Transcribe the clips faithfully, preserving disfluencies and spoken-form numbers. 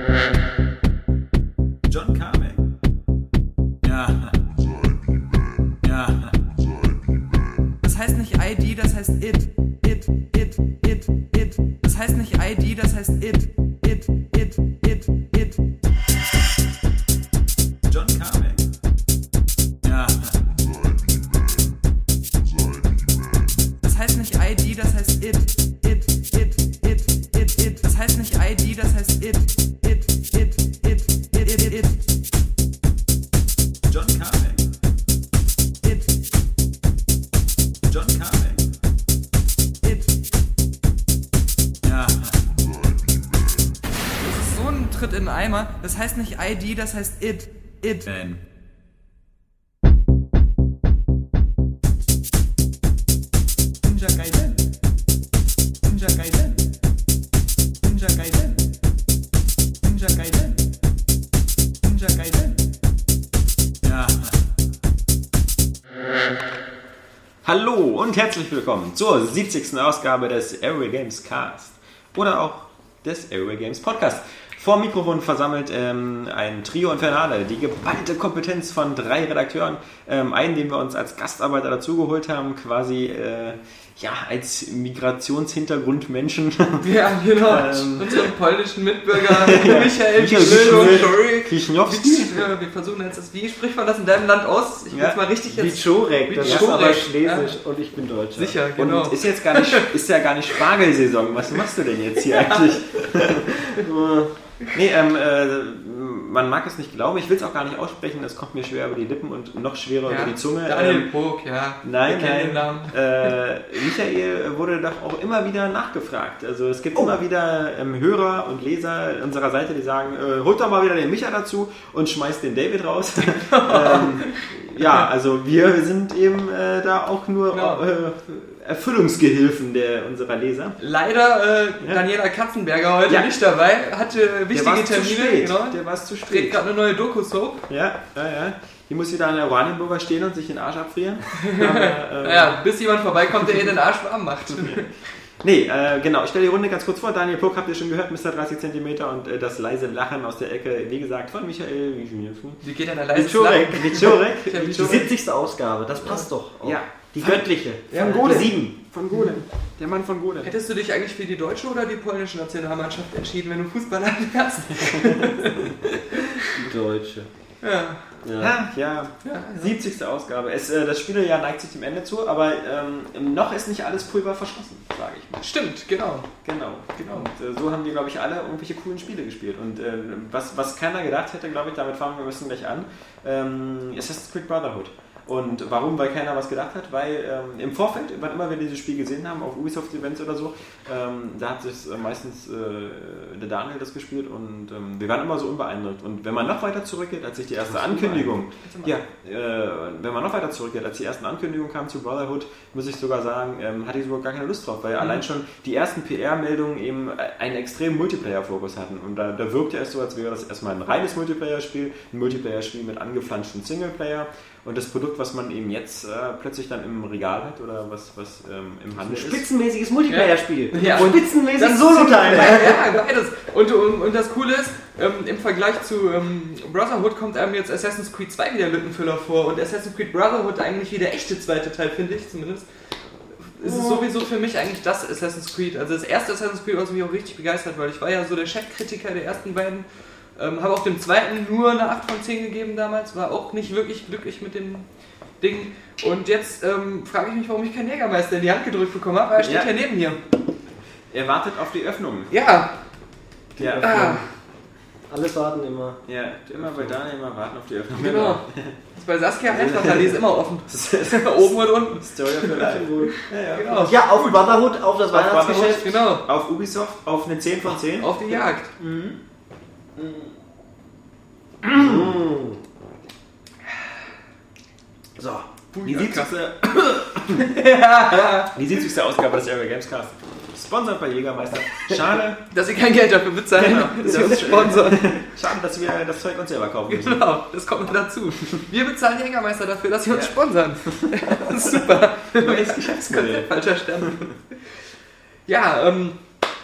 John Carmack. Ja. Ja. Das heißt nicht I D, das heißt it. It, it, it, it. Das heißt nicht I D, das heißt it. It, it, it, it. John Carmack. Ja. Das heißt nicht I D, das heißt it. It, it, it, it, it. Das heißt nicht I D, das heißt it. It, it, it, it, it, it. John Carmack. It, John Carmack. it. Ja. Das ist so ein Tritt in den Eimer. Das heißt nicht I D, das heißt it. It. Ähm. Ninja Gaiden. Ninja Gaiden. Ninja Gaiden. Ninja Gaiden. Ninja Gaiden. Ja. Hallo und herzlich willkommen zur siebzigsten Ausgabe des Airway Games Cast oder auch des Airway Games Podcast. Vor dem Mikrofon versammelt ähm, ein Trio Infernale, die geballte Kompetenz von drei Redakteuren, ähm, einen, den wir uns als Gastarbeiter dazugeholt haben, quasi äh, ja, als Migrationshintergrundmenschen. Ja, genau. Ähm, Unseren polnischen Mitbürger Michael Michael Kischniowski. Ja, wir versuchen jetzt das, wie spricht man das in deinem Land aus? Ich will Ja. es mal richtig jetzt. Wieczorek, das ist Wieczorek, aber Schlesisch ja. und ich bin Deutscher. Sicher, genau. Und ist jetzt gar nicht, ist ja gar nicht Spargelsaison. Was machst du denn jetzt hier eigentlich? Nee, ähm, äh, man mag es nicht glauben, ich will es auch gar nicht aussprechen, es kommt mir schwer über die Lippen und noch schwerer Ja, über die Zunge. Daniel Ähm, Pog, ja. Nein, Wir kennen nein. den Namen. Äh, Michael wurde doch auch immer wieder nachgefragt. Also es gibt Oh. immer wieder ähm, Hörer und Leser unserer Seite, die sagen, äh, holt doch mal wieder den Micha dazu und schmeißt den David raus. ähm, ja, also wir sind eben äh, da auch nur Genau. äh, Erfüllungsgehilfen der, unserer Leser. Leider äh, Ja. Daniela Katzenberger heute Ja. nicht dabei, hatte Der wichtige war zu Termine. spät. Genau. Der war zu Dreht spät. gerade eine neue Doku-Soap. Ja, ja, ja. Die muss wieder an der Oranienburger stehen und sich den Arsch abfrieren. Aber, äh, Naja, bis jemand vorbeikommt, der ihr den Arsch warm macht. Nee, äh, genau. Ich stelle die Runde ganz kurz vor. Daniel Pog habt ihr schon gehört, Mister dreißig Zentimeter und äh, das leise Lachen aus der Ecke, wie gesagt, von Michael Wischniewski. Wie geht denn der leise Wieczorek, Wieczorek, Ja, Die Wieczorek. siebzigste Ausgabe, das passt doch. Auch. Ja. Die göttliche. Von Die Golem. sieben. Von Golem. Der Mann von Golem. Hättest du dich eigentlich für die deutsche oder die polnische Nationalmannschaft entschieden, wenn du Fußballer wärst? Die deutsche. Ja. Ja. Ja, ja. Ja, siebzigste Ausgabe. Es, äh, das Spielejahr neigt sich dem Ende zu, aber ähm, noch ist nicht alles Pulver verschossen, sage ich mal. Stimmt, genau. Genau, genau. Und, äh, so haben wir, glaube ich, alle irgendwelche coolen Spiele gespielt. Und äh, was, was keiner gedacht hätte, glaube ich, damit fangen wir ein bisschen gleich an, ähm, Assassin's Creed Brotherhood. Und warum? Weil keiner was gedacht hat, weil ähm, im Vorfeld, wann immer wir dieses Spiel gesehen haben, auf Ubisoft-Events oder so, ähm, da hat sich äh, meistens äh, der Daniel das gespielt und ähm, wir waren immer so unbeeindruckt. Und wenn man noch weiter zurückgeht, als sich die erste Ankündigung, ja, äh, wenn man noch weiter zurückgeht, als die ersten Ankündigungen kamen zu Brotherhood, muss ich sogar sagen, ähm, hatte ich sogar gar keine Lust drauf, weil Mhm. allein schon die ersten P R-Meldungen eben einen extremen Multiplayer-Fokus hatten. Und da, da wirkte es so, als wäre das erstmal ein reines Multiplayer-Spiel, ein Multiplayer-Spiel mit angeflanschten Singleplayer. Und das Produkt, was man eben jetzt äh, plötzlich dann im Regal hat oder was, was ähm, im Handel ist. Spitzenmäßiges Multiplayer-Spiel. Ja. Und spitzenmäßig Das Solo-Teil. Ja, beides. Und, und, und das Coole ist, ähm, im Vergleich zu ähm, Brotherhood kommt einem jetzt Assassin's Creed zwei wieder Lückenfüller vor und Assassin's Creed Brotherhood eigentlich wie der echte zweite Teil, finde ich zumindest. Es ist sowieso für mich eigentlich das Assassin's Creed. Also das erste Assassin's Creed, was mich auch richtig begeistert, weil ich war ja so der Chefkritiker der ersten beiden. Ähm, habe auch dem zweiten nur eine acht von zehn gegeben damals, war auch nicht wirklich glücklich mit dem Ding. Und jetzt ähm, frage ich mich, warum ich keinen Jägermeister in die Hand gedrückt bekommen habe, weil er steht Ja. hier neben mir. Er wartet auf die Öffnung. Ja, Ja, ah, Alles warten immer. ja immer bei Daniel immer warten auf die Öffnung. genau. Das ist bei Saskia einfacher, die ist immer offen. Das ist Oben und unten. Story für life. Ja, ja. Genau. Ja, auf Brotherhood, auf das Weihnachtsgeschäft. Genau. Auf Ubisoft auf eine zehn von zehn. Auf die Jagd. Mm. So. Die siebzigste Die siebzigste Ausgabe des Airway Games Cast. Sponsert bei Jägermeister. Schade, Dass sie kein Geld dafür bezahlen, Genau. dass wir uns sponsern. schade, dass wir das Zeug uns selber kaufen müssen. Genau, das kommt noch dazu. Wir bezahlen Jägermeister dafür, dass sie uns Ja. sponsern. Das ist super. Neues Geschäftsmodell. Falscher Stern. Ja, ähm,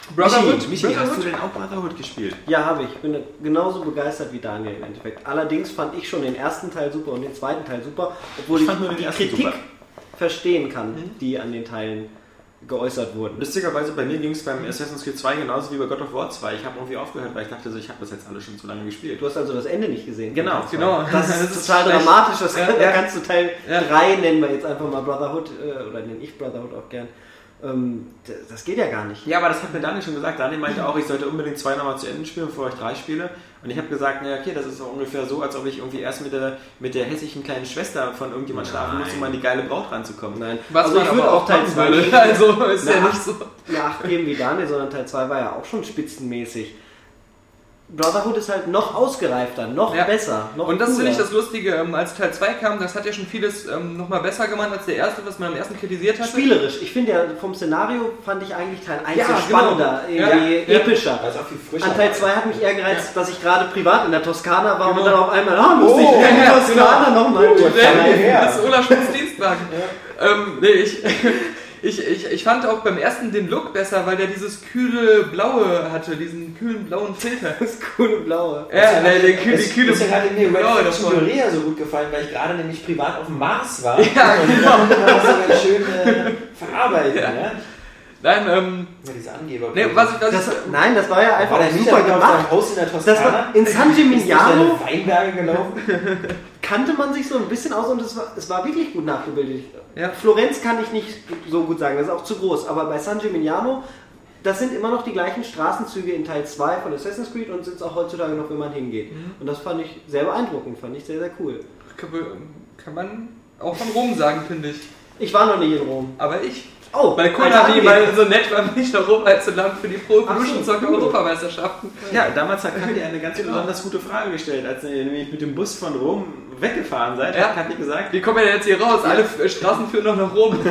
Brotherhood? Michi, Michi, hast Brotherhood? du denn auch Brotherhood gespielt? Ja, habe ich. Ich bin genauso begeistert wie Daniel im Endeffekt. Allerdings fand ich schon den ersten Teil super und den zweiten Teil super, obwohl Ich ich, fand nur den die ersten Kritik super. verstehen kann, die an den Teilen geäußert wurden. Lustigerweise, bei mir ging es beim Assassin's Creed zwei genauso wie bei God of War zwei. Ich habe irgendwie aufgehört, weil ich dachte, so, ich habe das jetzt alles schon zu lange gespielt. Du hast also das Ende nicht gesehen. Genau, Genau. Das ist Das ist total schlecht. dramatisch. Das Ja, kann, ja. Da kannst du Teil Ja. drei nennen wir jetzt einfach mal Brotherhood, äh, oder nenne ich Brotherhood auch gern. Ähm, d- das geht ja gar nicht. Ja, aber das hat mir Daniel schon gesagt. Daniel meinte auch, ich sollte unbedingt zwei nochmal zu Ende spielen, bevor ich drei spiele. Und ich habe gesagt, naja, okay, das ist auch ungefähr so, als ob ich irgendwie erst mit der, mit der hässlichen kleinen Schwester von irgendjemand schlafen muss, um an die geile Braut ranzukommen. Nein. Was also man ich würde aber auch Teil machen zwei würde. Also ist ja Na, nicht so. eine acht geben wie Daniel, sondern Teil zwei war ja auch schon spitzenmäßig. Brotherhood ist halt noch ausgereifter, noch Ja. besser, noch Und das ist cooler. finde ich das Lustige, ähm, als Teil zwei kam, das hat ja schon vieles ähm, nochmal besser gemacht als der erste, was man am ersten kritisiert hatte. Spielerisch. Ich finde ja, vom Szenario fand ich eigentlich Teil eins Ja, so genau. spannender, irgendwie Ja, ja. epischer. Das ist auch viel frischer. An Teil zwei hat mich eher gereizt, dass ich gerade privat in der Toskana war Genau. und dann auf einmal, ah, lustig, Oh, in die ja, Toskana nochmal. Ja, das ist Olaf Schmitz Dienstwagen. Ähm, nee, ich, ich, ich, ich fand auch beim ersten den Look besser, weil der dieses kühle Blaue hatte, diesen kühlen blauen Filter. Das coole Blaue. Ja, nee, den kühl, die kühle Deswegen hat mir Red Blaue Faction davon. Guerilla so gut gefallen, weil ich gerade nämlich privat auf dem Mars war. Ja, genau. Und das so ganz schön äh, verarbeiten, ja. ja? Nein, ähm, Ja, diese Angeber. nee, was ich, was Das, ich, nein, das war ja einfach war der super super gemacht. gemacht. Haus in der Das Toskana. war in San Ist durch Gimignano seine Weinberge gelaufen. kannte man sich so ein bisschen aus und es war, es war wirklich gut nachgebildet. Ja. Florenz kann ich nicht so gut sagen, das ist auch zu groß, aber bei San Gimignano, das sind immer noch die gleichen Straßenzüge in Teil zwei von Assassin's Creed und sind es auch heutzutage noch, wenn man hingeht. Mhm. Und das fand ich sehr beeindruckend, fand ich sehr, sehr cool. kann, kann man auch von Rom sagen, finde ich. Ich war noch nie in Rom. Aber ich. Oh, Weil ein Konami Angeber. weil so nett war, mich nach Rom einzuladen für die Pro Ach so, Evolution Soccer cool. Europameisterschaften. Ja, damals hat Kathi eine ganz besonders gute Frage gestellt, als ihr nämlich mit dem Bus von Rom weggefahren seid, Ja. hat Kathi gesagt, Wie kommen wir denn jetzt hier raus? Alle F- Straßen führen noch nach Rom.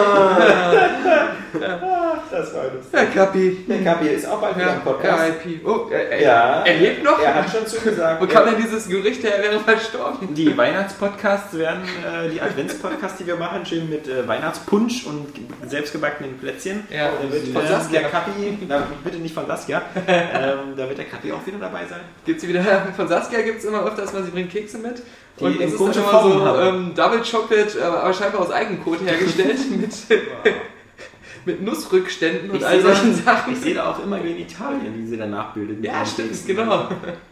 das war lustig. Ja, Kapi. Der Kapi ist auch bald wieder Ja, im Podcast. R I P. Oh, er, er, Ja. er lebt noch? Er hat schon zugesagt. Wo kam denn dieses Gerücht her, er wäre verstorben? Die Weihnachtspodcasts werden, äh, die Adventspodcasts, die wir machen, schön mit äh, Weihnachtspunsch und selbstgebackenen Plätzchen. Ja, da wird von äh, Saskia. der Kapi, na, bitte nicht von Saskia, ähm, da wird der Kapi auch wieder dabei sein. Gibt's sie wieder, von Saskia gibt es immer öfters mal, sie bringt Kekse mit. Die Und das in ist dann komische immer Formen so haben. ähm, Double Chocolate, aber, aber scheinbar aus Eigencode hergestellt, mit, mit Nussrückständen und Ich all sehe, solchen da, Sachen. ich sehe da auch immer wie in Italien, wie sie danach bildet. Ja, stimmt, genau.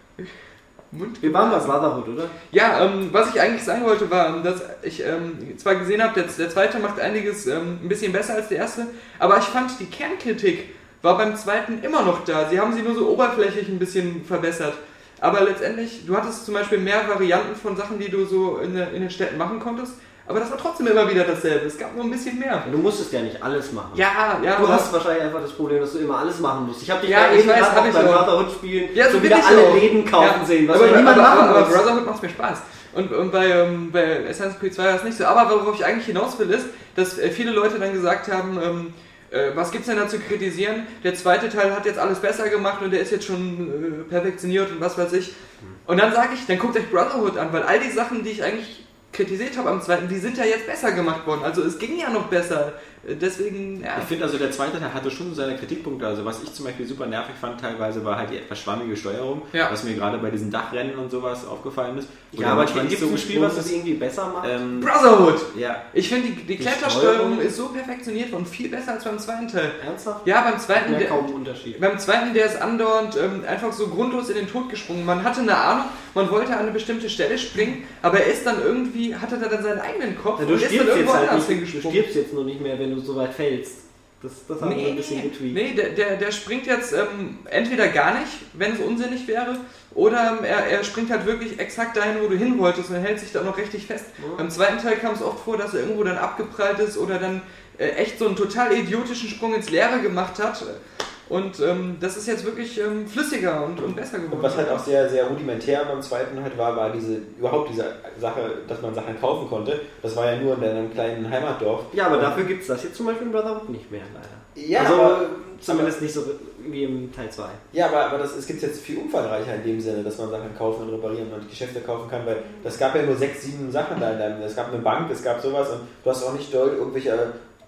Mund- Wir waren bei Brotherhood, oder? Ja, ähm, was ich eigentlich sagen wollte, war, dass ich ähm, zwar gesehen habe, der, der zweite macht einiges ähm, ein bisschen besser als der erste, aber ich fand, die Kernkritik war beim zweiten immer noch da. Sie haben sie nur so oberflächlich ein bisschen verbessert. Aber letztendlich, du hattest zum Beispiel mehr Varianten von Sachen, die du so in, der, in den Städten machen konntest, aber das war trotzdem immer wieder dasselbe. Es gab nur ein bisschen mehr. Du musstest ja nicht alles machen. Ja, ja. Du aber- hast wahrscheinlich einfach das Problem, dass du immer alles machen musst. Ich habe dich Ja, ja ich eben weiß, gerade hab auch ich beim auch. Brotherhood spielen Ja, so schon bin wieder ich alle auch. Läden kaufen Ja. sehen, was aber, ja niemand aber, machen aber, aber muss. Brotherhood macht mir Spaß. Und, und bei, ähm, bei Assassin's Creed zwei war das nicht so. Aber worauf ich eigentlich hinaus will, ist, dass äh, viele Leute dann gesagt haben, ähm, äh, was gibt's denn da zu kritisieren? Der zweite Teil hat jetzt alles besser gemacht und der ist jetzt schon äh, perfektioniert und was weiß ich. Und dann sage ich, dann guckt euch Brotherhood an, weil all die Sachen, die ich eigentlich kritisiert habe am zweiten, die sind ja jetzt besser gemacht worden. Also es ging ja noch besser. Äh, Deswegen, ja. Ich finde also, der zweite Teil hatte schon so seine Kritikpunkte. Also was ich zum Beispiel super nervig fand teilweise, war halt die etwas schwammige Steuerung, Ja. was mir gerade bei diesen Dachrennen und sowas aufgefallen ist. Wo Ja, der aber manchmal gibt nicht es so ein Spiel, gesprungen was das ist. irgendwie besser macht? Ähm, Brotherhood! ja. Ich finde, die, die Die Klettersteuerung Steuerung? ist so perfektioniert und viel besser als beim zweiten Teil. Ernsthaft? Ja, beim zweiten, Ja, der, kaum Unterschied. beim zweiten, der ist andauernd ähm, einfach so grundlos in den Tod gesprungen. Man hatte eine Ahnung, man wollte an eine bestimmte Stelle springen, aber er ist dann irgendwie, hatte da dann seinen eigenen Kopf Ja, du und ist dann stirbst irgendwo jetzt halt anders nicht, du hingesprungen. stirbst jetzt nur nicht mehr, wenn du so weit fällst. Das, das haben wir Nee, ein bisschen getweakt. nee der, der, der springt jetzt ähm, entweder gar nicht, wenn es unsinnig wäre, oder ähm, er, er springt halt wirklich exakt dahin, wo du hin wolltest und hält sich dann noch richtig fest. Ja. Beim zweiten Teil kam es oft vor, dass er irgendwo dann abgeprallt ist oder dann äh, echt so einen total idiotischen Sprung ins Leere gemacht hat. Und ähm, das ist jetzt wirklich ähm, flüssiger und, und besser geworden. Und was halt auch sehr, sehr rudimentär beim zweiten halt war, war diese, überhaupt diese Sache, dass man Sachen kaufen konnte. Das war ja nur in einem kleinen Heimatdorf. Ja, aber dafür gibt es das jetzt zum Beispiel in Brotherhood nicht mehr, leider. Ja, also aber, zumindest nicht so wie im Teil zwei. ja, aber, aber das, es gibt jetzt viel umfangreicher in dem Sinne, dass man Sachen kaufen und reparieren und Geschäfte kaufen kann, weil das gab ja nur sechs, sieben Sachen da in deinem, es gab eine Bank, es gab sowas und du hast auch nicht dort irgendwelche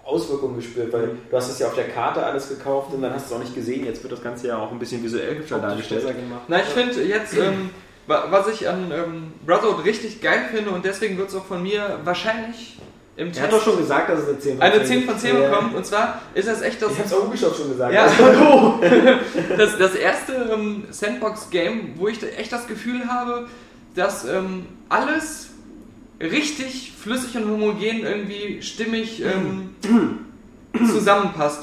Auswirkungen gespürt, weil du hast es ja auf der Karte alles gekauft und dann hast du es auch nicht gesehen. Jetzt wird das Ganze ja auch ein bisschen visuell hübscher dargestellt. Nein, ich finde jetzt, ähm, was ich an ähm, Brotherhood richtig geil finde und deswegen wird es auch von mir wahrscheinlich im Er Test hat doch schon gesagt, dass es eine zehn von zehn eine zehn von zehn ja. bekommt und zwar ist das echt das... Ich hab's auch Ubisoft schon gesagt. Ja, also, das, das erste ähm, Sandbox-Game, wo ich echt das Gefühl habe, dass ähm, alles richtig flüssig und homogen irgendwie stimmig ähm, zusammenpasst.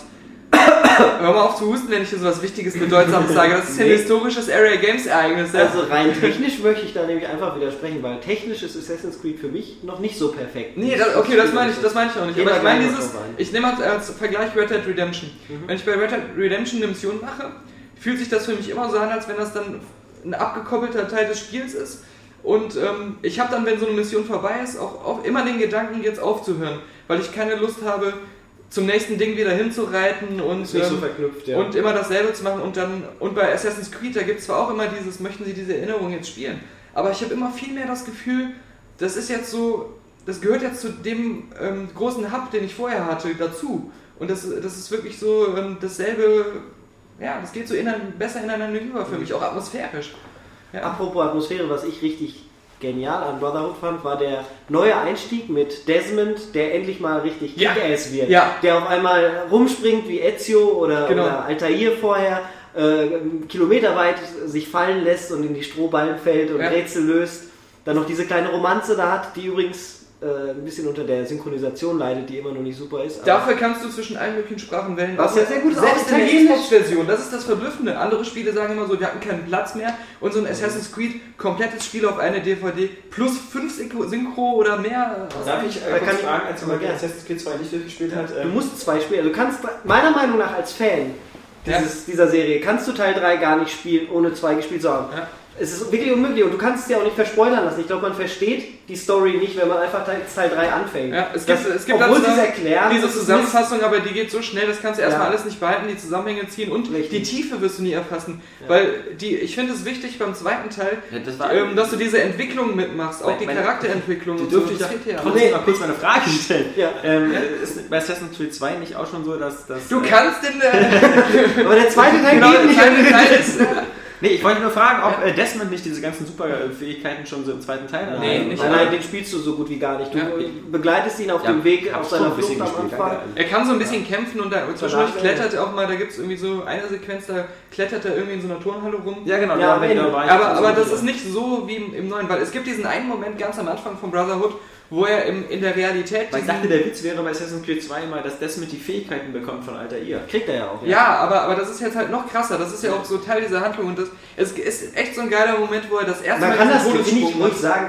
Hör mal auf zu husten, wenn ich dir so was Wichtiges, Bedeutsames sage. Das ist ja ein historisches Area Games Ereignis. Ja? Also rein technisch möchte ich da nämlich einfach widersprechen, weil technisch ist Assassin's Creed für mich noch nicht so perfekt. Nee, das, okay, das meine ich, das meine ich auch nicht. Gehen Aber wir ich meine gleich noch dieses, drauf ein. ich nehme als, als Vergleich Red Dead Redemption. Mhm. Wenn ich bei Red Dead Redemption eine Mission mache, fühlt sich das für mich immer so an, als wenn das dann ein abgekoppelter Teil des Spiels ist. Und ähm, ich habe dann, wenn so eine Mission vorbei ist, auch, auch immer den Gedanken, jetzt aufzuhören, weil ich keine Lust habe, zum nächsten Ding wieder hinzureiten und, Ist nicht so ähm, verknüpft, ja. und immer dasselbe zu machen. Und dann und bei Assassin's Creed, da gibt es zwar auch immer dieses, möchten Sie diese Erinnerung jetzt spielen, aber ich habe immer viel mehr das Gefühl, das ist jetzt so, das gehört jetzt zu dem ähm, großen Hub, den ich vorher hatte, dazu. Und das, das ist wirklich so ähm, dasselbe, ja, das geht so innen, besser ineinander über für mich, auch atmosphärisch. Ja. Apropos Atmosphäre, was ich richtig genial an Brotherhood fand, war der neue Einstieg mit Desmond, der endlich mal richtig Ja. Kick-Ass wird. Ja. Der auf einmal rumspringt wie Ezio oder, Genau. oder Altair vorher, äh, kilometerweit sich fallen lässt und in die Strohballen fällt und Ja. Rätsel löst. Dann noch diese kleine Romanze da hat, die übrigens äh, ein bisschen unter der Synchronisation leidet, die immer noch nicht super ist. aber- Dafür kannst du zwischen allen möglichen Sprachen wählen. Was ja sehr gut ist, auch Selbst in der Italienisch. Xbox-Version, das ist das Verblüffende. Andere Spiele sagen immer so, wir hatten keinen Platz mehr und so ein Assassin's Creed, komplettes Spiel auf eine D V D, plus fünf Synchro oder mehr. darf ich Da äh, kann kurz ich- fragen, als aber jemand, der gerne. Assassin's Creed zwei nicht durchgespielt hat? Du ähm, musst zwei spielen. Also du kannst meiner Meinung nach als Fan dieses, dieser Serie kannst du Teil drei gar nicht spielen, ohne zwei gespielt zu haben. Ja. Es ist wirklich unmöglich und du kannst es ja auch nicht verspoilern lassen. Ich glaube, man versteht die Story nicht, wenn man einfach Teil, Teil drei anfängt. Ja, es gibt, Das- es gibt obwohl dann sie es zwar erklären, diese das ist Zusammenfassung, aber die geht so schnell, das kannst du erstmal Ja. alles nicht behalten, die Zusammenhänge ziehen und Richtig. die Tiefe wirst du nie erfassen. Ja. Weil die, ich finde es wichtig beim zweiten Teil, Ja, das war- ähm, dass du diese Entwicklung mitmachst, auch die Meine- Charakterentwicklung Du und so. dürfte ich Das doch geht ja. trotzdem mal kurz meine Frage stellen. Ja. Ähm, ist bei Assassin's Creed zwei nicht auch schon so, dass... dass Du äh, kannst den... Äh, Aber der zweite Teil genau, geht der nicht. zweite Teil ist... Äh, Nee, ich wollte nur fragen, ob äh, Desmond nicht diese ganzen Superfähigkeiten schon so im zweiten Teil hat. Nee, Nein, nicht nein, alle. nein, den spielst du so gut wie gar nicht. Du Ja. begleitest ihn auf Ja, dem Weg, hab auf schon seiner ein bisschen Flucht am gespielt, Anfang. danke. Er kann so ein bisschen kämpfen und da zwischendurch Danach- klettert er auch mal, da gibt es irgendwie so eine Sequenz, da klettert er irgendwie in so einer Turnhalle rum. Ja, genau. Ja, da, am Ende. da war ich Aber, so aber das sicher. ist nicht so wie im, im neuen, weil es gibt diesen einen Moment ganz am Anfang von Brotherhood, wo er im, in der Realität... Weil ich diesen- dachte, der Witz wäre bei Assassin's Creed zwei mal, dass Desmond die Fähigkeiten bekommt von Altair. Kriegt er ja auch. Ja, aber, aber das ist jetzt halt noch krasser. Das ist ja auch so Teil dieser Handlung und das es ist echt so ein geiler Moment, wo er das erste Man Mal kann das, diesen finde ich, Todessprung ruhig macht. sagen,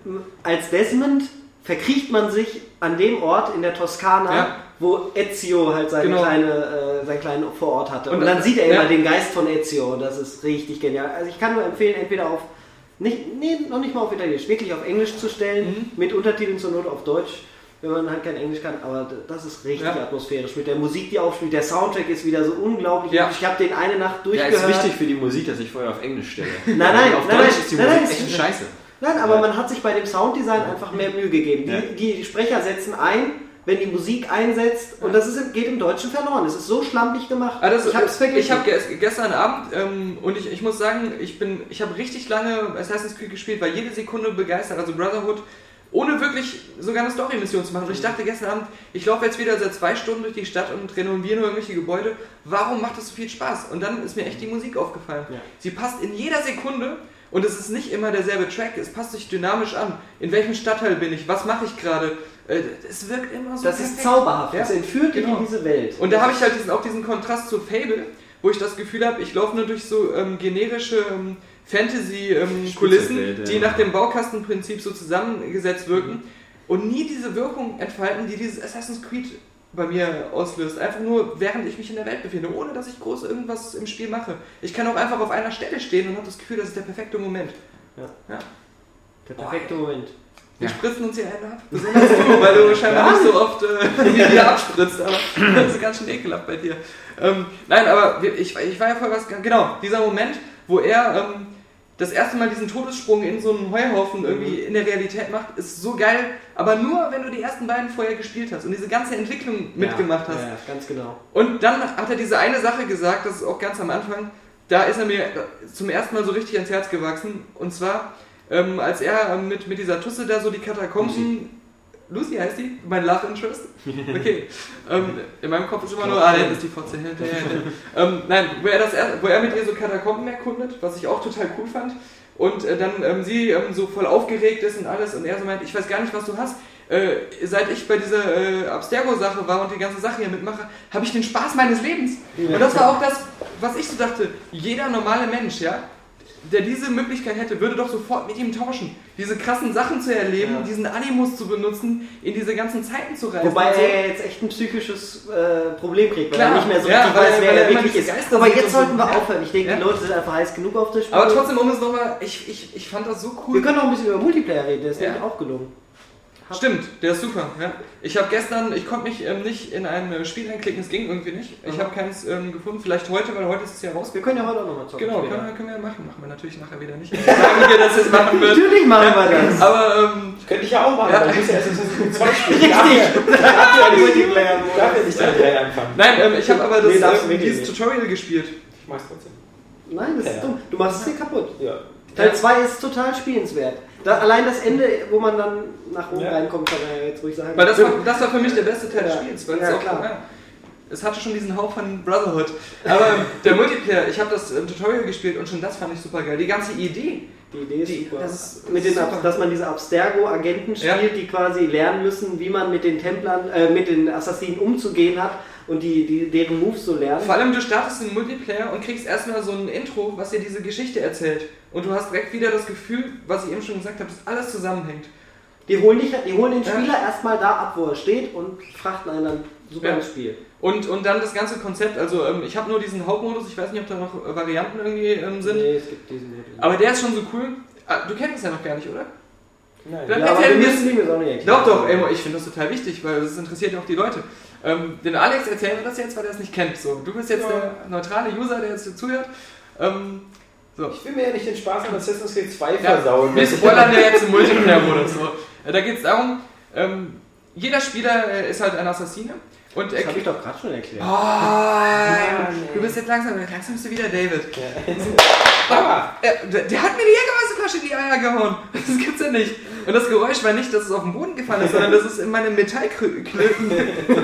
als Desmond verkriecht man sich an dem Ort in der Toskana, Ja. wo Ezio halt seine Genau. kleine, äh, seinen kleinen Vorort hatte. Und, Und dann das- sieht er ja. immer den Geist von Ezio und das ist richtig genial. Also ich kann nur empfehlen, entweder auf, nicht, nee, noch nicht mal auf Italienisch, wirklich auf Englisch zu stellen, Mhm. mit Untertiteln zur Not auf Deutsch, wenn man halt kein Englisch kann, aber d- das ist richtig Ja. atmosphärisch. Mit der Musik, die aufspielt, der Soundtrack ist wieder so unglaublich. Ja. Ich habe den eine Nacht Ja, durchgehört. ist wichtig für die Musik, dass ich vorher auf Englisch stelle. Nein, nein, auf nein, Deutsch nein, ist die nein, Musik nein, echt ist- scheiße. Nein, aber Ja. man hat sich bei dem Sounddesign einfach mehr Mühe gegeben. Die, Ja. die, die Sprecher setzen ein, wenn die Musik einsetzt und das ist, im- geht im Deutschen verloren. Es ist so schlampig gemacht. Ah, das, ich habe es vergessen. ich habe ge gestern Abend ähm, und ich, ich muss sagen, ich bin, ich habe richtig lange Assassin's Creed gespielt, weil jede Sekunde begeistert. Also Brotherhood, ohne wirklich sogar eine Story-Mission zu machen. Und ich dachte gestern Abend, ich laufe jetzt wieder seit zwei Stunden durch die Stadt und renoviere nur irgendwelche Gebäude. Warum macht das so viel Spaß? Und dann ist mir echt die Musik aufgefallen. Ja. Sie passt in jeder Sekunde. Und es ist nicht immer derselbe Track, es passt sich dynamisch an. In welchem Stadtteil bin ich? Was mache ich gerade? Äh, Es wirkt immer so das ist perfekt. zauberhaft. Ja, Es entführt dich genau. in diese Welt. Und da habe ich halt diesen, auch diesen Kontrast zu Fable, wo ich das Gefühl habe, ich laufe nur durch so ähm, generische ähm, Fantasy-Kulissen, Spielzeugwelt, ja. die nach dem Baukastenprinzip so zusammengesetzt wirken und nie diese Wirkung entfalten, die dieses Assassin's Creed bei mir auslöst. Einfach nur, während ich mich in der Welt befinde, ohne dass ich groß irgendwas im Spiel mache. Ich kann auch einfach auf einer Stelle stehen und habe das Gefühl, das ist der perfekte Moment. Ja. Ja. Der perfekte Moment. Wir Ja. spritzen uns hier einen ab. Besonders du, weil du scheinbar nicht so oft äh, wieder abspritzt, aber das ist ganz schön ekelhaft bei dir. Ähm, nein, aber wir- ich, ich war ja voll was... Genau, dieser Moment, wo er... Ähm, das erste Mal diesen Todessprung in so einen Heuhaufen irgendwie in der Realität macht, ist so geil, aber nur, wenn du die ersten beiden vorher gespielt hast und diese ganze Entwicklung mitgemacht hast. Ja, ganz genau. Und dann hat er diese eine Sache gesagt, das ist auch ganz am Anfang, da ist er mir zum ersten Mal so richtig ans Herz gewachsen, und zwar, ähm, als er ähm, mit, mit dieser Tusse da so die Katakomben... Lucy heißt die? Mein Love Interest? Okay. ähm, in meinem Kopf ist immer nur, ah, dann ist die Fotze hinterher. ähm, nein, wo er, das, wo er mit ihr so Katakomben erkundet, was ich auch total cool fand. Und äh, dann ähm, sie ähm, so voll aufgeregt ist und alles und er so meint, ich weiß gar nicht, was du hast. Äh, seit ich bei dieser äh, Abstergo-Sache war und die ganze Sache hier mitmache, habe ich den Spaß meines Lebens. Und das war auch das, was ich so dachte, jeder normale Mensch, ja, der diese Möglichkeit hätte, würde doch sofort mit ihm tauschen. Diese krassen Sachen zu erleben, ja. diesen Animus zu benutzen, in diese ganzen Zeiten zu reisen. Wobei so. er jetzt echt ein psychisches äh, Problem kriegt, weil Klar. er nicht mehr so ja, richtig weiß, wer er wirklich ist. Geister Aber jetzt sollten wir ja. aufhören. Ich denke, ja. die Leute sind einfach heiß genug auf das Spiel. Aber trotzdem, um es nochmal, ich, ich, ich fand das so cool. Wir können auch ein bisschen über Multiplayer reden, der ist ja. nämlich auch gelungen. Stimmt, der ist super. Ja. Ich habe gestern, ich konnte mich ähm, nicht in ein äh, Spiel einklicken, es ging irgendwie nicht. Ich habe keins ähm, gefunden, vielleicht heute, weil heute ist es ja raus. Wir können ja heute auch nochmal zocken. Genau, können wir, können wir machen. Machen wir natürlich nachher wieder nicht. Ich sage dir, dass wir es machen würden. Natürlich machen wir das. Aber, ähm, könnte ich ja auch machen, ja. weil ich muss ja erst in zwei spielen. Richtig! Da habt ihr einen Multiplayer, darf ihr nicht da direkt anfangen. Nein, ähm, ich habe aber das, Nee, darfst du ähm, wirklich dieses nicht. Tutorial gespielt. Ich mach's trotzdem. Nein, das ist Ja. dumm. Du machst es dir kaputt. Ja. Teil zwei ist total spielenswert. Da, allein das Ende, wo man dann nach oben Ja. reinkommt, kann man ja jetzt ruhig sagen. Weil das war, das war für mich der beste Teil des Ja. Spiels. Weil Ja, es, auch, klar. ja, es hatte schon diesen Hauch von Brotherhood. Aber ähm, der Multiplayer, ich habe das ähm, Tutorial gespielt und schon das fand ich super geil. Die ganze Idee. Die Idee ist Die- super. das ist- mit den, super. Ab- dass man diese Abstergo-Agenten spielt, Ja. die quasi lernen müssen, wie man mit den Templern, äh, mit den Assassinen umzugehen hat und die, die, deren Moves zu lernen. Vor allem, du startest den Multiplayer und kriegst erstmal so ein Intro, was dir diese Geschichte erzählt. Und du hast direkt wieder das Gefühl, was ich eben schon gesagt habe, dass alles zusammenhängt. Die holen, dich, die holen den Ja. Spieler erstmal da ab, wo er steht und frachten einen dann super Ja. ins Spiel. Und, und dann das ganze Konzept, also ähm, ich habe nur diesen Hauptmodus, ich weiß nicht, ob da noch äh, Varianten irgendwie ähm, sind. Nee, es gibt diesen Modus. Aber der ist schon so cool. Ah, du kennst es ja noch gar nicht, oder? Nein. Dann ja, aber erzähl wir mir müssen die mir das auch nicht erklären. Doch, doch, ey, ich finde das total wichtig, weil es interessiert ja auch die Leute. Ähm, den Alex erzählen wir das jetzt, weil er es nicht kennt. So, du bist jetzt Ja. der neutrale User, der jetzt hier zuhört. Ähm, so. Ich will mir ja nicht den Spaß an Assassin's Creed zwei Ja, versauen. wir spoilern ja jetzt im Multiplayer-Modus. So. Äh, Da geht es darum, ähm, jeder Spieler äh, ist halt ein Assassine. Und Das er habe ich doch gerade schon erklärt. Oh, Mann, du bist jetzt langsam, langsam bist du wieder David. Ah, Er, der, der hat mir die Jägermeisterflasche in die Eier gehauen. Das gibt's ja nicht. Und das Geräusch war nicht, dass es auf den Boden gefallen ist, sondern das ist in meine Metallklöten.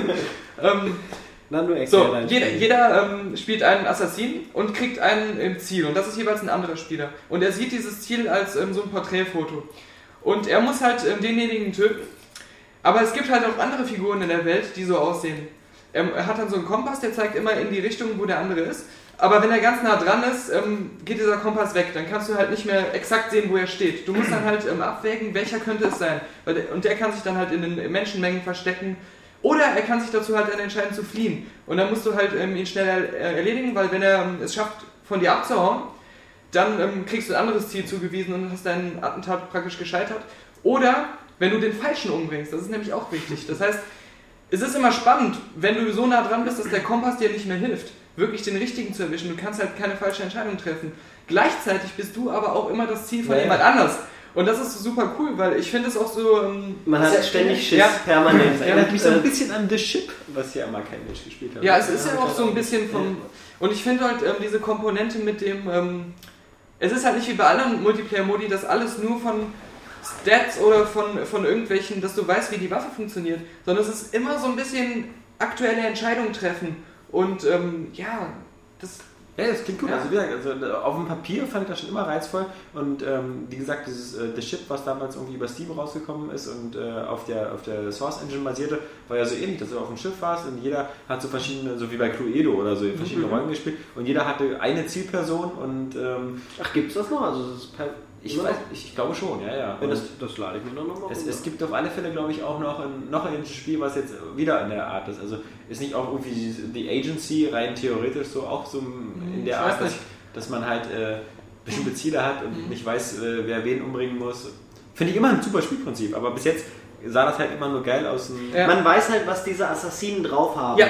ähm, Na, nur erklär so, dein jeder, Spiel. jeder ähm, spielt einen Assassinen und kriegt einen im Ziel. Und das ist jeweils ein anderer Spieler. Und er sieht dieses Ziel als ähm, so ein Porträtfoto. Und er muss halt ähm, denjenigen töten. Aber es gibt halt auch andere Figuren in der Welt, die so aussehen. Ähm, er hat dann so einen Kompass, der zeigt immer in die Richtung, wo der andere ist. Aber wenn er ganz nah dran ist, ähm, geht dieser Kompass weg. Dann kannst du halt nicht mehr exakt sehen, wo er steht. Du musst dann halt ähm, abwägen, welcher könnte es sein. Weil der, und der kann sich dann halt in den Menschenmengen verstecken. Oder er kann sich dazu halt dann entscheiden zu fliehen. Und dann musst du halt ähm, ihn schnell er erledigen, weil wenn er ähm, es schafft, von dir abzuhauen, dann ähm, kriegst du ein anderes Ziel zugewiesen und hast dein Attentat praktisch gescheitert. Oder wenn du den Falschen umbringst, das ist nämlich auch wichtig. Das heißt, es ist immer spannend, wenn du so nah dran bist, dass der Kompass dir nicht mehr hilft, wirklich den richtigen zu erwischen. Du kannst halt keine falsche Entscheidung treffen. Gleichzeitig bist du aber auch immer das Ziel von Ja, jemand ja. anders. Und das ist super cool, weil ich finde es auch so... Ähm, Man hat sehr ständig Schiss, Ja. permanent. das Ja, erinnert mich so ein äh, bisschen an The Ship, was ja immer kein Mensch gespielt hat. Ja, es ist ja auch so ein bisschen vom... Und ich finde halt ähm, diese Komponente mit dem... Ähm, es ist halt nicht wie bei anderen Multiplayer-Modi, dass alles nur von Stats oder von, von irgendwelchen, dass du weißt, wie die Waffe funktioniert, sondern es ist immer so ein bisschen aktuelle Entscheidungen treffen. Und ähm, ja, das... Ja, das klingt gut. Ja. Also, wie gesagt, also auf dem Papier fand ich das schon immer reizvoll. Und ähm, wie gesagt, dieses äh, The Ship, was damals irgendwie über Steam rausgekommen ist und äh, auf der auf der Source Engine basierte, war ja so ähnlich, dass du auf dem Schiff warst und jeder hat so verschiedene, so wie bei Cluedo oder so, verschiedene Mhm. Rollen gespielt und jeder hatte eine Zielperson und ähm, Ach, gibt's das noch? Also das ist per ich, immer weiß, noch? ich, ich glaube schon, ja, ja. Ja, Und das, das lade ich mir dann nochmal Es, es gibt auf alle Fälle, glaube ich, auch noch ein, noch ein Spiel, was jetzt wieder in der Art ist. Also ist nicht auch irgendwie die Agency rein theoretisch so auch so in der Ich Art, weiß dass, nicht. dass man halt äh, bestimmte Ziele hat und nicht weiß, äh, wer wen umbringen muss. Finde ich immer ein super Spielprinzip, aber bis jetzt sah das halt immer nur geil aus. Ja. Man weiß halt, was diese Assassinen drauf haben. Ja.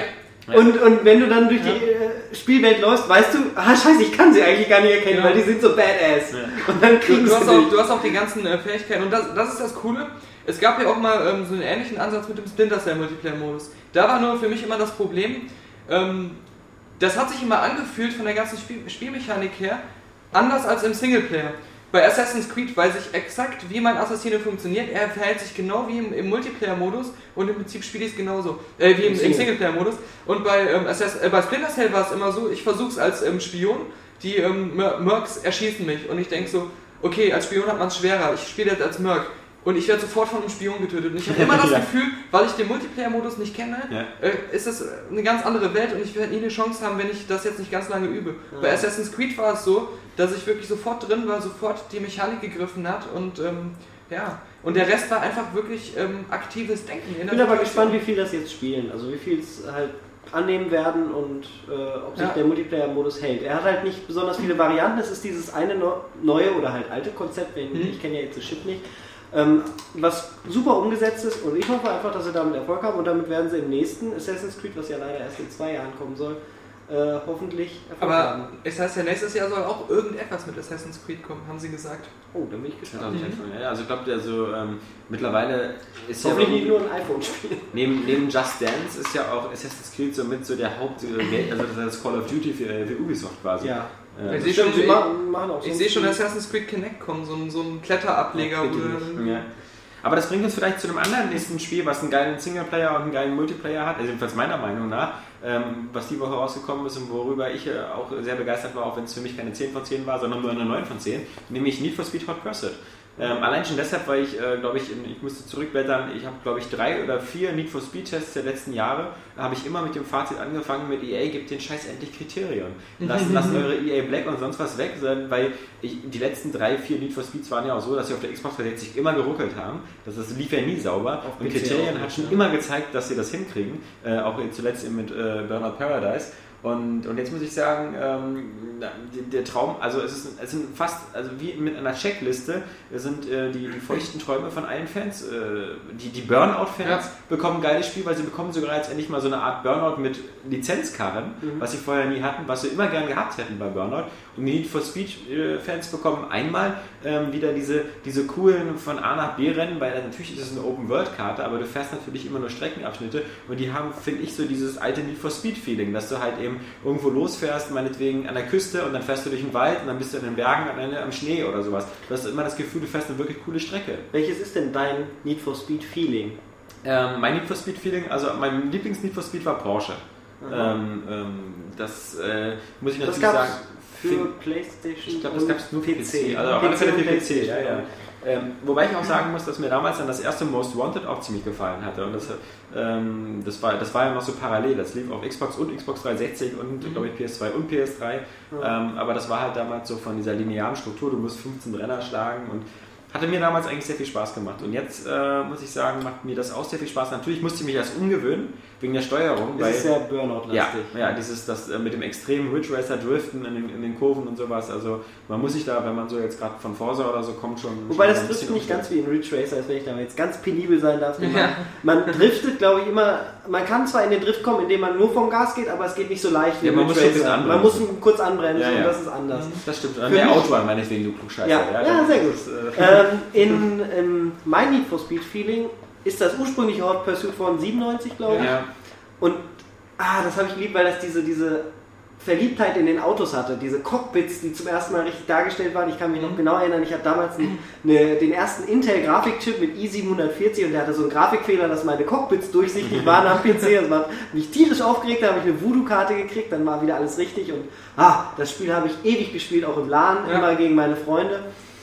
Ja. Und, und wenn du dann durch ja. die äh, Spielwelt läufst, weißt du, ah scheiße, ich kann sie eigentlich gar nicht erkennen, ja. weil die sind so badass. Ja. Und dann kriegst du, du, hast du, auch, du hast auch die ganzen äh, Fähigkeiten und das, das ist das Coole. Es gab ja auch mal ähm, so einen ähnlichen Ansatz mit dem Splinter Cell Multiplayer-Modus. Da war nur für mich immer das Problem, ähm, das hat sich immer angefühlt von der ganzen Spiel Spielmechanik her, anders als im Singleplayer. Bei Assassin's Creed weiß ich exakt, wie mein Assassine funktioniert. Er verhält sich genau wie im, im Multiplayer-Modus und im Prinzip spiele ich es genauso. Äh, wie im, im Singleplayer-Modus. Und bei, ähm, Assass äh, bei Splinter Cell war es immer so, ich versuche es als ähm, Spion, die ähm, Mercs erschießen mich. Und ich denke so, okay, als Spion hat man es schwerer, ich spiele jetzt als Merc. Und ich werde sofort von einem Spion getötet. Und ich habe immer das ja. Gefühl, weil ich den Multiplayer-Modus nicht kenne, ja. äh, ist es eine ganz andere Welt und ich werde nie eine Chance haben, wenn ich das jetzt nicht ganz lange übe. Ja. Bei Assassin's Creed war es so, dass ich wirklich sofort drin war, sofort die Mechanik gegriffen hat und ähm, ja. Und der Rest war einfach wirklich ähm, aktives Denken. Ich bin aber gespannt, wie viel das jetzt spielen. Also wie viel es halt annehmen werden und äh, ob sich ja. der Multiplayer-Modus hält. Er hat halt nicht besonders viele Varianten. Es ist dieses eine neue oder halt alte Konzept, wenn, hm. ich kenne ja jetzt das Chip nicht. Ähm, was super umgesetzt ist und ich hoffe einfach, dass sie damit Erfolg haben und damit werden sie im nächsten Assassin's Creed, was ja leider erst in zwei Jahren kommen soll, äh, hoffentlich Erfolg Aber haben. Es heißt ja, nächstes Jahr soll auch irgendetwas mit Assassin's Creed kommen, haben sie gesagt. Oh, dann bin ich gespannt. Mhm. Ja, also ich glaube, also, ähm, mittlerweile ist hoffentlich ja nicht nur ein iPhone-Spiel. Neben, neben Just Dance ist ja auch Assassin's Creed so mit so der Haupt, also das Call of Duty für, für Ubisoft quasi. Ja. Ja, ich sehe schon, ich, so ich seh schon Assassin's Creed Connect kommen, so ein, so ein Kletterableger. Ja, ja. Aber das bringt uns vielleicht zu einem anderen nächsten Spiel, was einen geilen Singleplayer und einen geilen Multiplayer hat, also jedenfalls meiner Meinung nach, ähm, was die Woche rausgekommen ist und worüber ich äh, auch sehr begeistert war, auch wenn es für mich keine zehn von zehn war, sondern nur eine neun von zehn, nämlich Need for Speed Hot Pursuit. Ähm, allein schon deshalb, weil ich, äh, glaube ich, in, ich musste zurückblättern, ich habe, glaube ich, drei oder vier Need for Speed Tests der letzten Jahre, da habe ich immer mit dem Fazit angefangen mit E A, gebt den Scheiß endlich Kriterien. Lasst, lasst eure E A Black und sonst was weg, weil ich, die letzten drei, vier Need for Speeds waren ja auch so, dass sie auf der Xbox dreihundertsechzig immer geruckelt haben. Das, das lief ja nie sauber. Auf und Kriterien hat schon ja. immer gezeigt, dass sie das hinkriegen, äh, auch zuletzt mit äh, Burnout Paradise. Und, und jetzt muss ich sagen, ähm, der Traum, also es, ist, es sind fast, also wie mit einer Checkliste, sind äh, die, die feuchten Träume von allen Fans. Äh, die die Burnout-Fans ja. bekommen ein geiles Spiel, weil sie bekommen sogar jetzt endlich mal so eine Art Burnout mit Lizenzkarren, mhm. was sie vorher nie hatten, was sie immer gern gehabt hätten bei Burnout. Und die Need for Speed-Fans bekommen einmal ähm, wieder diese, diese coolen von A nach B Rennen, weil natürlich ist es eine Open-World-Karte, aber du fährst natürlich immer nur Streckenabschnitte und die haben, finde ich, so dieses alte Need for Speed-Feeling, dass du halt eben irgendwo losfährst, meinetwegen an der Küste und dann fährst du durch den Wald und dann bist du in den Bergen am Ende am Schnee oder sowas. Du hast immer das Gefühl, du fährst eine wirklich coole Strecke. Welches ist denn dein Need for Speed Feeling? Ähm, mein Need for Speed Feeling, also mein Lieblings-Need for Speed war Porsche. Ähm, ähm, das äh, muss ich natürlich das sagen. Für PlayStation ich glaube, das gab es nur für P C. Also auf alle Fälle für P C, ja, ja. Ähm, wobei ich auch sagen muss, dass mir damals dann das erste Most Wanted auch ziemlich gefallen hatte. Und das, ähm, das, war, das war ja noch so parallel. Das lief auf Xbox und Xbox dreihundertsechzig und mhm. glaube ich P S zwei und P S drei. Mhm. Ähm, aber das war halt damals so von dieser linearen Struktur. Du musst fünfzehn Renner schlagen und hatte mir damals eigentlich sehr viel Spaß gemacht. Und jetzt äh, muss ich sagen, macht mir das auch sehr viel Spaß. Natürlich musste ich mich erst umgewöhnen, wegen der Steuerung. Das weil, ist sehr Burnout-lastig. Ja, ja, dieses das äh, mit dem extremen Ridge Racer Driften in den, in den Kurven und sowas. Also man muss sich da, wenn man so jetzt gerade von Forza oder so kommt, schon... Wobei schon das Driften nicht ganz wie in Ridge Racer ist, wenn ich da jetzt ganz penibel sein darf. Ja. Man driftet, glaube ich, immer... Man kann zwar in den Drift kommen, indem man nur vom Gas geht, aber es geht nicht so leicht wie ja, in Ridge Racer. Man muss kurz anbremsen ja, ja. und das ist anders. Das stimmt. Oder mehr Outrun, meinetwegen, du Klugscheißer. Ja, ja, ja sehr gut. Ist, äh ähm, in in mein Need for Speed Feeling ist das ursprüngliche Hot Pursuit von siebenundneunzig, glaube ich. Ja. Und ah, das habe ich geliebt, weil das diese, diese Verliebtheit in den Autos hatte. Diese Cockpits, die zum ersten Mal richtig dargestellt waren. Ich kann mich noch genau erinnern, ich hatte damals eine, den ersten Intel-Grafikchip mit i siebenhundertvierzig und der hatte so einen Grafikfehler, dass meine Cockpits durchsichtig waren am P C. Das war mich tierisch aufgeregt, da habe ich eine Voodoo-Karte gekriegt, dann war wieder alles richtig. Und ah, das Spiel habe ich ewig gespielt, auch im LAN, ja. immer gegen meine Freunde.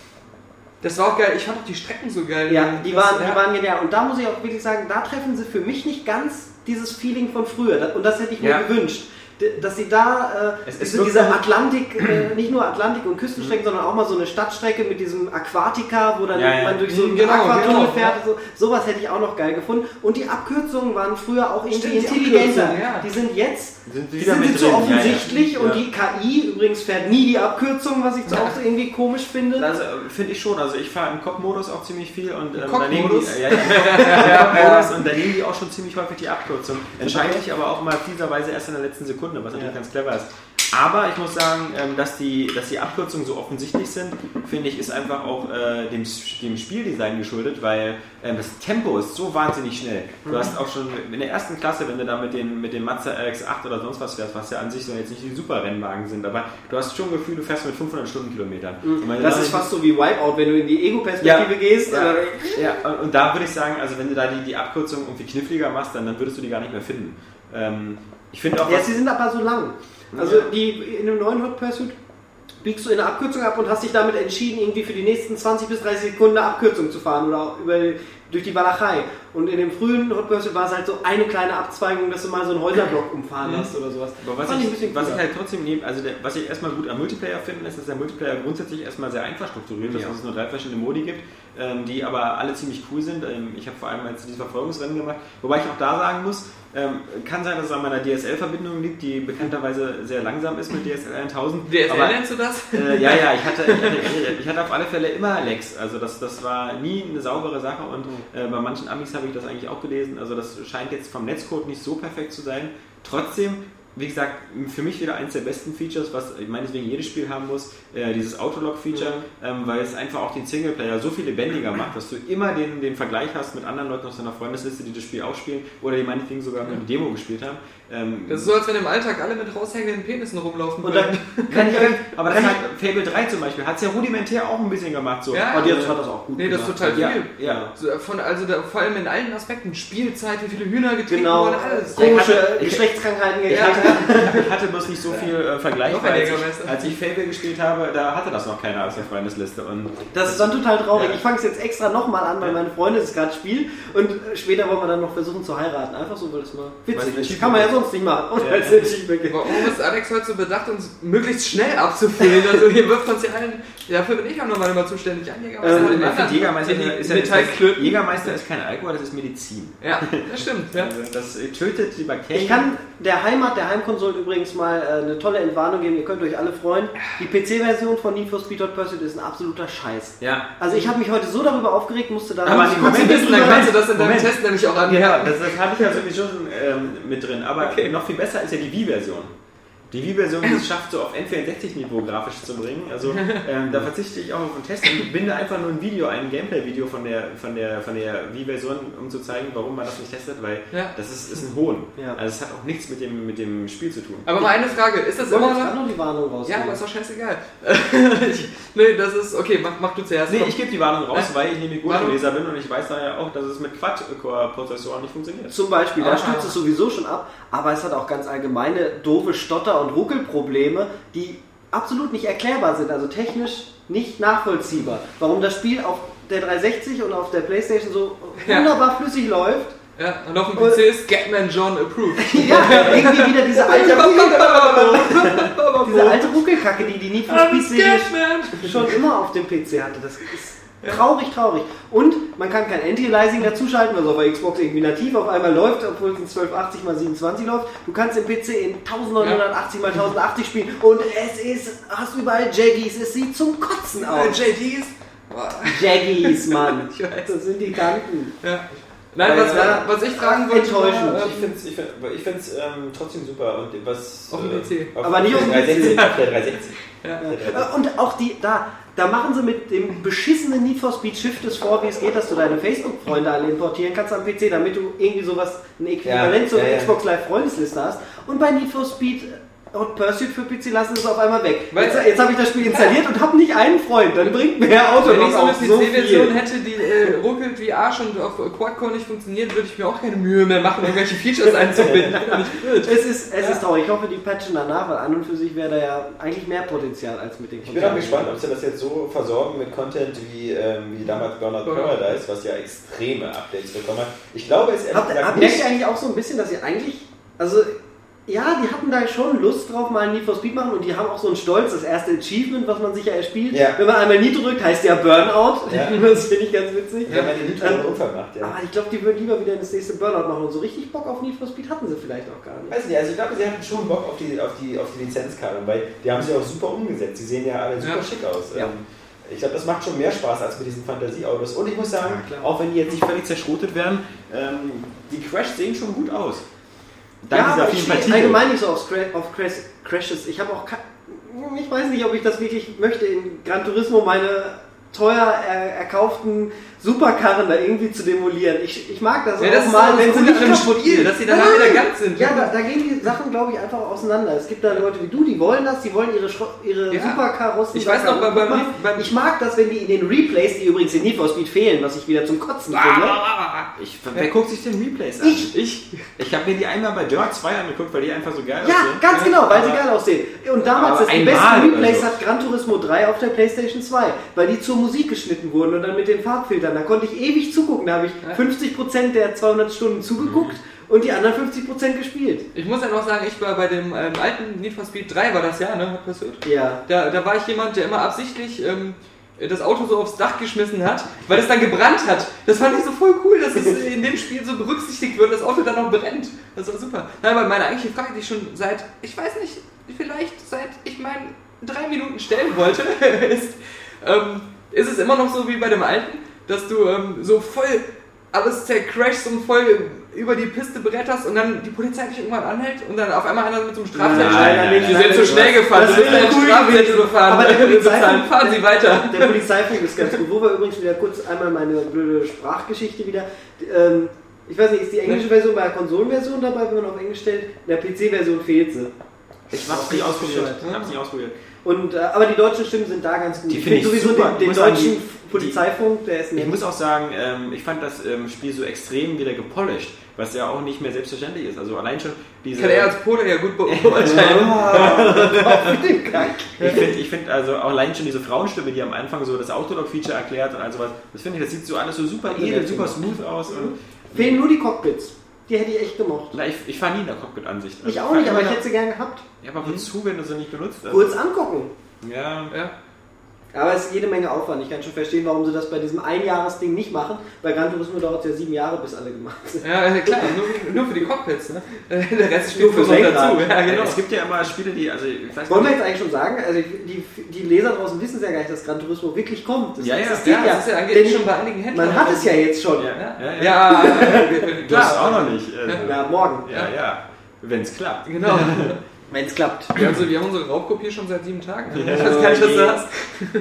Das war auch geil, ich fand auch die Strecken so geil. Ja, die waren, die waren genial. Und da muss ich auch wirklich sagen, da treffen sie für mich nicht ganz dieses Feeling von früher. Und das hätte ich mir ja. gewünscht. dass sie da äh, es, es diese, diese Atlantik, äh, nicht nur Atlantik und Küstenstrecken, mhm. sondern auch mal so eine Stadtstrecke mit diesem Aquatica, wo dann ja, ja. man durch so einen genau, Aquatunnel genau, fährt. Ja. So, sowas hätte ich auch noch geil gefunden. Und die Abkürzungen waren früher auch irgendwie Stimmt, intelligenter. Die, ja. die sind jetzt sind die sind zu offensichtlich ja, ja. und die K I übrigens fährt nie die Abkürzung, was ich ja. auch so irgendwie komisch finde. Also finde ich schon. Also ich fahre im Coop-Modus auch ziemlich viel und ähm, da nehmen die, äh, ja, ja, ja, und da nehmen die auch schon ziemlich häufig die Abkürzung. Entscheide ich aber auch mal fieserweise erst in der letzten Sekunde, was natürlich ja. ganz clever ist. Aber ich muss sagen, dass die, dass die Abkürzungen so offensichtlich sind, finde ich, ist einfach auch äh, dem, dem Spieldesign geschuldet, weil äh, das Tempo ist so wahnsinnig schnell. Du mhm. hast auch schon in der ersten Klasse, wenn du da mit den, mit dem Mazda R X acht oder sonst was fährst, was ja an sich so jetzt nicht die super Rennwagen sind, aber du hast schon ein Gefühl, du fährst mit fünfhundert Stundenkilometern. Mhm. Das ist fast so wie Wipeout, wenn du in die Ego-Perspektive ja, gehst. Ja, oder? ja, und da würde ich sagen, also wenn du da die, die Abkürzung irgendwie kniffliger machst, dann, dann würdest du die gar nicht mehr finden. Ähm, ich finde auch. Ja, sie sind aber so lang. Also die in einem neuen Hot Pursuit biegst du in eine Abkürzung ab und hast dich damit entschieden, irgendwie für die nächsten zwanzig bis dreißig Sekunden eine Abkürzung zu fahren oder über, durch die Walachei. Und in dem frühen Hot Pursuit war es halt so eine kleine Abzweigung, dass du mal so einen Häuserblock umfahren mhm. hast oder sowas. Aber was, ich, ich, was ich halt trotzdem nehme, also der, was ich erstmal gut am Multiplayer finde, ist, dass der Multiplayer grundsätzlich erstmal sehr einfach strukturiert ist, ja. dass es nur drei verschiedene Modi gibt, ähm, die aber alle ziemlich cool sind. Ähm, ich habe vor allem jetzt dieses Verfolgungsrennen gemacht, wobei ich auch da sagen muss, Ähm, kann sein, dass es an meiner D S L-Verbindung liegt, die bekannterweise sehr langsam ist mit D S L tausend. D S L nennst du das? Äh, ja, ja, ich hatte, ich, hatte, ich hatte auf alle Fälle immer Lags. Also das, das war nie eine saubere Sache und äh, bei manchen Amis habe ich das eigentlich auch gelesen. Also das scheint jetzt vom Netzcode nicht so perfekt zu sein. Trotzdem, wie gesagt, für mich wieder eins der besten Features, was ich meinetwegen jedes Spiel haben muss, äh, dieses Autolog-Feature, mhm. ähm, weil es einfach auch den Singleplayer so viel lebendiger macht, dass du immer den, den Vergleich hast mit anderen Leuten aus deiner Freundesliste, die das Spiel auch spielen oder die meinetwegen sogar nur die Demo gespielt haben. Ähm, das ist so, als wenn im Alltag alle mit raushängenden Penissen rumlaufen würden. Kann ich, aber das hat Fable drei zum Beispiel, hat es ja rudimentär auch ein bisschen gemacht. So. Ja, und jetzt hat das auch gut nee, gemacht. Nee, das ist total viel. Ja, ja. So, von, also da, vor allem in allen Aspekten, Spielzeit, wie viele Hühner getreten genau. wurden, alles. Komische Geschlechtskrankheiten gekriegt. Ja, ich hatte bloß nicht so viel äh, Vergleich, weil als ich, als ich Fable gespielt habe, da hatte das noch keiner aus der Freundesliste. Und das ist dann total traurig. Ja. Ich fange es jetzt extra nochmal an, weil meine Freundin es gerade spielt und später wollen wir dann noch versuchen zu heiraten. Einfach so, weil das mal witzig ist. Kann man ja sonst nicht machen. Und ja. Warum ist Alex heute so bedacht, uns möglichst schnell abzufüllen? Also hier wirft uns ja allen. Dafür bin ich auch nochmal immer zuständig. Ein Jägermeister, ähm, ich finde Jägermeister, ist ja, ist Jägermeister ist kein Alkohol, das ist Medizin. Ja, das stimmt. Ja. Das tötet die Bakterien. Ich kann der Heimat, der Heimkonsolen übrigens mal äh, eine tolle Entwarnung geben. Ihr könnt euch alle freuen. Die P C-Version von Need for Speed Hot Pursuit ist ein absoluter Scheiß. Ja. Also ich habe mich heute so darüber aufgeregt, musste da... Aber die Moment, wissen, dann kannst du das in deinem Moment. Test nämlich auch an. Ja, das, das habe ich ja sowieso schon ähm, mit drin. Aber okay. noch viel besser ist ja die Wii-Version. Die Wii-Version, die es schafft, so auf N vierundsechzig-Niveau grafisch zu bringen. Also ähm, da verzichte ich auch auf einen Test und binde einfach nur ein Video, ein Gameplay-Video von der, von der, von der Wii-Version, um zu zeigen, warum man das nicht testet, weil ja. das ist, ist ein Hohn. Ja. Also es hat auch nichts mit dem, mit dem Spiel zu tun. Aber mal eine Frage, ist das immer noch... noch die Warnung raus? Ja, aber ist doch scheißegal. ich, nee, das ist... Okay, mach, mach du zuerst. Nee, ich gebe die Warnung raus, ja. weil ich nämlich Gurkenleser bin und ich weiß daher auch, dass es mit Quad-Core-Prozessoren nicht funktioniert. Zum Beispiel, da ah. stürzt es sowieso schon ab, aber es hat auch ganz allgemeine doofe Stotter- und Ruckelprobleme, die absolut nicht erklärbar sind, also technisch nicht nachvollziehbar. Warum das Spiel auf der dreihundertsechzig und auf der Playstation so ja. wunderbar flüssig läuft. Ja, und auf dem P C ist Gatman John approved. Ja, irgendwie wieder diese alte diese alte Ruckelkacke, die die Need for Speed Serie schon immer auf dem P C hatte. Das ist traurig, traurig. Und man kann kein Anti-Aliasing dazuschalten, was auf der Xbox irgendwie nativ auf einmal läuft, obwohl es in zwölf achtzig mal siebenundzwanzig läuft. Du kannst im P C in neunzehnhundertachtzig mal tausendachtzig spielen und es ist, hast überall Jaggies, es sieht zum Kotzen aus. Jaggies? Jaggies, Mann. Das sind die Kanten. Ja. Nein, was, ja, was ich fragen wollte, enttäuschend. Ich finde es ich find, ich find's, ähm, trotzdem super. Und was, auf dem P C. Auf aber nicht auf dem P C. Auf der dreihundertsechzig. Ja. Ja. Und auch die, da, da machen sie mit dem beschissenen Need for Speed Shift es vor, wie es geht, dass du deine Facebook-Freunde alle importieren kannst am P C, damit du irgendwie sowas, ein Äquivalent ja, zur ja, ja. Xbox Live Freundesliste hast. Und bei Need for Speed Hot Pursuit für P C lassen es auf einmal weg. Jetzt, jetzt habe ich das Spiel installiert und habe nicht einen Freund. Dann bringt mir Auto Wenn ich so eine so P C-Version hätte, die äh, ruckelt wie Arsch und auf Quad-Core nicht funktioniert, würde ich mir auch keine Mühe mehr machen, irgendwelche Features einzubinden. es ist, es ja. ist traurig. Ich hoffe, die patchen danach, weil an und für sich wäre da ja eigentlich mehr Potenzial als mit den Ich bin auch gespannt, ob sie das jetzt so versorgen mit Content wie, ähm, wie damals Burnout Paradise, was ja extreme Updates bekommen hat. Ich glaube, es Habt, habt ihr eigentlich auch so ein bisschen, dass ihr eigentlich, also Ja, die hatten da schon Lust drauf, mal ein Need for Speed machen und die haben auch so einen Stolz, das erste Achievement, was man sich ja erspielt. Ja. Wenn man einmal Nitro drückt, heißt ja Burnout. Ja. Das finde ich ganz witzig. Ja, weil die Nitro einen Unfall macht, ja. Aber ich glaube, die würden lieber wieder das nächste Burnout machen und so richtig Bock auf Need for Speed hatten sie vielleicht auch gar nicht. Weiß nicht, also ich glaube, sie hatten schon Bock auf die, auf die, auf die Lizenzkarte, weil die haben sie auch super umgesetzt. Die sehen ja alle super ja. schick aus. Ja. Ich glaube, das macht schon mehr Spaß als mit diesen Fantasieautos. Und ich muss sagen, ja, auch wenn die jetzt nicht völlig zerschrotet werden, ähm, die Crash sehen schon gut aus. Dank ja, aber ich stehe allgemein nicht so auf, auf Crashes. Ich habe auch, ich weiß nicht, ob ich das wirklich möchte, in Gran Turismo meine teuer er, erkauften Superkarren da irgendwie zu demolieren. Ich, ich mag das ja, auch das mal, wenn sie nicht kaputt Spiel, dass sie danach wieder ganz sind. Ja, da, da gehen die Sachen, glaube ich, einfach auseinander. Es gibt da Leute wie du, die wollen das, die wollen ihre, ihre ja. Superkarossen. Ich weiß noch, bei, beim, beim ich mag das, wenn die in den Replays, die übrigens in Need for Speed fehlen, was ich wieder zum Kotzen finde. Ich, wer ja. guckt sich den Replays an? Ich. Ich, ich habe mir die einmal bei Dirt zwei angeguckt, weil die einfach so geil ja, aussehen. Ja, ganz genau, weil sie geil aussehen. Und damals, das die besten Replays so. hat Gran Turismo drei auf der PlayStation zwei, weil die zur Musik geschnitten wurden und dann mit den Farbfiltern. Da konnte ich ewig zugucken. Da habe ich fünfzig Prozent der zweihundert Stunden zugeguckt mhm. und die anderen fünfzig Prozent gespielt. Ich muss ja noch sagen, ich war bei dem ähm, alten Need for Speed drei, war das ja, ne? Hat passiert? Ja. Da, da war ich jemand, der immer absichtlich ähm, das Auto so aufs Dach geschmissen hat, weil es dann gebrannt hat. Das fand ich so voll cool, dass es in dem Spiel so berücksichtigt wird, das Auto dann noch brennt. Das war super. Nein, aber meine eigentliche Frage, die ich schon seit, ich weiß nicht, vielleicht seit ich meinen drei Minuten stellen wollte, ist, ähm, ist es immer noch so wie bei dem alten, dass du ähm, so voll alles zercrashst und voll über die Piste bretterst und dann die Polizei dich irgendwann anhält und dann auf einmal einer mit so einem Strafzettel. Sie sind zu schnell gefahren, sie sind einen Strafzettel gefahren. Aber der Polizeifunk, fahren Sie weiter. Der Polizeifunk ist ganz gut. Wo wir übrigens wieder kurz einmal meine blöde Sprachgeschichte wieder. Ähm, ich weiß nicht, ist die englische Version bei der Konsolenversion dabei, wenn man auf Englisch stellt? In der P C-Version fehlt sie. Ich hab's nicht ausprobiert. Ich hab's nicht ausprobiert. Und, äh, aber die deutschen Stimmen sind da ganz gut. Die finde ich sowieso super. den, den deutschen sagen, die, Polizeifunk, der ist nett. Ich muss auch sagen, ähm, ich fand das ähm, Spiel so extrem wieder gepolished, was ja auch nicht mehr selbstverständlich ist. Also allein schon diese... Kann er als Pole ja gut beurteilen. ich finde ich find also auch allein schon diese Frauenstimme, die am Anfang so das Autolog-Feature erklärt und all sowas, das finde ich, das sieht so alles so super edel, super smooth aus. Und fehlen nur die Cockpits. Die hätte ich echt gemocht. Na, ich, ich fahre nie in der Cockpit-Ansicht. Also ich auch nicht, aber ich hätte sie gern gehabt. Ja, aber wozu, wenn du sie nicht benutzt hast? Kurz angucken. Ja, ja. Aber es ist jede Menge Aufwand. Ich kann schon verstehen, warum sie das bei diesem Einjahresding nicht machen. Bei Gran Turismo dauert es ja sieben Jahre, bis alle gemacht sind. Ja, klar, nur, nur für die Cockpits, ne? Der Rest spielt für noch dazu. Ja, genau. Es gibt ja immer Spiele, die, also ich weiß Wollen wir jetzt eigentlich schon sagen, also die, die Leser draußen wissen es ja gar nicht, dass Gran Turismo wirklich kommt. Das ja, ja, das, ja, das ist ja angeblich schon bei einigen Händlern. Man hat es ja jetzt schon. Ja, ja, ja. ja, ja du hast es auch noch nicht. Also. Ja, morgen. Ja, ja, wenn es klappt. Genau. Wenn es klappt. Wir haben, so, wir haben unsere Raubkopie schon seit sieben Tagen. Ja, ich weiß gar nicht, was du hast.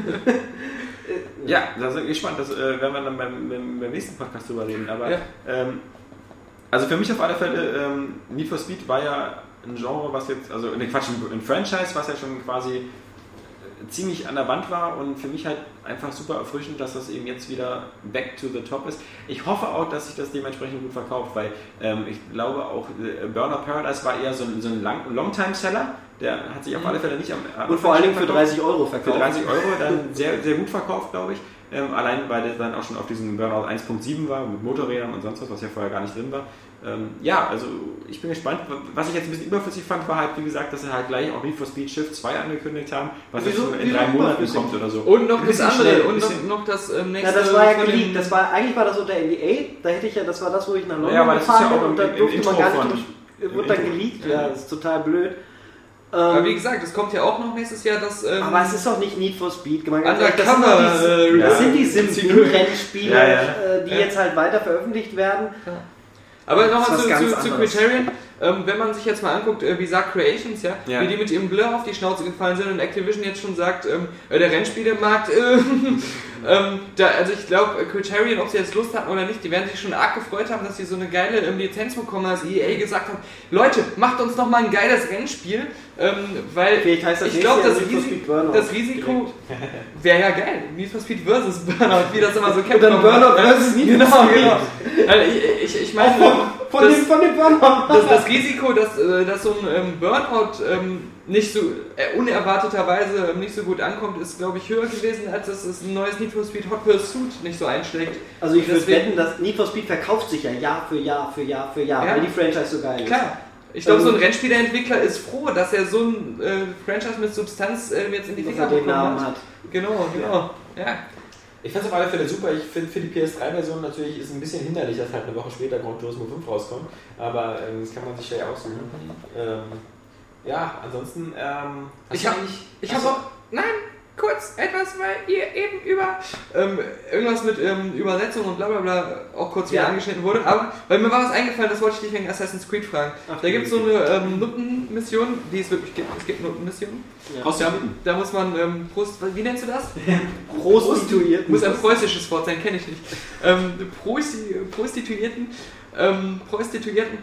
Ja, da bin ich gespannt. Das äh, werden wir dann beim, beim, beim nächsten Podcast drüber reden. Aber ja. ähm, also für mich auf alle Fälle, ähm, Need for Speed war ja ein Genre, was jetzt, also ne Quatsch, ein Franchise, was ja schon quasi ziemlich an der Wand war und für mich halt einfach super erfrischend, dass das eben jetzt wieder back to the top ist. Ich hoffe auch, dass sich das dementsprechend gut verkauft, weil ähm, ich glaube auch äh, Burnout Paradise war eher so ein, so ein Long-Time-Seller, der hat sich auf alle Fälle nicht am... am und vor allen Dingen für dreißig Euro verkauft. Für dreißig Euro dann sehr, sehr gut verkauft, glaube ich. Ähm, allein weil der dann auch schon auf diesem Burnout eins Punkt sieben war, mit Motorrädern und sonst was, was ja vorher gar nicht drin war. Ähm, ja, also ich bin gespannt. Was ich jetzt ein bisschen überflüssig fand, war halt, wie gesagt, dass sie halt gleich auch Need for Speed Shift zwei angekündigt haben, was jetzt in drei Monaten kommt oder so. Und noch das andere, schnell, und noch, noch das ähm, nächste... Ja, das war ja geleakt. Das war, eigentlich war das unter N D A, da hätte ich ja, das war das, wo ich nach London ja, gefahren bin ja und da durfte man gar nicht... Durch, wurde dann geleakt, ja, das ist total blüd. Aber wie gesagt, es kommt ja auch noch nächstes Jahr das... Ähm, aber es ist doch nicht Need for Speed. Undercover. Das, äh, das sind die Sim-Rennspiele, ja, ja. die ja. jetzt halt weiter veröffentlicht werden. Ja. Aber nochmal zu, zu, zu Criterion, ähm, wenn man sich jetzt mal anguckt, äh, wie Sark Creations, ja, ja, wie die mit ihrem Blur auf die Schnauze gefallen sind und Activision jetzt schon sagt, ähm, der Rennspielemarkt, äh, ähm, da, also ich glaube, Criterion, ob sie jetzt Lust hatten oder nicht, die werden sich schon arg gefreut haben, dass sie so eine geile ähm, Lizenz bekommen, als E A gesagt hat, Leute, macht uns noch mal ein geiles Rennspiel, ähm, weil heißt das ich glaube, das, Risi das Risiko wäre ja geil, Need for Speed versus Burnout, wie das immer so kennt. Und dann Burnout versus Need for Speed. Genau, genau. Also ich, ich, ich meine, von, von, das, dem, von dem Burnout. Das, das Risiko, dass, dass so ein ähm, Burnout ähm, nicht so äh, unerwarteterweise ähm, nicht so gut ankommt, ist, glaube ich, höher gewesen, als dass es ein neues Need for Speed Hot Pursuit nicht so einschlägt. Also ich würde wetten, dass Need for Speed verkauft sich ja Jahr für Jahr für Jahr für Jahr, ja. weil die Franchise so geil ist. Klar. Ich glaube, so ein Rennspieleentwickler ist froh, dass er so ein äh, Franchise mit Substanz äh, jetzt in die Finger bekommen hat. hat. Genau, genau. Ja. Ja. Ich fand es auf alle Fälle super. Ich finde für die P S drei Version natürlich ist es ein bisschen hinderlich, dass halt eine Woche später Gran Turismo fünf rauskommt. Aber ähm, das kann man sich ja aussuchen. Mhm. Ähm, ja, ansonsten. Ähm, ich habe ich habe auch. Nein! Kurz etwas, weil ihr eben über ähm, irgendwas mit ähm, Übersetzung und bla bla bla auch kurz wieder ja. angeschnitten wurde, aber weil mir war was eingefallen, das wollte ich dich wegen Assassin's Creed fragen. Ach, da gibt es so eine ähm, Nuttenmission, die es wirklich gibt. Es gibt Nuttenmissionen. Ja. Da, da muss man, ähm, Prost, wie nennst du das? Prostituierten. Muss ein preußisches Wort sein, kenne ich nicht. Ähm, Prosti Prostituierten, ähm, Prostituierten.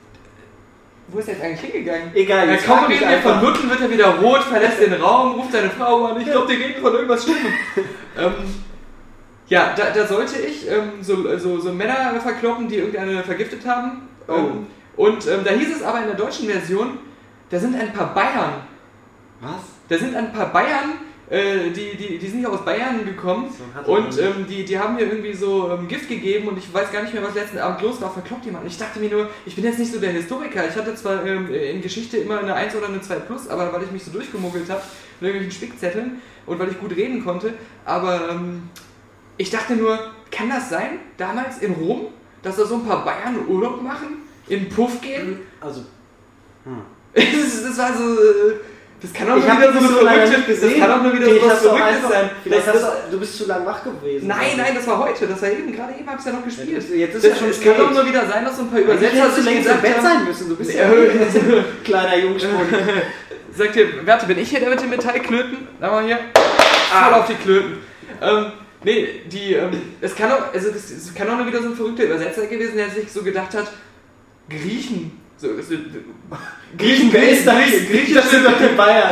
Wo ist er jetzt eigentlich hingegangen? Egal, jetzt kaum reden wir von Nutten, wird er wieder rot, verlässt den Raum, ruft seine Frau an, ich glaube, die reden von irgendwas Schlimmem. ähm, ja, da, da sollte ich ähm, so, so, so Männer verkloppen, die irgendeine vergiftet haben. Oh. Ähm, und ähm, da hieß es aber in der deutschen Version, da sind ein paar Bayern. Was? Da sind ein paar Bayern, äh, die, die, die sind ja aus Bayern gekommen so, und ähm, die, die haben mir irgendwie so ähm, Gift gegeben und ich weiß gar nicht mehr, was letzten Abend los war, verkloppt jemand. Und ich dachte mir nur, ich bin jetzt nicht so der Historiker. Ich hatte zwar ähm, in Geschichte immer eine eins oder eine zwei plus, aber weil ich mich so durchgemuggelt habe mit irgendwelchen Spickzetteln und weil ich gut reden konnte, aber ähm, ich dachte nur, kann das sein, damals in Rom, dass da so ein paar Bayern Urlaub machen, in den Puff gehen? Also, hm. das, das war so... Äh, Das kann auch ich nur wieder so, so verrückt, gesehen. Das kann auch nur wieder okay, so was Verrücktes sein. Vielleicht hast du, du bist zu lang wach gewesen. Nein, nein, das war heute. Das war eben, gerade eben habe ich es ja noch gespielt. Ja, jetzt ist das, ja schon es kann doch nur wieder sein, dass so ein paar Übersetzer sich längst im Bett sein müssen. Du bist ja ein kleiner Jungspund. Sagt ihr, warte, bin ich hier der mit den Metallklöten? Da mal hier. Voll ah. auf die Klöten. Ähm, nee, die, ähm, es kann auch, also das, es kann auch nur wieder so ein verrückter Übersetzer gewesen, der sich so gedacht hat, Griechen. So, so, Griechen, Griechen, Griechen, das sind doch die Bayern.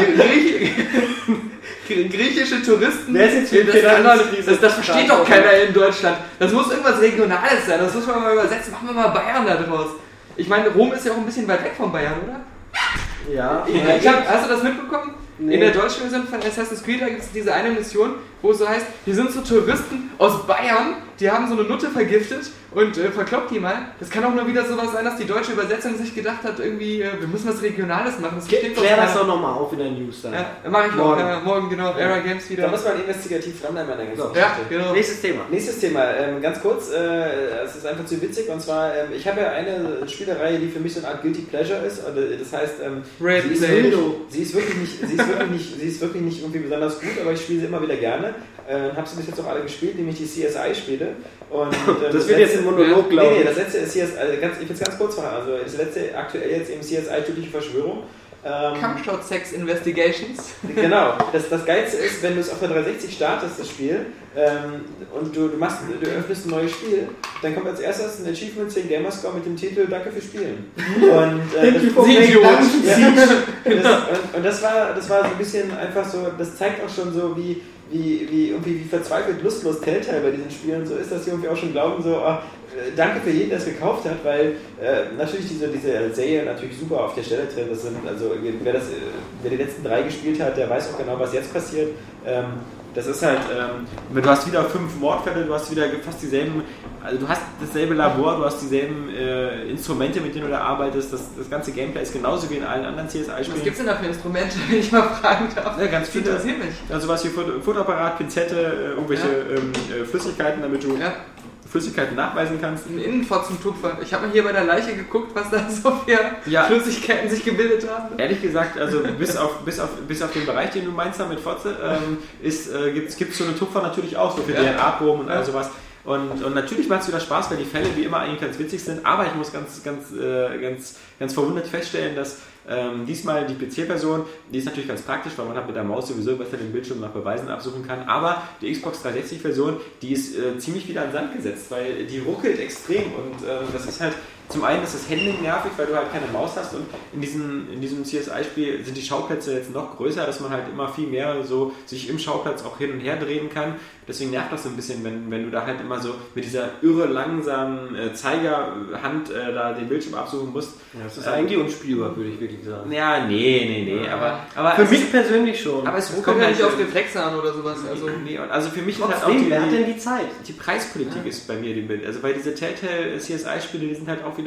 Griechische Touristen. Wer ist jetzt das, kann doch, das, das versteht doch keiner in Deutschland. Das muss irgendwas Regionales sein. Das muss man mal übersetzen. Machen wir mal Bayern da draus. Ich meine, Rom ist ja auch ein bisschen weit weg von Bayern, oder? Ja. Ich, ich hab, hast du das mitbekommen? Nee. In der deutschen Version von Assassin's Creed gibt es diese eine Mission, wo es so heißt, hier sind so Touristen aus Bayern, die haben so eine Nutte vergiftet und äh, verkloppt die mal. Das kann auch nur wieder sowas sein, dass die deutsche Übersetzung sich gedacht hat, irgendwie, äh, wir müssen was Regionales machen. Das Ge Klär das doch nochmal auf in der News dann. Ja, mach ich morgen. Auch, äh, morgen, genau. Ja. Era Games wieder. Da muss man investigativ dranbleiben an der ganzen so. Ja, genau. Nächstes Thema. Nächstes Thema, ähm, ganz kurz, äh, es ist einfach zu witzig und zwar, ähm, ich habe ja eine Spielereihe, die für mich so eine Art Guilty Pleasure ist. Und, äh, das heißt, ähm, sie, ist wirklich, sie ist wirklich nicht, sie ist wirklich nicht, sie ist wirklich nicht irgendwie besonders gut, aber ich spiele sie immer wieder gerne. Äh, habe sie bis jetzt auch alle gespielt, nämlich die C S I-Spiele. Und, ähm, das, das wird jetzt ein Monolog, glaube ich. Nee, nee, das letzte ist C S I, also ganz, ich will es ganz kurz machen, also das letzte aktuell jetzt eben C S I Tödliche Verschwörung. Ähm, Cumshot Sex Investigations. Genau, das, das Geilste ist, wenn du es auf der dreihundertsechzig startest, das Spiel, ähm, und du, du, machst, du öffnest ein neues Spiel, dann kommt als erstes ein Achievement zehn Gamerscore mit dem Titel Danke fürs Spielen. Und, äh, das, ja, das, und, und das war das war so ein bisschen einfach so, das zeigt auch schon so, wie Wie, wie, irgendwie, wie verzweifelt lustlos Telltale bei diesen Spielen so ist, dass sie irgendwie auch schon glauben, so, oh, danke für jeden, der es gekauft hat, weil äh, natürlich diese, diese Serie natürlich super auf der Stelle tritt. Das sind, also, wer, das, wer die letzten drei gespielt hat, der weiß auch genau, was jetzt passiert. Ähm, das ist halt, ähm, du hast wieder fünf Mordfälle, du hast wieder fast dieselben, also du hast dasselbe Labor, du hast dieselben äh, Instrumente, mit denen du da arbeitest, das, das ganze Gameplay ist genauso wie in allen anderen C S I-Spielen. Was gibt es denn da für Instrumente, wenn ich mal fragen darf? Ja, ganz viele. Das interessiert mich. Also was wie Fotoapparat, Pinzette, äh, irgendwelche ja. ähm, äh, Flüssigkeiten, damit du ja. Flüssigkeiten nachweisen kannst. Ein Innenfotzentupfer. Ich habe mal hier bei der Leiche geguckt, was da so für ja. Flüssigkeiten sich gebildet haben. Ehrlich gesagt, also bis auf, bis auf, bis auf den Bereich, den du meinst da mit Fotze, ähm, äh, gibt es so eine Tupfer natürlich auch, so für ja. D N A-Proben und ja. all sowas. Und, und natürlich macht es wieder Spaß, weil die Fälle wie immer eigentlich ganz witzig sind, aber ich muss ganz, ganz, äh, ganz, ganz verwundert feststellen, dass ähm, diesmal die P C-Version, die ist natürlich ganz praktisch, weil man hat mit der Maus sowieso besser den Bildschirm nach Beweisen absuchen kann, aber die Xbox dreihundertsechzig-Version, die ist äh, ziemlich wieder an den Sand gesetzt, weil die ruckelt extrem und äh, das ist halt, zum einen ist das Handling nervig, weil du halt keine Maus hast und in diesem, in diesem C S I-Spiel sind die Schauplätze jetzt noch größer, dass man halt immer viel mehr so sich im Schauplatz auch hin und her drehen kann. Deswegen nervt das so ein bisschen, wenn, wenn du da halt immer so mit dieser irre langsamen äh, Zeigerhand äh, da den Bildschirm absuchen musst. Ja, das ist ähm, eigentlich unspielbar, würde ich wirklich sagen. Ja, nee, nee, nee. Aber, aber für mich ist, persönlich schon. Aber es kommt ja nicht auf Reflexe an oder sowas. Also, nee, also für mich trotzdem, ist halt auch die, wer hat denn die Zeit? Die Preispolitik ja. ist bei mir die Bild. Also weil diese Telltale C S I-Spiele, die sind halt auch wieder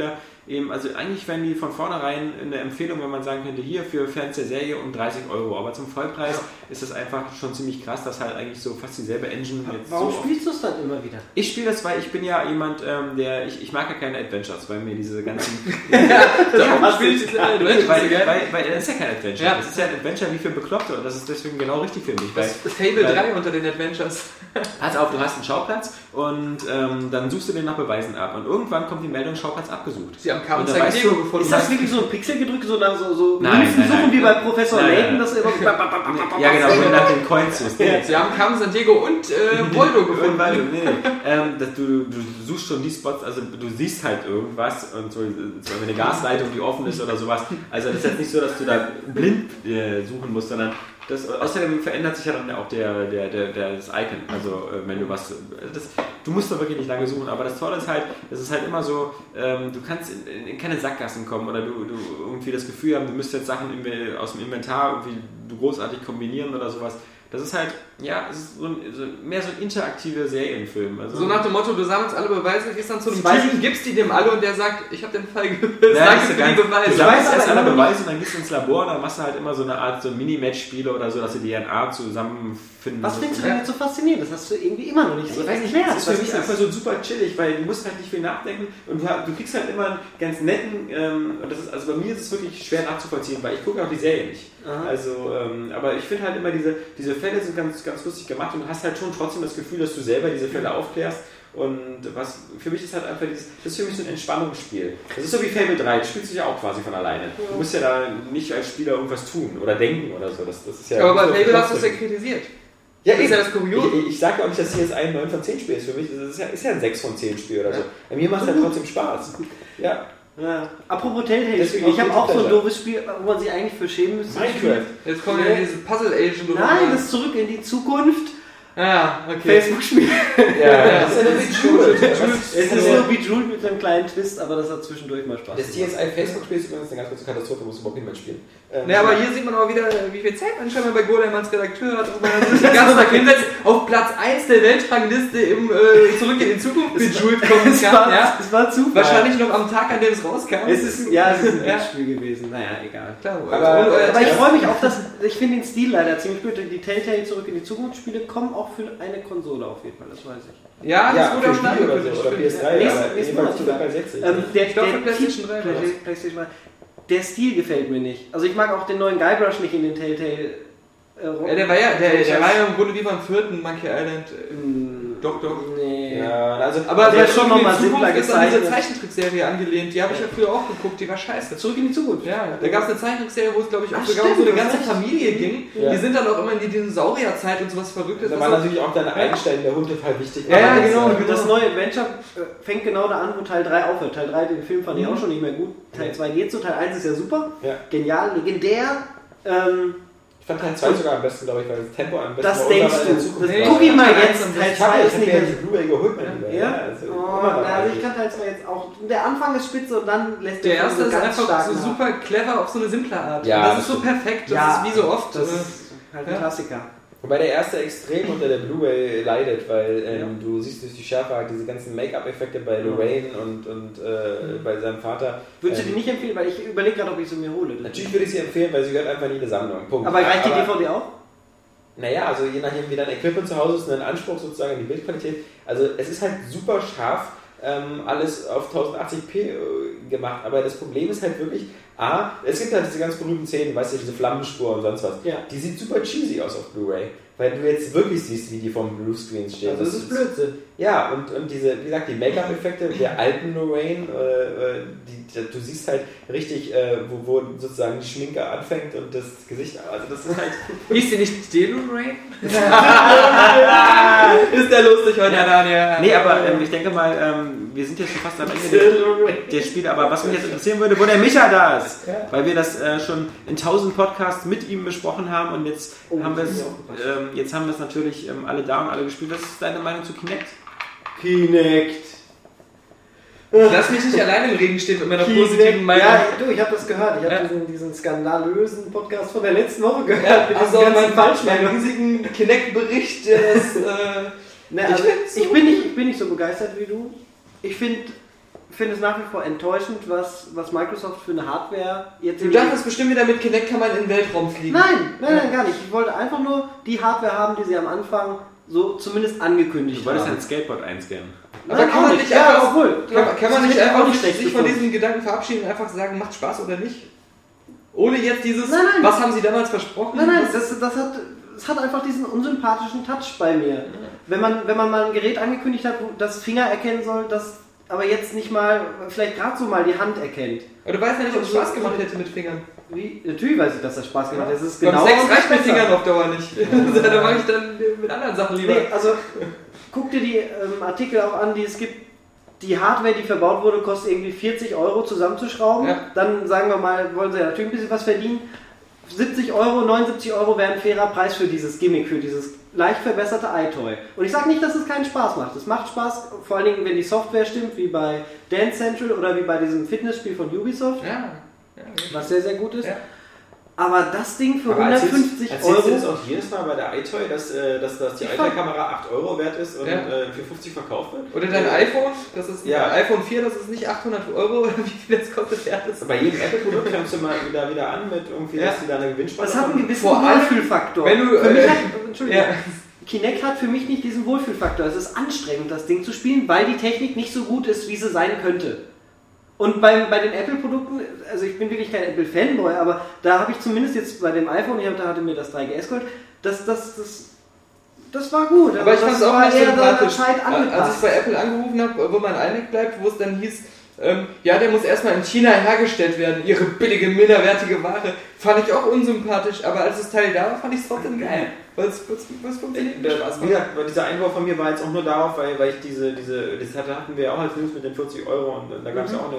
eben, also eigentlich wären die von vornherein eine Empfehlung, wenn man sagen könnte, hier für Fans der Serie um dreißig Euro, aber zum Vollpreis ja. ist das einfach schon ziemlich krass, dass halt eigentlich so fast dieselbe Engine jetzt Warum so spielst du es dann immer wieder? Ich spiele das, weil ich bin ja jemand, ähm, der, ich, ich mag ja keine Adventures, weil mir diese ganzen... ja, ja, spielst du Adventures, weil, weil, weil das ist ja kein Adventure, ja. das ist ja ein Adventure wie für Bekloppte und das ist deswegen genau richtig für mich. Weil, das ist Fable weil, drei unter den Adventures. Pass auf, du hast einen Schauplatz und ähm, dann suchst du den nach Beweisen ab und irgendwann kommt die Meldung, Schauplatz abgesucht. Sie haben Carmen San Diego gefunden. Ist das wirklich so ein Pixelgedrückt, so, so, so Münzen suchen wie bei Professor Layton? Das immer ja genau, wenn du nach den Coins suchst. Nee. Sie haben Carmen San Diego und äh, Voldo gefunden. Nee, nee. ähm, dass du, du suchst schon die Spots, also du siehst halt irgendwas und so, zum Beispiel eine Gasleitung, die offen ist oder sowas. Also das ist jetzt nicht so, dass du da blind äh, suchen musst, sondern das, außerdem verändert sich ja dann auch der, der, der, der, das Icon, also äh, wenn du was, das, du musst da wirklich nicht lange suchen, aber das Tolle ist halt, es ist halt immer so, ähm, du kannst in, in keine Sackgassen kommen oder du, du irgendwie das Gefühl haben, du müsstest jetzt Sachen aus dem Inventar irgendwie großartig kombinieren oder sowas. Das ist halt, ja, es ist so ein, so mehr so ein interaktiver Serienfilm. Also so nach dem Motto, du sammelst alle Beweise, gehst dann zu einem Typen, gibst die dem alle und der sagt, ich habe den Fall gelöst, ja, danke für die Beweise. Du sammelst erst alle Beweise und dann gehst du ins Labor und dann machst du halt immer so eine Art so Mini-Match-Spiele oder so, dass sie die D N A zusammenfinden. Was findest du denn jetzt so faszinierend? Das hast du irgendwie immer noch nicht so. Ich weiß nicht, das ist für mich einfach so super chillig, weil du musst halt nicht viel nachdenken und du, du kriegst halt immer einen ganz netten, ähm, und das ist, also bei mir ist es wirklich schwer nachzuvollziehen, weil ich gucke auch die Serie nicht. Aha. Also, ähm, aber ich finde halt immer diese, diese Fälle sind ganz, ganz lustig gemacht und du hast halt schon trotzdem das Gefühl, dass du selber diese Fälle aufklärst. Und was für mich ist halt einfach dieses, das ist für mich so ein Entspannungsspiel. Das ist so wie Fable drei, das spielst du ja auch quasi von alleine. Du musst ja da nicht als Spieler irgendwas tun oder denken oder so. Das, das ist ja aber bei Fable hast du es ja kritisiert. Ja, das ist ja das Kurios. Ich, ich sage auch nicht, dass hier jetzt ein neun von zehn Spiel ist. Für mich das ist ja, ist ja ein sechs von zehn Spiel oder so. Bei mir macht es halt trotzdem Spaß. Ja. Ja. Apropos Telltale, ich habe auch so ein doofes Spiel, wo man sich eigentlich für schämen müsste. Minecraft. Jetzt kommt ja dieses Puzzle Agent oder Nein, das ist Zurück in die Zukunft. Ah, okay. Facebook-Spiel. Ja, ja, das ist ja wie Jules. Es ist so wie Jules mit einem kleinen Twist, aber das hat zwischendurch mal Spaß. Das T S I Facebook-Spiel ist übrigens eine ganz kurze Katastrophe, muss überhaupt niemand spielen. Ähm, ne, aber hier sieht man auch wieder, wie viel Zeit man scheinbar bei Golem als Redakteur hat, wo man sich den ganzen Tag hinsetzt, auf Platz eins der Weltrangliste im äh, Zurück in die Zukunft mit Jules kommen kann. War, ja? Es war Zufall. Wahrscheinlich noch am Tag, an dem es rauskam. Es ist, ja, es ist ein ja. Spiel gewesen. Naja, egal. Klar, aber, aber, aber ich freue mich auf das, ich finde den Stil leider ziemlich gut. Die Telltale Zurück in die Zukunft Spiele kommen auch für eine Konsole auf jeden Fall, das weiß ich. Ja, das ja, wurde auch Stand oder so. Ich glaube P S drei, nächstes, aber nächstes Mal sogar sechzig. Ähm, der, ich glaube der, für PlayStation drei. PlayStation drei. Der Stil gefällt mir nicht. Also ich mag auch den neuen Guybrush nicht in den Telltale. Äh, ja, der war ja, der, der war ja im Grunde wie beim vierten Monkey Island. Ähm, doch, doch. Nee. Ja, also, aber der ist schon nochmal simpler gezeichnet. Ist an diese gezeichnet. Zeichentrickserie angelehnt. Die habe ich ja früher auch geguckt, die war scheiße. Zurück in die Zukunft. Ja, da gab es eine Zeichentrickserie, wo es glaube ich auch Ach, sogar um so eine ganze Familie ging. Ja. Die sind dann auch immer in die Dinosaurierzeit und sowas Verrücktes. Da war natürlich auch deine Einstellung der Hundefall wichtig. Ja, ja, genau. genau. Das neue Adventure fängt genau da an, wo Teil drei aufhört. Teil drei, den Film fand ich auch schon nicht mehr gut. Teil zwei geht so, Teil eins ist ja super. Ja. Genial, legendär. Ähm, Ich fand Teil zwei sogar am besten, glaube ich, weil das Tempo am besten das war. Denkst du. Das nee, guck ihn mal jetzt. Teil zwei ist nicht mehr. Ich habe die Blu-ray geholt, mein Lieber. Ja? Also, oh, na, also ich kann Teil zwei jetzt auch. Der Anfang ist spitze und dann lässt der erste so ist einfach stark so nach. super clever auf so eine simple Art. Ja, das, das ist so perfekt. Das ja, ist wie so oft. Das ist halt ein ja. Klassiker. Wobei der erste extrem unter der Blu-ray leidet, weil ähm, ja. du siehst durch die Schärfe halt diese ganzen Make-up-Effekte bei Lorraine und, und äh, mhm. bei seinem Vater. Würdest ähm, du die nicht empfehlen? Weil ich überlege gerade, ob ich sie mir hole. Natürlich würde ich sie empfehlen, weil sie gehört einfach nie in eine Sammlung. Punkt. Aber reicht die D V D auch? Naja, also je nachdem, wie dein Equipment zu Hause ist, ein Anspruch sozusagen an die Bildqualität. Also es ist halt super scharf, ähm, alles auf tausendachtzig p äh, gemacht, aber das Problem ist halt wirklich, A, es gibt halt diese ganz berühmten Szenen, weißt du, diese Flammenspur und sonst was. Ja. Die sieht super cheesy aus auf Blu-ray, weil du jetzt wirklich siehst, wie die vom Bluescreen stehen. Also das, das ist Blödsinn. Ja, und, und diese, wie gesagt, die Make-up-Effekte der alten Lorraine, äh, die, die, du siehst halt richtig, äh, wo, wo sozusagen die Schminke anfängt und das Gesicht, also das ist halt... Hieß die nicht De-Lorraine? Ist der lustig heute, ja. Daniel? Nee, aber ähm, ich denke mal, ähm, wir sind jetzt schon fast am Ende der, der Spiele, aber was mich jetzt interessieren würde, wo der Micha da ist, ja. weil wir das äh, schon in tausend Podcasts mit ihm besprochen haben und jetzt oh, haben wir es ähm, jetzt haben wir es natürlich ähm, alle da und alle gespielt. Was ist deine Meinung zu Kinect? Kinect. Lass mich nicht alleine im Regen stehen mit meiner Kinect. Positiven Meinung. Ja, du, ich habe das gehört. Ich habe ja. diesen, diesen skandalösen Podcast von der letzten Woche gehört. Ja, also meinen meinen riesigen Kinect-Bericht, der das... Äh, ne, also ich, ich, bin nicht, ich bin nicht so begeistert wie du. Ich finde finde es nach wie vor enttäuschend, was, was Microsoft für eine Hardware jetzt... Du dachtest bestimmt wieder, mit Kinect kann man in den Weltraum fliegen. Nein, nein, nein, gar nicht. Ich wollte einfach nur die Hardware haben, die sie am Anfang so zumindest angekündigt haben. Du wolltest ein Skateboard einscannen. Aber nein, kann man nicht ja, einfach, obwohl, kann, kann man nicht einfach nicht sich von diesem Gedanken verabschieden und einfach sagen, macht Spaß oder nicht? Ohne jetzt dieses, nein, nein. was haben sie damals versprochen? Nein, nein, das, das, hat, das hat einfach diesen unsympathischen Touch bei mir. Ja. Wenn man, wenn man mal ein Gerät angekündigt hat, das Finger erkennen soll, das aber jetzt nicht mal, vielleicht gerade so mal die Hand erkennt. Aber du weißt ja nicht, ob es Spaß gemacht hätte mit Fingern. Wie? Natürlich weiß ich, dass das Spaß gemacht hat. Das ist genau. Beim Sex reicht mit Fingern auf Dauer nicht. Da mache ich dann mit anderen Sachen lieber. Nee, also guck dir die ähm, Artikel auch an, die es gibt. Die Hardware, die verbaut wurde, kostet irgendwie vierzig Euro zusammenzuschrauben. Ja. Dann sagen wir mal, wollen sie ja natürlich ein bisschen was verdienen. siebzig Euro, neunundsiebzig Euro wäre ein fairer Preis für dieses Gimmick, für dieses leicht verbesserte iToy. Und ich sage nicht, dass es keinen Spaß macht. Es macht Spaß, vor allen Dingen, wenn die Software stimmt, wie bei Dance Central oder wie bei diesem Fitnessspiel von Ubisoft, ja. Ja, ja. was sehr, sehr gut ist. Ja. Aber das Ding für aber hundertfünfzig erzählst, Euro... Erzählst du das auch jedes Mal bei der iToy, dass, dass, dass die iToy-Kamera acht Euro wert ist und ja. für fünfzig verkauft wird? Oder dein iPhone, das ist ja. iPhone vier, das ist nicht achthundert Euro, wie viel das kostet, wert ist. Bei jedem Apple-Produkt fängst du mal wieder, wieder an mit irgendwie, ja. dass die da eine Gewinnspanne haben. Das hat einen gewissen Vor Wohlfühlfaktor. Wenn du, für mich äh, hat, Entschuldigung. Ja. Kinect hat für mich nicht diesen Wohlfühlfaktor. Es ist anstrengend, das Ding zu spielen, weil die Technik nicht so gut ist, wie sie sein könnte. Und bei, bei den Apple-Produkten, also ich bin wirklich kein Apple-Fanboy, aber da habe ich zumindest jetzt bei dem iPhone, ich hab, da hatte mir das drei G S geholt, das, das, das, das war gut. Aber ich fand es auch nicht sympathisch. Als ich bei Apple angerufen habe, wo mein iMac bleibt, wo es dann hieß, ähm, ja, der muss erstmal in China hergestellt werden, ihre billige, minderwertige Ware, fand ich auch unsympathisch, aber als das Teil da war, fand ich es trotzdem geil. Weil es funktioniert mit Spaß. Wie gesagt, dieser Einwurf von mir war jetzt auch nur darauf, weil, weil ich diese, diese, das hatten wir ja auch als News mit den vierzig Euro und da gab es ja auch eine,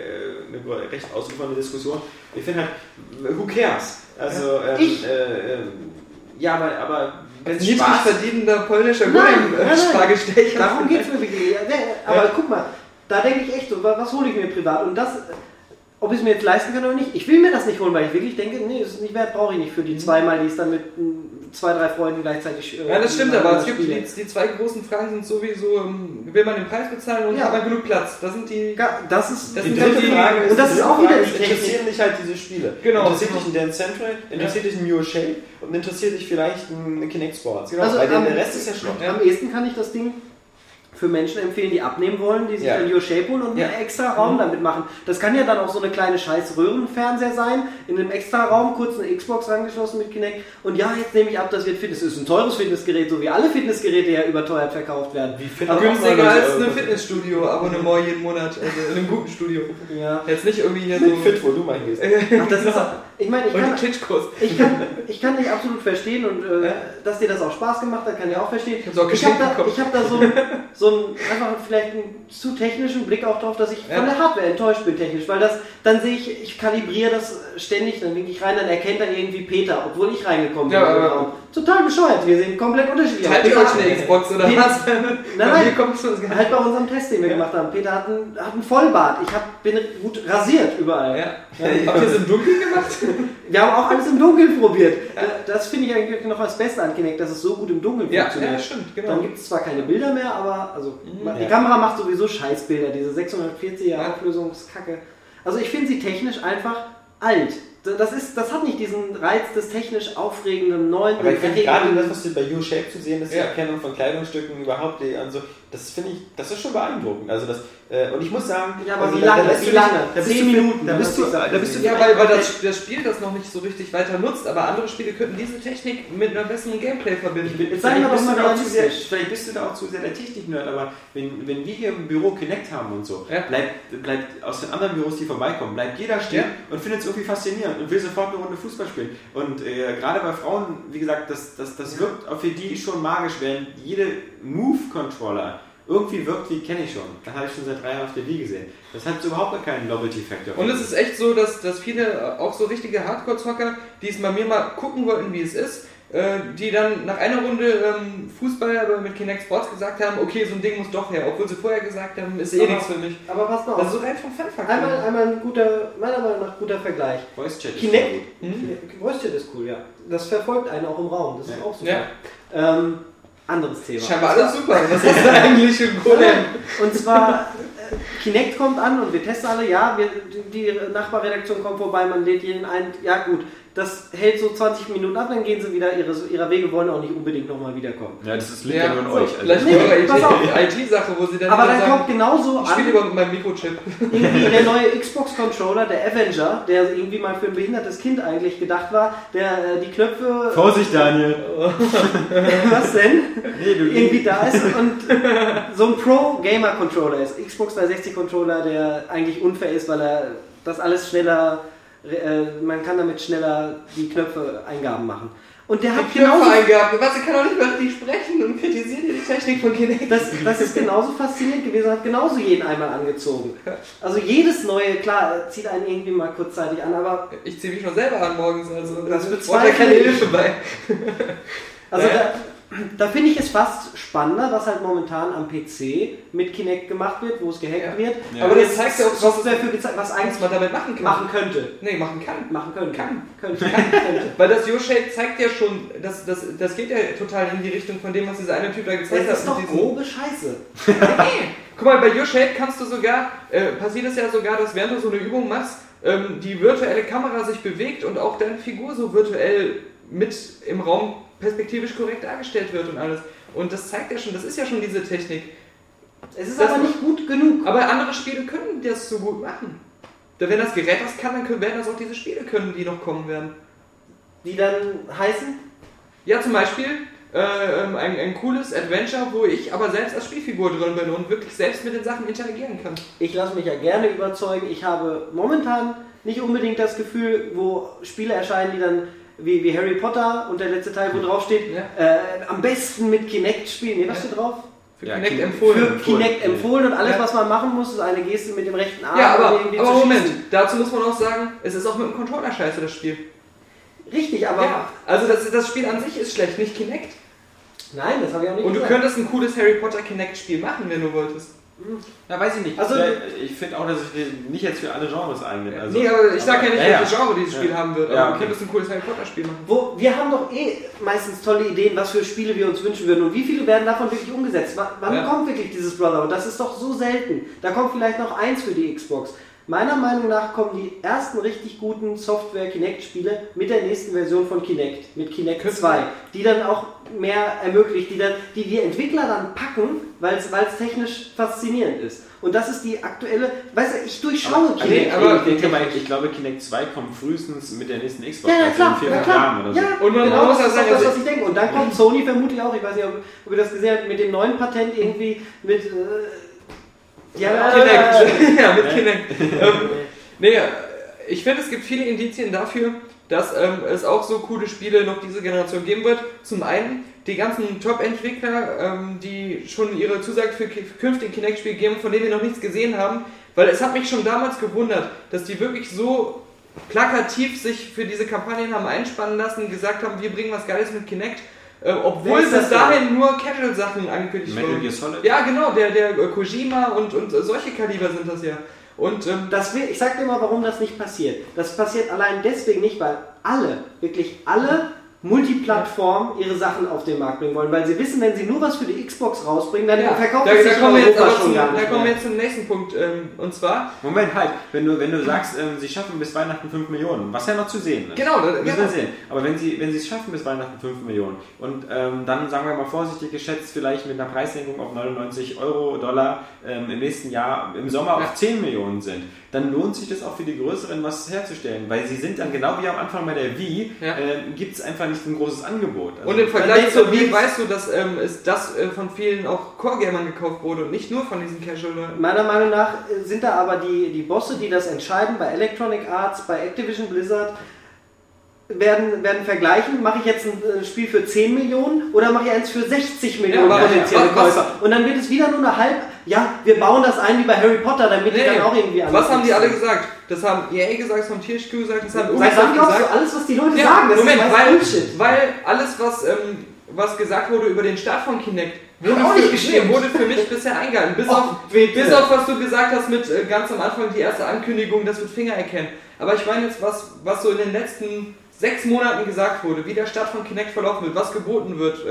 eine recht ausufernde Diskussion. Ich finde halt, who cares? Also, ähm, ich? Äh, äh, ja, aber, aber wenn es niedrig verdienender polnischer Gulden-Spargestecher. Darum geht es mir wirklich. Aber ja. Guck mal, da denke ich echt so, was hole ich mir privat? Und das, ob ich es mir jetzt leisten kann oder nicht, ich will mir das nicht holen, weil ich wirklich denke, nee, ist es nicht wert, brauche ich nicht für die zweimal, die es dann mit zwei, drei Freunden gleichzeitig... Äh, ja, das stimmt, aber es gibt die, die zwei großen Fragen sind sowieso, will man den Preis bezahlen und ja. hat man genug Platz? Das sind die... Ja, das ist das die dritte die, Frage. Und das ist auch wieder die interessieren dich halt diese Spiele. Genau. Interessiert dich ein Dance Central, interessiert dich ein New Shape und interessiert dich vielleicht ein Kinect Sports. Genau, also weil am, der Rest ist ja Schrott. Am ehesten kann ich das Ding für Menschen empfehlen, die abnehmen wollen, die sich ja. ein Your Shape holen und ja. einen extra Raum mhm. damit machen. Das kann ja dann auch so eine kleine scheiß Röhrenfernseher sein, in einem extra Raum kurz eine Xbox angeschlossen mit Kinect und ja, jetzt nehme ich ab, das wird Fitness. Das ist ein teures Fitnessgerät, so wie alle Fitnessgeräte ja überteuert verkauft werden. Wie fit günstiger als ein Fitnessstudio-Abonnement jeden Monat, also in einem guten Studio. Ja. Jetzt nicht irgendwie hier so... Fit, wo du mal gehst. Ach, das ist, ich meine, ich kann, ich, kann, ich kann dich absolut verstehen und äh, ja. dass dir das auch Spaß gemacht hat, kann ich auch verstehen. Ich, auch ich habe da, ich hab da so, so einen, einfach vielleicht einen zu technischen Blick auch drauf, dass ich ja. von der Hardware enttäuscht bin technisch, weil das, dann sehe ich, ich kalibriere das ständig, dann winke ich rein, dann erkennt er irgendwie Peter, obwohl ich reingekommen ja, bin. Ja. Total bescheuert, wir sehen komplett unterschiedlich. Teilt ihr euch eine Xbox oder Peter, was? Nein, nein, halt bei unserem Test, den wir ja. gemacht haben. Peter hat einen, hat einen Vollbart, ich hab, bin gut rasiert überall. Ja. Ja. Habt ihr es im Dunkeln gemacht? Wir haben auch alles im Dunkeln probiert. Ja. Das finde ich eigentlich noch das Beste an Kinect, dass es so gut im Dunkeln ja, funktioniert. Ja, stimmt, genau. Dann gibt es zwar keine Bilder mehr, aber also mhm, die ja. Kamera macht sowieso Scheißbilder, diese sechshundertvierziger ja. Auflösungskacke. Also ich finde sie technisch einfach alt. Das, ist, das hat nicht diesen Reiz des technisch aufregenden, neuen... Aber ich finde gerade das, was bei You Shape zu sehen ist, ja. die Erkennung von Kleidungsstücken überhaupt, die, also, das finde ich, das ist schon beeindruckend. Also das, äh, und ich muss sagen... Ja, aber also, wie lange? Da, da wie lange? Da bist du Minuten. Da bist du, da bist du ja, weil, weil das, das Spiel das noch nicht so richtig weiter nutzt, aber andere Spiele könnten diese Technik mit einer besseren Gameplay verbinden. Bin, Jetzt sagen wir doch mal sehr, vielleicht bist du da auch zu sehr der Technik-Nerd, aber wenn, wenn wir hier im Büro Kinect haben und so, ja. bleibt, bleibt aus den anderen Büros, die vorbeikommen, bleibt jeder stehen ja. und findet es irgendwie faszinierend und will sofort eine Runde Fußball spielen. Und äh, gerade bei Frauen, wie gesagt, das, das, das wirkt auch für die schon magisch, während jede Move-Controller irgendwie wirkt, wie kenne ich schon. Das habe ich schon seit drei Jahren auf der Wii gesehen. Das hat überhaupt noch keinen Novelty-Factor. Und es ist echt so, dass, dass viele, auch so richtige Hardcore-Zocker, die es bei mir mal gucken wollten, wie es ist, äh, die dann nach einer Runde ähm, Fußball mit Kinect Sports gesagt haben, okay, so ein Ding muss doch her, obwohl sie vorher gesagt haben, ist eh nichts für mich. Aber passt noch auf. Das ist so rein vom Fun-Faktor. Einmal, einmal ein guter, meiner Meinung nach guter Vergleich. Voice-Chat ist Kinect, cool. Hm? Voice-Chat ist cool, ja. Das verfolgt einen auch im Raum, das ja. ist auch super. Ja. Ähm, anderes Thema. Scheinbar alles super, das ist der eigentliche Golem. Und zwar, Kinect kommt an und wir testen alle, ja, wir, die Nachbarredaktion kommt vorbei, man lädt jeden ein, ja gut, das hält so zwanzig Minuten ab, dann gehen sie wieder ihre, ihrer Wege, wollen auch nicht unbedingt nochmal wiederkommen. Ja, das ist liegt ja, ja nur an euch. Also vielleicht nee, eure I T-Sache, wo sie dann aber dann sagen, kommt genauso ich spiele über mit meinem Mikrochip. Irgendwie der neue Xbox-Controller, der Avenger, der irgendwie mal für ein behindertes Kind eigentlich gedacht war, der äh, die Knöpfe... Vorsicht, Daniel! Was denn? Nee, du irgendwie da ist und so ein Pro-Gamer-Controller ist. Xbox dreihundertsechzig-Controller, der eigentlich unfair ist, weil er das alles schneller... man kann damit schneller die Knöpfe Eingaben machen. Und der die hat genauso Eingaben. Was, ich kann auch nicht mehr richtig sprechen und kritisiert die Technik von Kinect. Das, das ist genauso faszinierend gewesen, hat genauso jeden einmal angezogen. Also jedes neue, klar, zieht einen irgendwie mal kurzzeitig an, aber... Ich ziehe mich schon selber an morgens, also das bezweifle keine Hilfe bei. Also da, da finde ich es fast spannender, was halt momentan am P C mit Kinect gemacht wird, wo es gehackt ja. wird. Ja. Aber das zeigt ja auch, was, für gezeigt, was eigentlich man damit machen kann. Machen könnte. Nee, machen kann. Machen können. Kann. Könnte. Kann. könnte. Weil das Yoshade zeigt ja schon, das, das, das geht ja total in die Richtung von dem, was dieser eine Typ da gezeigt hat. Das ist doch grobe Scheiße. Nee. Guck mal, bei Yoshade kannst du sogar, äh, passiert es ja sogar, dass während du so eine Übung machst, ähm, die virtuelle Kamera sich bewegt und auch deine Figur so virtuell mit im Raum perspektivisch korrekt dargestellt wird und alles. Und das zeigt ja schon, das ist ja schon diese Technik. Es ist das aber nicht gut genug. Aber andere Spiele können das so gut machen. Wenn das Gerät das kann, dann können, werden das auch diese Spiele können, die noch kommen werden. Die dann heißen? Ja, zum Beispiel äh, ein, ein cooles Adventure, wo ich aber selbst als Spielfigur drin bin und wirklich selbst mit den Sachen interagieren kann. Ich lasse mich ja gerne überzeugen. Ich habe momentan nicht unbedingt das Gefühl, wo Spiele erscheinen, die dann Wie, wie Harry Potter und der letzte Teil, wo drauf steht, ja. äh, am besten mit Kinect spielen. Nee, was ja. steht drauf? Für ja, Kinect empfohlen. Für Kinect empfohlen und alles, ja. was man machen muss, ist eine Geste mit dem rechten Arm. Ja, aber, aber Moment, dazu muss man auch sagen, es ist auch mit dem Controller scheiße, das Spiel. Richtig, aber... Ja, also das, das Spiel an sich ist schlecht, nicht Kinect. Nein, das habe ich auch nicht Und gesagt. du könntest ein cooles Harry Potter Kinect-Spiel machen, wenn du wolltest. Ja, weiß ich nicht. Also, ja, ich finde auch, dass es nicht jetzt für alle Genres eignet. Also, nee, aber ich sage ja nicht, ja, welches Genre dieses Spiel ja. haben wird, aber ja, okay. du könntest ein cooles Harry Potter Spiel machen. Wo, wir haben doch eh meistens tolle Ideen, was für Spiele wir uns wünschen würden und wie viele werden davon wirklich umgesetzt. W- wann ja. kommt wirklich dieses Brotherhood? Das ist doch so selten. Da kommt vielleicht noch eins für die Xbox. Meiner Meinung nach kommen die ersten richtig guten Software-Kinect-Spiele mit der nächsten Version von Kinect, mit Kinect zwei, die dann auch mehr ermöglicht, die dann, die, die Entwickler dann packen, weil es technisch faszinierend ist. Und das ist die aktuelle, weißt du, ich durchschaue aber, Kinect. Aber ich, denke mal, ich glaube, Kinect zwei kommt frühestens mit der nächsten Xbox, ja, ja, klar, also in vier, ja, fünf Jahren oder so. Ja, und man genau, muss das ist sagen, auch das, also was ich denke. Und dann kommt Sony vermutlich auch, ich weiß nicht, ob, ob ihr das gesehen habt, mit dem neuen Patent irgendwie mit... Äh, ja, Kinect. ja, mit Kinect. ähm, nee, ich finde, es gibt viele Indizien dafür, dass ähm, es auch so coole Spiele noch diese Generation geben wird. Zum einen die ganzen Top-Entwickler, ähm, die schon ihre Zusage für künftige Kinect-Spiele geben, von denen wir noch nichts gesehen haben. Weil es hat mich schon damals gewundert, dass die wirklich so plakativ sich für diese Kampagnen haben einspannen lassen, gesagt haben, wir bringen was Geiles mit Kinect. Äh, obwohl bis dahin denn? nur Casual-Sachen angekündigt wurden. Metal Gear Solid? Ja, genau, der, der äh, Kojima und, und äh, solche Kaliber sind das ja. Und ähm, das will, ich sag dir mal, warum das nicht passiert. Das passiert allein deswegen nicht, weil alle, wirklich alle Multiplattformen ihre Sachen auf den Markt bringen wollen, weil sie wissen, wenn sie nur was für die Xbox rausbringen, dann ja, verkauft da, es sich da kommen in wir jetzt Europa aber schon zum, gar nicht Da kommen wir mehr. jetzt zum nächsten Punkt, ähm, und zwar... Moment, halt, wenn du, wenn du sagst, ähm, sie schaffen bis Weihnachten fünf Millionen, was ja noch zu sehen ist. Genau, das müssen genau. wir sehen. Aber wenn sie, wenn sie es schaffen bis Weihnachten fünf Millionen und ähm, dann, sagen wir mal vorsichtig geschätzt, vielleicht mit einer Preissenkung auf neunundneunzig Euro, Dollar ähm, im nächsten Jahr, im Sommer ja. auf zehn Millionen sind, dann lohnt sich das auch für die Größeren, was herzustellen, weil sie sind dann genau wie am Anfang bei der Wii, ja. äh, gibt es einfach nicht ein großes Angebot. Also und im Vergleich zur Wii weißt du, dass ähm, ist das äh, von vielen auch Core-Gamern gekauft wurde und nicht nur von diesen Casual-Leuten. Meiner Meinung nach sind da aber die, die Bosse, die das entscheiden, bei Electronic Arts, bei Activision Blizzard, werden, werden vergleichen, mache ich jetzt ein Spiel für zehn Millionen oder mache ich eins für sechzig Millionen ja, potenzielle ja, was, Käufer. Und dann wird es wieder nur eine halb, ja, wir bauen das ein wie bei Harry Potter, damit nee, die dann auch irgendwie anders. Was haben die alle gesagt? Das haben E A gesagt, das haben T H Q gesagt, das haben Ubisoft gesagt. Alles, was die Leute ja, sagen, das Moment, ist weil, Bullshit. Weil alles, was, ähm, was gesagt wurde über den Start von Kinect, wurde, auch nicht für, wurde für mich bisher eingehalten. Bis, oh, auf, bis auf was du gesagt hast mit äh, ganz am Anfang die erste Ankündigung, das wird Finger erkennen. Aber ich meine jetzt, was, was so in den letzten sechs Monaten gesagt wurde, wie der Start von Kinect verlaufen wird, was geboten wird, äh,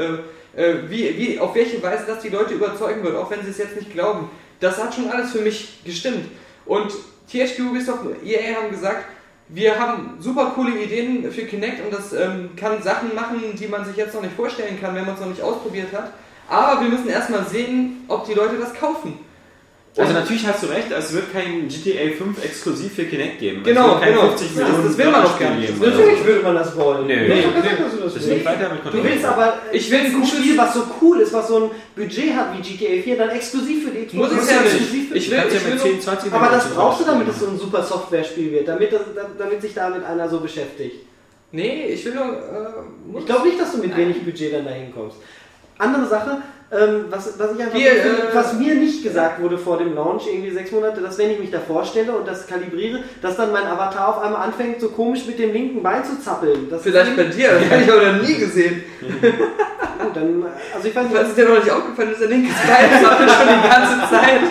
äh, wie, wie, auf welche Weise das die Leute überzeugen wird, auch wenn sie es jetzt nicht glauben. Das hat schon alles für mich gestimmt. Und T H Q, Ubisoft und E A haben gesagt, wir haben super coole Ideen für Kinect und das ähm, kann Sachen machen, die man sich jetzt noch nicht vorstellen kann, wenn man es noch nicht ausprobiert hat. Aber wir müssen erstmal sehen, ob die Leute das kaufen. Also natürlich hast du recht, es wird kein G T A fünf exklusiv für Kinect geben. Genau, es wird genau. fünfzig Millionen das, das will man doch gar nicht. Geben, natürlich würde man das wollen. Nee, nee, nee, nee. nee. Das nee. weiter mit Du willst aber ich will ein ein Spiel, was so cool ist, was so ein Budget hat wie G T A vier, dann exklusiv für die Xbox. Muss es ja nicht. Ich will, ja ich will mit zehn, zwanzig aber das brauchst du, damit es so ein super Software-Spiel wird, damit, das, damit sich damit einer so beschäftigt. Nee, ich will nur... Äh, ich glaube nicht, dass du mit wenig Budget dann dahin kommst. Andere Sache, ähm, was, was, ich einfach Hier, finde, äh, was mir nicht gesagt wurde vor dem Launch, irgendwie sechs Monate, dass wenn ich mich da vorstelle und das kalibriere, dass dann mein Avatar auf einmal anfängt, so komisch mit dem linken Bein zu zappeln. Das vielleicht bei dir, das habe ich aber noch nie gesehen. Ja, dann, also ich weiß nicht, was ist dir noch nicht aufgefallen, dass der linke Bein zappelt schon die ganze Zeit.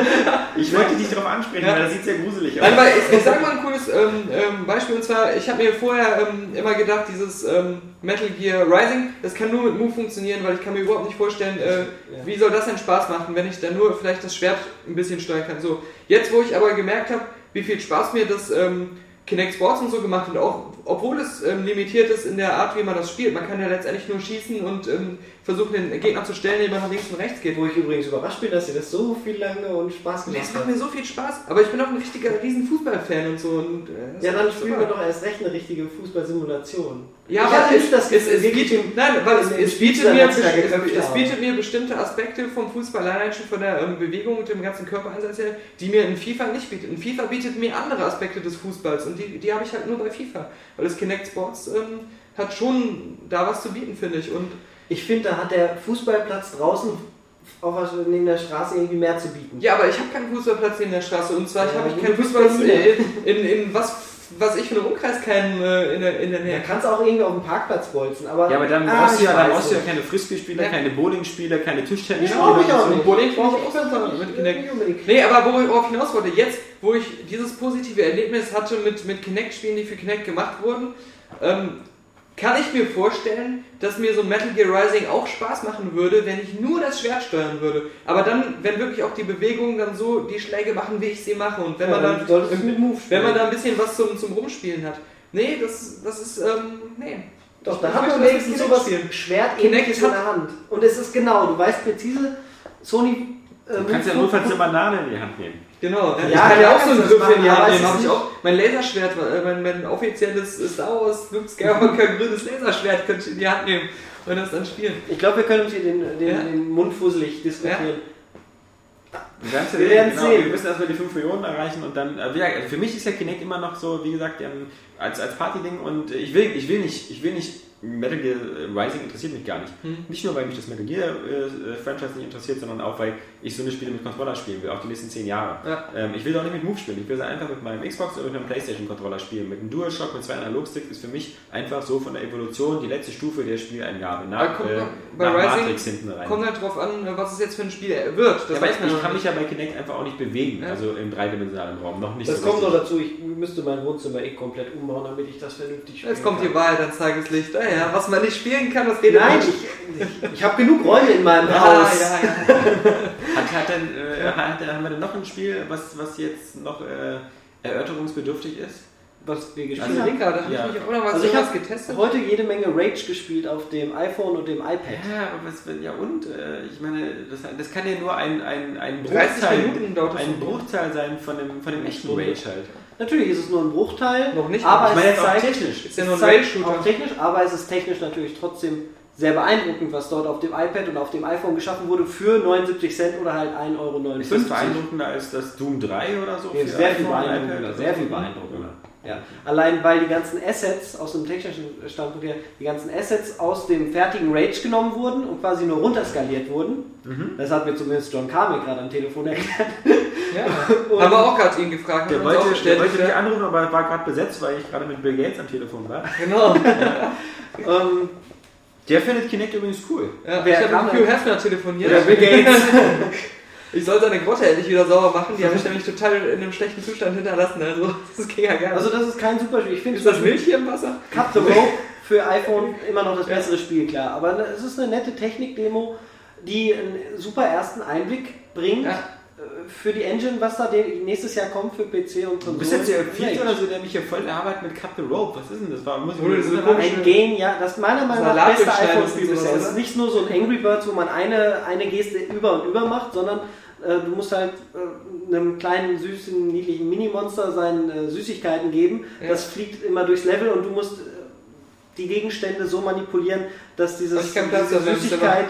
Ich wollte dich darauf ansprechen, ja. Weil das sieht sehr gruselig aus. Nein, weil ich, ich sage mal ein cooles ähm, ähm, Beispiel, und zwar, ich habe mir vorher ähm, immer gedacht, dieses ähm, Metal Gear Rising, das kann nur mit Move funktionieren, weil ich kann mir überhaupt nicht vorstellen, äh, ja. wie soll das denn Spaß machen, wenn ich dann nur vielleicht das Schwert ein bisschen steuern kann. So, jetzt wo ich aber gemerkt habe, wie viel Spaß mir das ähm, Kinect Sports und so gemacht hat, auch obwohl es ähm, limitiert ist in der Art, wie man das spielt. Man kann ja letztendlich nur schießen und ähm, versuchen, den Gegner zu stellen, indem man nach links und rechts geht. Wo ich übrigens überrascht bin, dass dir das so viel lange und Spaß gemacht hat. Das macht mir so viel Spaß, aber ich bin auch ein richtiger riesen Fußballfan und so. Und, äh, ja, dann spielen wir doch erst recht eine richtige Fußballsimulation. Ja, ich aber es, das es, es, bietet, nein, weil es, es, bietet mir, es, es bietet haben. mir bestimmte Aspekte vom Fußball, allein schon von der ähm, Bewegung und dem ganzen Körpereinsatz her, die mir in FIFA nicht bietet. In FIFA bietet mir andere Aspekte des Fußballs und die, die habe ich halt nur bei FIFA. Weil das Kinect Sports ähm, hat schon da was zu bieten, finde ich. Und ich finde, da hat der Fußballplatz draußen auf neben der Straße irgendwie mehr zu bieten. Ja, aber ich habe keinen Fußballplatz neben der Straße. Und zwar ja, habe ich keinen Fußballplatz in, in, in was, was ich für einen Umkreis keinen äh, in, der, in der Nähe. Da kannst du auch irgendwie auf dem Parkplatz bolzen. Aber ja, aber dann ah, brauchst du ja, brauchst du ja keine Frisbee-Spieler, ja. keine Bowling-Spieler, keine Tischtennis-Spieler. Ja, ich auch nicht. Bowling brauche ich auch mit Kinect. Nee, aber worauf ich hinaus wollte, jetzt, wo ich dieses positive Erlebnis hatte mit, mit Kinect-Spielen, die für Kinect gemacht wurden, ähm, kann ich mir vorstellen, dass mir so Metal Gear Rising auch Spaß machen würde, wenn ich nur das Schwert steuern würde. Aber dann, wenn wirklich auch die Bewegungen dann so die Schläge machen, wie ich sie mache. Und wenn ja, man dann, im, wenn man da ein bisschen was zum, zum Rumspielen hat. Nee, das, das ist, ähm, nee. Doch, da haben wir wenigstens sowas Schwert-ähnliches in der Hand. Und es ist genau, du weißt präzise, Sony... Äh, du kannst ja nur eine Banane in die Hand nehmen. Genau, ja, ich kann ja auch so einen Griff in die Hand nehmen, habe ich auch. Mein Laserschwert, mein, mein offizielles Star Wars Luke Skywalker grünes Laserschwert könnte ich in die Hand nehmen und das dann spielen. Ich glaube, wir können uns hier den, den, ja. den Mund fusselig diskutieren. Ja. Wir, wir werden genau, sehen. Wir müssen erstmal die fünf Millionen erreichen und dann, äh, ja, für mich ist ja Kinect immer noch so, wie gesagt, ähm, als, als Party-Ding und ich will, ich will nicht, ich will nicht Metal Gear Rising interessiert mich gar nicht. Hm. Nicht nur, weil mich das Metal Gear äh, Franchise nicht interessiert, sondern auch, weil ich so eine Spiele mit Controller spielen will, auch die nächsten zehn Jahre. Ja. Ähm, ich will doch nicht mit Move spielen, ich will einfach mit meinem Xbox oder mit einem Playstation Controller spielen. Mit einem DualShock, mit zwei Analogsticks ist für mich einfach so von der Evolution die letzte Stufe der Spieleingabe nach, kommt, äh, bei nach Rising Matrix hinten rein. Kommt halt drauf an, was es jetzt für ein Spiel wird. Das ja, weiß man ich kann mich ja bei Kinect einfach auch nicht bewegen, ja. also im dreidimensionalen Raum, noch nicht das so kommt noch dazu, ich müsste mein Wohnzimmer eh komplett umbauen, damit ich das vernünftig spielen Jetzt kommt kann. die Wahrheit ans Tageslicht. Ah, ja, was man nicht spielen kann, das geht Nein, nicht. ich, ich, ich habe genug Räume in meinem ja, Haus. Ja, ja. hat, hat denn, äh, ja. hat, haben wir denn noch ein Spiel, was, was jetzt noch äh, erörterungsbedürftig ist? Was wir gespielt also, haben? Da habe ja. ich mich auch noch was also ich habe getestet. Heute jede Menge Rage gespielt auf dem iPhone und dem iPad. Ja, aber was, ja und? Äh, ich meine, das, das kann ja nur ein, ein, ein, Bruchteil, ein Bruchteil sein von dem, von dem echten Rage halt. Natürlich ist es nur ein Bruchteil, noch nicht, aber ich meine es ist auch zeigt, technisch. Ist ja nur ein Rage-Shooter. Auch technisch, aber es ist technisch natürlich trotzdem sehr beeindruckend, was dort auf dem iPad und auf dem iPhone geschaffen wurde für neunundsiebzig Cent oder halt ein Euro neunundfünfzig. Ist das beeindruckender als das Doom drei oder so? Ja, sehr viel beeindruckender, sehr viel beeindruckender. Ja. Allein weil die ganzen Assets aus dem technischen Standpunkt her, die ganzen Assets aus dem fertigen Rage genommen wurden und quasi nur runterskaliert wurden. Mhm. Das hat mir zumindest John Carmack gerade am Telefon erklärt. Ja, haben wir auch gerade ihn gefragt. Der wollte, der wollte mich anrufen, aber war gerade besetzt, weil ich gerade mit Bill Gates am Telefon war. Genau. Ja. ähm, der findet Kinect übrigens cool. Ja, Wer ich habe mit Hugh Hefner telefoniert. Ja, Bill Gates. Ich soll seine Grotte endlich wieder sauber machen, die habe ich nämlich total in einem schlechten Zustand hinterlassen, also das ging ja gar nicht. Also das ist kein super Spiel. Ich ist das Milch hier im Wasser? Cut the Rope für iPhone immer noch das bessere Spiel, klar. Aber es ist eine nette Technik-Demo, die einen super ersten Einblick bringt. Ja. Für die Engine, was da nächstes Jahr kommt für P C und Konsolen. Du bist jetzt der Vierte oder so, der mich hier voll in der Arbeit mit Cut the Rope. Was ist denn das? War, muss ich so ein Game, ja, das ist meiner Meinung nach das beste iPhone-Spiel bisher. Es ist nicht nur so ein Angry Birds, wo man eine, eine Geste über und über macht, sondern äh, du musst halt äh, einem kleinen, süßen, niedlichen Mini-Monster seine äh, Süßigkeiten geben. Ja. Das fliegt immer durchs Level und du musst äh, die Gegenstände so manipulieren, dass dieses, diese Süßigkeit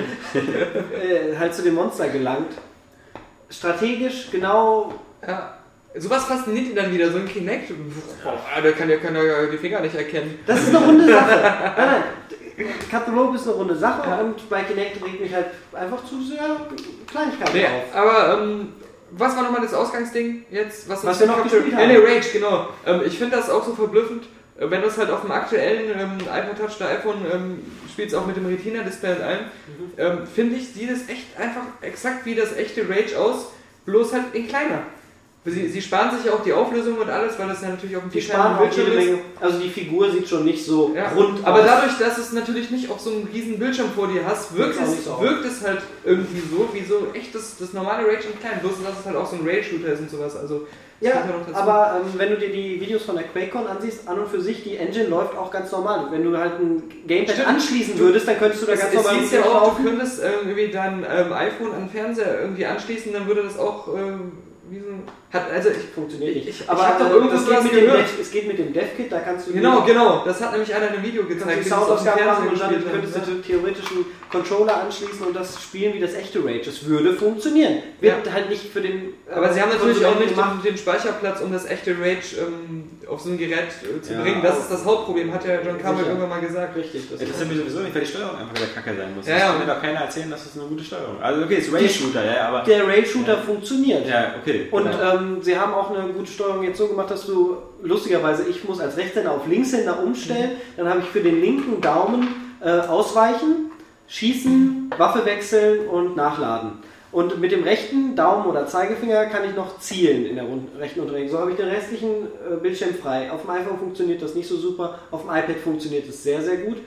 äh, halt zu dem Monster gelangt. Strategisch, genau. Ja. Sowas fasziniert ihn dann wieder, so ein Kinect. Oh, der kann ja kann ja die Finger nicht erkennen. Das ist eine runde Sache. Nein, nein. Cut the Rope ist eine runde Sache ja. Und bei Kinect regt mich halt einfach zu sehr Kleinigkeiten nee, auf. Aber ähm, was war nochmal das Ausgangsding jetzt? Was, was wir noch gespielt haben? Ja, nee, Rage, genau. Ähm, ich finde das auch so verblüffend, wenn du es halt auf dem aktuellen ähm, iPod Touch oder iPhone ähm, spielst, auch mit dem Retina-Display und allem, mhm. ähm, finde ich, sieht es echt einfach exakt wie das echte Rage aus, bloß halt in kleiner. Sie, sie sparen sich ja auch die Auflösung und alles, weil das ja natürlich auf dem viel kleineren Bildschirm ist. Also die Figur sieht schon nicht so ja, rund aber aus. Aber dadurch, dass es natürlich nicht auf so einem riesen Bildschirm vor dir hast, wirkt, es, so wirkt es halt irgendwie so, wie so echt das, das normale Rage in klein. Bloß, dass es halt auch so ein Rage-Shooter ist und sowas. Also ja, aber ähm, wenn du dir die Videos von der QuakeCon ansiehst, an und für sich, die Engine läuft auch ganz normal. Wenn du halt ein Gamepad Stimmt. anschließen würdest, dann könntest du da es, ganz es normal ja auch, du könntest ähm, irgendwie dein ähm, iPhone an den Fernseher irgendwie anschließen, dann würde das auch ähm, wie so hat, also ich funktioniert nicht. Ich, aber ich habe doch irgendwo das geht mit dem Dev, es geht mit dem Dev-Kit, da kannst du genau, genau, das hat nämlich einer in einem Video gezeigt, wie Soundausgaben machen und dann könntest du ja. theoretisch einen Controller anschließen und das spielen wie das echte Rage. Es würde funktionieren. Wird ja. halt nicht für den. Aber äh, sie haben natürlich auch nicht den, den Speicherplatz, um das echte Rage ähm, auf so ein Gerät äh, zu ja, bringen. Das ist das Hauptproblem, hat ja John Carmack irgendwann mal gesagt. Richtig. Das, ja, das ist ja sowieso nicht, weil die Steuerung einfach der Kacke sein muss. Ja, das ja. kann mir doch keiner erzählen, dass das eine gute Steuerung ist. Also okay, es ist Rage-Shooter, ja, aber. Der Rage-Shooter ja. funktioniert. Ja, okay. Und ähm, sie haben auch eine gute Steuerung jetzt so gemacht, dass du, lustigerweise, ich muss als Rechtshänder auf Linkshänder umstellen, mhm. dann habe ich für den linken Daumen äh, ausweichen, schießen, Waffe wechseln und nachladen. Und mit dem rechten Daumen oder Zeigefinger kann ich noch zielen in der rechten Unterregung. So habe ich den restlichen äh, Bildschirm frei. Auf dem iPhone funktioniert das nicht so super, auf dem iPad funktioniert es sehr, sehr gut.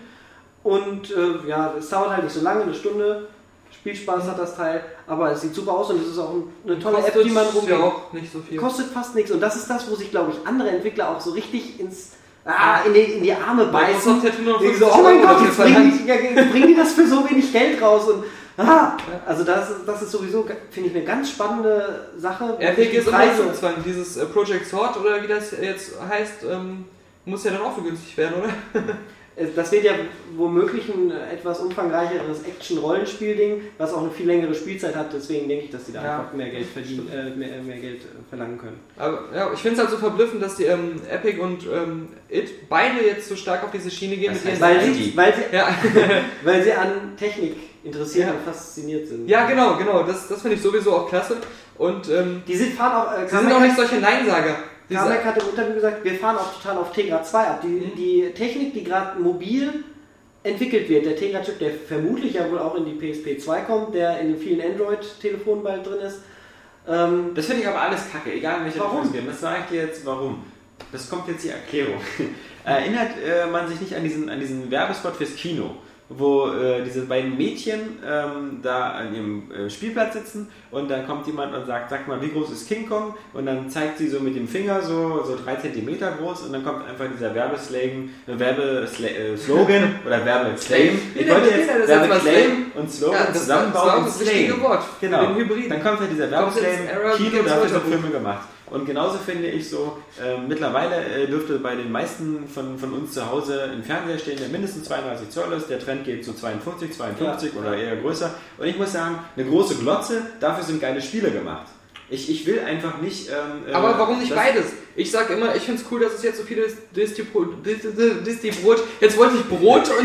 Und äh, ja, es dauert halt nicht so lange, eine Stunde. Spielspaß hat das Teil, aber es sieht super aus und es ist auch eine tolle kostet App, die man rumgeht. Ja auch nicht so viel. Kostet fast nichts und das ist das, wo sich, glaube ich, andere Entwickler auch so richtig ins ah, in, die, in die Arme beißen. So, oh mein Gott, jetzt bringen die, ja, bringen die das für so wenig Geld raus und ah, also das, das ist sowieso, finde ich, eine ganz spannende Sache. Epic ist immer so zwang. Dieses Project Sword oder wie das jetzt heißt, ähm, muss ja dann auch so günstig werden, oder? Das wird ja womöglich ein etwas umfangreicheres Action-Rollenspiel-Ding, was auch eine viel längere Spielzeit hat, deswegen denke ich, dass die da ja, einfach mehr Geld verdienen, äh, mehr, mehr Geld äh, verlangen können. Aber ja, ich finde es halt so verblüffend, dass die ähm, Epic und ähm, It beide jetzt so stark auf diese Schiene gehen das mit ihren weil sie, weil, sie, ja. weil sie an Technik interessiert ja. und fasziniert sind. Ja, genau, genau, das, das finde ich sowieso auch klasse. Und ähm, die sind, fahren auch, äh, sie sind auch nicht solche Neinsager. Carmack hat im Interview gesagt, wir fahren auch total auf Tegra zwei ab. Die, mhm. die Technik, die gerade mobil entwickelt wird, der Tegra-Chip, der vermutlich ja wohl auch in die P S P zwei kommt, der in den vielen Android-Telefonen bald drin ist. Ähm, das finde ich aber alles kacke, egal in welche Richtung es geht. Das sage ich dir jetzt, warum. Das kommt jetzt die Erklärung. Erinnert äh, man sich nicht an diesen, an diesen Werbespot fürs Kino, wo äh, diese beiden Mädchen ähm, da an ihrem äh, Spielplatz sitzen und dann kommt jemand und sagt, sag mal, wie groß ist King Kong? Und dann zeigt sie so mit dem Finger so, so drei Zentimeter groß und dann kommt einfach dieser Werbeslogan, äh, Werbeslogan oder Werbeclaim. Ich wollte jetzt Werbeclaim und Slogan ja, zusammenbauen und Claim. Genau. Dann kommt halt dieser Werbeclaim, Kino, dafür sind Filme gemacht. Und genauso finde ich so, äh, mittlerweile äh, dürfte bei den meisten von, von uns zu Hause ein Fernseher stehen, der mindestens zweiunddreißig Zoll ist. Der Trend geht zu zweiundvierzig, zweiundfünfzig ja. oder eher größer. Und ich muss sagen, eine große Glotze, dafür sind geile Spiele gemacht. Ich, ich will einfach nicht... Ähm, Aber warum nicht beides? Ich sag immer, ich finde es cool, dass es jetzt so viele Distribrot... Distribrot... Jetzt wollte ich Brot und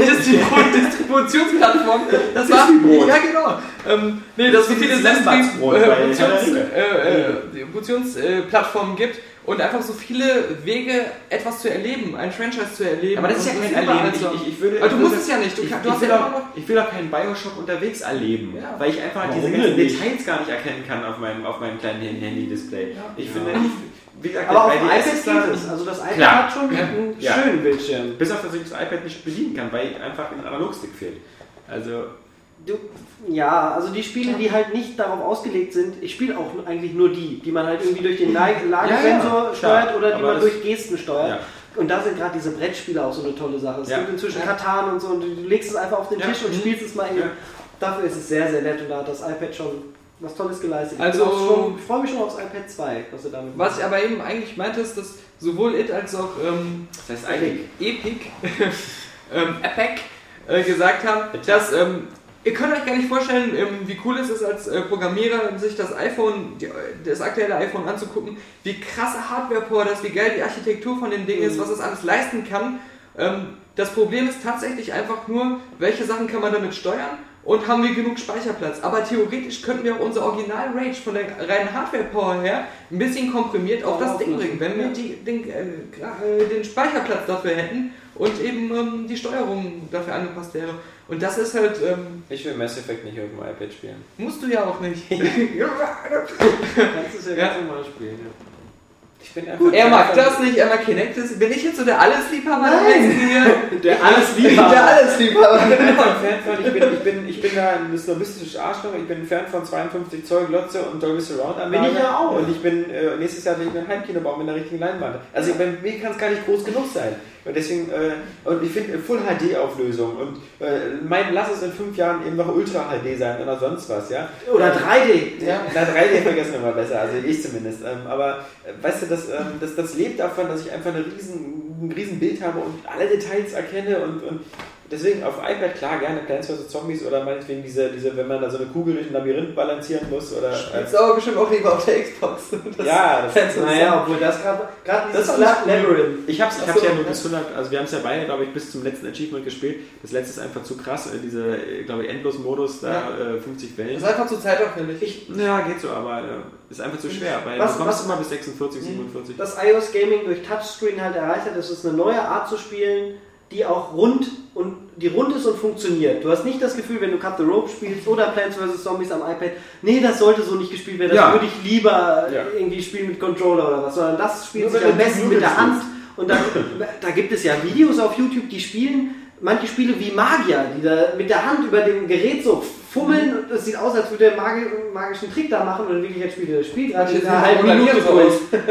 Distributionsplattformen. Das war... Ja, genau. Ähm, nee, dass es so viele Distributionsplattformen gibt und einfach so viele Wege, etwas zu erleben, ein Franchise zu erleben. Aber das ist ja kein Erleben. Ich, ich, ich würde, Aber du musst es ja nicht. Du, ich, du ich, hast will ja auch, ich will auch keinen Bioshock unterwegs erleben, ja. weil ich einfach Warum diese ganzen nicht? Details gar nicht erkennen kann auf meinem, auf meinem kleinen Handy-Display. Ja. Ich ja. finde, ich, wie gesagt, aber auf dem dem I D iPad S geht es. Also das iPad klar. hat schon einen Ja. schönen Bildschirm. Bis auf, dass ich das iPad nicht bedienen kann, weil einfach ein Analogstick fehlt. Also... Du, ja, also die Spiele, die halt nicht darauf ausgelegt sind, ich spiele auch eigentlich nur die, die man halt irgendwie durch den Lagesensor ja, ja, steuert oder die aber man durch Gesten steuert. Ja. Und da sind gerade diese Brettspiele auch so eine tolle Sache. Es Ja. gibt inzwischen Ja. Katan und so und du legst es einfach auf den Ja. Tisch und Mhm. spielst es mal eben. Ja. Dafür ist es sehr, sehr nett und da hat das iPad schon was Tolles geleistet. Also- ich, bin auch schon, ich freue mich schon aufs iPad zwei, was du damit Was ich aber eben eigentlich meinte, ist, dass sowohl It als auch ähm, Das heißt eigentlich... Epic, ähm, Epic äh, gesagt haben, dass ähm, ihr könnt euch gar nicht vorstellen, ähm, wie cool es ist als äh, Programmierer, sich das iPhone, die, das aktuelle iPhone anzugucken, wie krasse Hardware-Power das, wie geil die Architektur von dem Ding ist, was es alles leisten kann. Ähm, das Problem ist tatsächlich einfach nur, welche Sachen kann man damit steuern und haben wir genug Speicherplatz. Aber theoretisch könnten wir auch unser Original Rage von der reinen Hardware-Power her ein bisschen komprimiert auf das Ding bringen, wenn wir die, den, äh, den Speicherplatz dafür hätten und eben ähm, die Steuerung dafür angepasst wäre. Und das ist halt... Ähm, Ich will Mass Effect nicht auf dem iPad spielen. musst du ja auch nicht. kannst du es ja ganz normal spielen. Ja. Ich bin einfach Er mag einfach- das nicht, er mag Kinectus. Bin ich jetzt so der Allesliebhaber? Nein. hier? Der Allesliebhaber. Der Allesliebhaber. Ich bin einfach ein Fan von, ich bin, ich bin, ich bin da ein snobistisches Arschloch, ich bin ein Fan von zweiundfünfzig Zoll Glotze und Dolby Surround Anlage. Bin ich ja auch. Und ich bin, äh, nächstes Jahr will ich einen Heimkino bauen mit einer richtigen Leinwand. Also bei mir kann es gar nicht groß genug sein. Und deswegen, äh, und ich finde Full H D Auflösung und äh, mein, lass es in fünf Jahren eben noch Ultra H D sein oder sonst was, ja. Oder drei D. Ja, na, drei D vergessen wir mal besser, also ich zumindest. Ähm, aber äh, weißt du, das, ähm, das, das lebt davon, dass ich einfach eine riesen, ein riesen Bild habe und alle Details erkenne und, und deswegen auf iPad klar gerne Plants versus. Zombies oder meinetwegen diese, diese, wenn man da so eine Kugel durch ein Labyrinth balancieren muss oder. Spielst du aber bestimmt auch lieber auf der Xbox. Das Ja, das ist Naja, obwohl das gerade gerade Das dieses ist alles cool. Labyrinth. Ich hab's, ich Ach hab's so, ja nur ja. bis hundert, also wir haben es ja beide, glaube ich, bis zum letzten Achievement gespielt. Das letzte ist einfach zu krass, äh, diese, äh, glaube ich, Endlos-Modus, da Ja. äh, fünfzig Wellen. ist einfach zu zeitaufwendig. Ich, Ja, geht so, aber äh, ist einfach zu schwer, weil Was- du kommst was- immer bis sechsundvierzig, siebenundvierzig. das iOS Gaming durch Touchscreen halt erreicht hat, das ist eine neue Art zu spielen, die auch rund und die rund ist und funktioniert. Du hast nicht das Gefühl, wenn du Cut the Rope spielst oder Plants versus. Zombies am iPad, nee, das sollte so nicht gespielt werden, das Ja. würde ich lieber Ja. irgendwie spielen mit Controller oder was, sondern das spielt Nur sich wenn am du besten nur mit der spielst. Hand und dann, da gibt es ja Videos auf YouTube, die spielen manche Spiele wie Magier, die da mit der Hand über dem Gerät so fummeln und es sieht aus, als würde er einen magi magischen Trick da machen und in Wirklichkeit spielt er das Spiel gerade in einer halben Minute durch.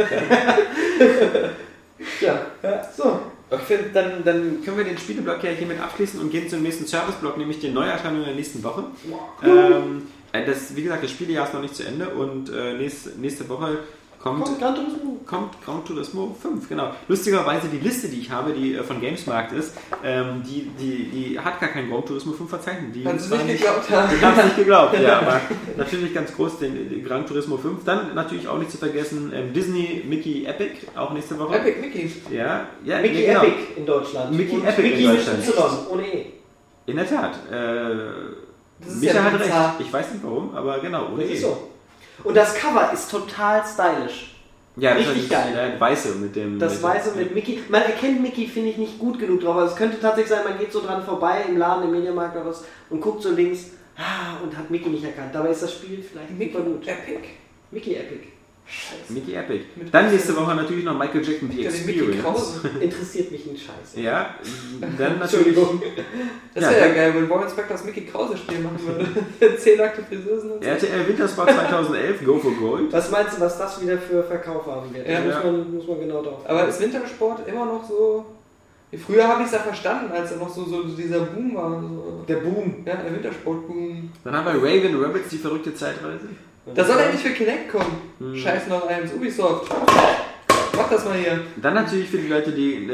Ja, so. Ich finde, dann, dann können wir den Spieleblock ja hiermit abschließen und gehen zum nächsten Serviceblock, nämlich die Neuerscheinungen der nächsten Woche. Ähm, äh, das, wie gesagt, das Spielejahr ist noch nicht zu Ende und äh, nächste, nächste Woche kommt, Kommt Gran Turismo. kommt Gran Turismo fünf, genau. Lustigerweise die Liste, die ich habe, die äh, von Gamesmarkt ist, ähm, die, die, die hat gar kein Gran Turismo fünf verzeichnet. Die Kannst du zwar nicht geglaubt haben. Ich habe es nicht geglaubt, ja, aber natürlich ganz groß den, den Gran Turismo fünf. Dann natürlich auch nicht zu vergessen ähm, Disney Mickey Epic, auch nächste Woche. Epic Mickey. Ja, ja, Mickey ja, genau. Epic in Deutschland. Mickey Und Epic Mickey in mit Deutschland. Y, ohne E. In der Tat. Äh, Das ist Micha ja hat recht. bizarr. Ich weiß nicht warum, aber genau, ohne Das E. ist so. Und das Cover ist total stylisch. Ja, das Richtig ist geil. Der Weiße mit dem. Das mit Weiße dem, mit Mickey. Man erkennt Mickey, finde ich, nicht gut genug drauf. Also es könnte tatsächlich sein, man geht so dran vorbei im Laden, im Mediamarkt oder was und guckt so links ah, und hat Mickey nicht erkannt. Dabei ist das Spiel vielleicht Mickey super gut. Epic. Mickey Epic. Scheiße. Mickey Epic. Mit Dann was nächste denn? Woche natürlich noch Michael Jackson The Ja, den Mickey Experience. Krause. Interessiert mich ein Scheiß. Ja, dann natürlich. Das Ja, wäre ja dann- geil, wenn Warren Spector das Mickey Krause Spiel machen würde. Zehn nackte Friseusen und so. R T L Wintersport zweitausendelf, Go for Gold. Was meinst du, was das wieder für Verkauf haben wird? Ja. Da muss man, muss man genau drauf. Aber ist Wintersport immer noch so... Früher habe ich es ja verstanden, als er noch so, so dieser Boom war. So. Der Boom. Ja, der Wintersport-Boom. Dann haben wir Raven Rabbits, die verrückte Zeitreise. Das soll eigentlich für Kinect kommen. Hm. Scheiß noch eins. Ubisoft. Mach das mal hier. Dann natürlich für die Leute, die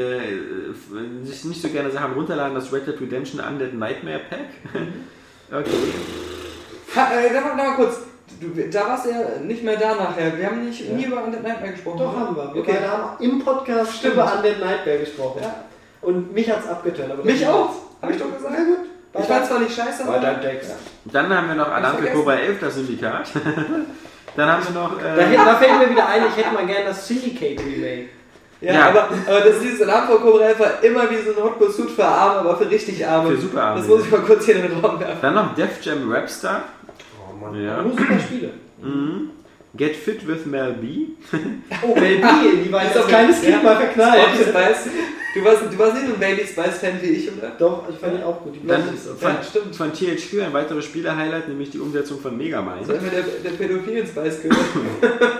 äh, sich nicht so gerne Sachen runterladen, das Red Dead Redemption Undead Nightmare Pack. Okay. Ha, äh, da, mal, da mal kurz. Du, da warst du ja nicht mehr da nachher. Wir haben nicht Ja. nie über Undead Nightmare gesprochen. Doch, oder? haben wir. Wir Okay. beide haben im Podcast Stimmt. über Undead Nightmare gesprochen. Ja. Und mich hat es abgetönt. aber Mich das- auch. Hab ich doch gesagt. Na gut. Ich fand zwar nicht scheiße, War aber... dein Text. Dann haben wir noch Alarm für vergessen. Cobra elf, das Syndikat. Dann haben wir noch. Da, Äh, da fällt mir wieder ein, ich hätte mal gerne das Syndicate Remake. Ja, Ja. aber, aber das ist dieses Alarm vor Cobra elf war immer wie so ein Hot Pursuit für Arme, aber für richtig Arme. Für super Arme, Das muss ja. ich mal kurz hier in den Raum werfen. dann noch Def Jam Rapstar. Oh Mann. Ja. Nur super Spiele. Mhm. Get Fit with Mel B. Oh, Mel B, die war jetzt als kleines Kind ja. mal verknallt. Du warst, du warst nicht so ein Baby Spice-Fan wie ich, oder? Doch, ich fand die auch gut. Die Dann von, ja, stimmt. Von T H Q ein weiteres Spiele-Highlight, nämlich die Umsetzung von Megamind. Das hat mir der, der Pädophilen Spice gehört.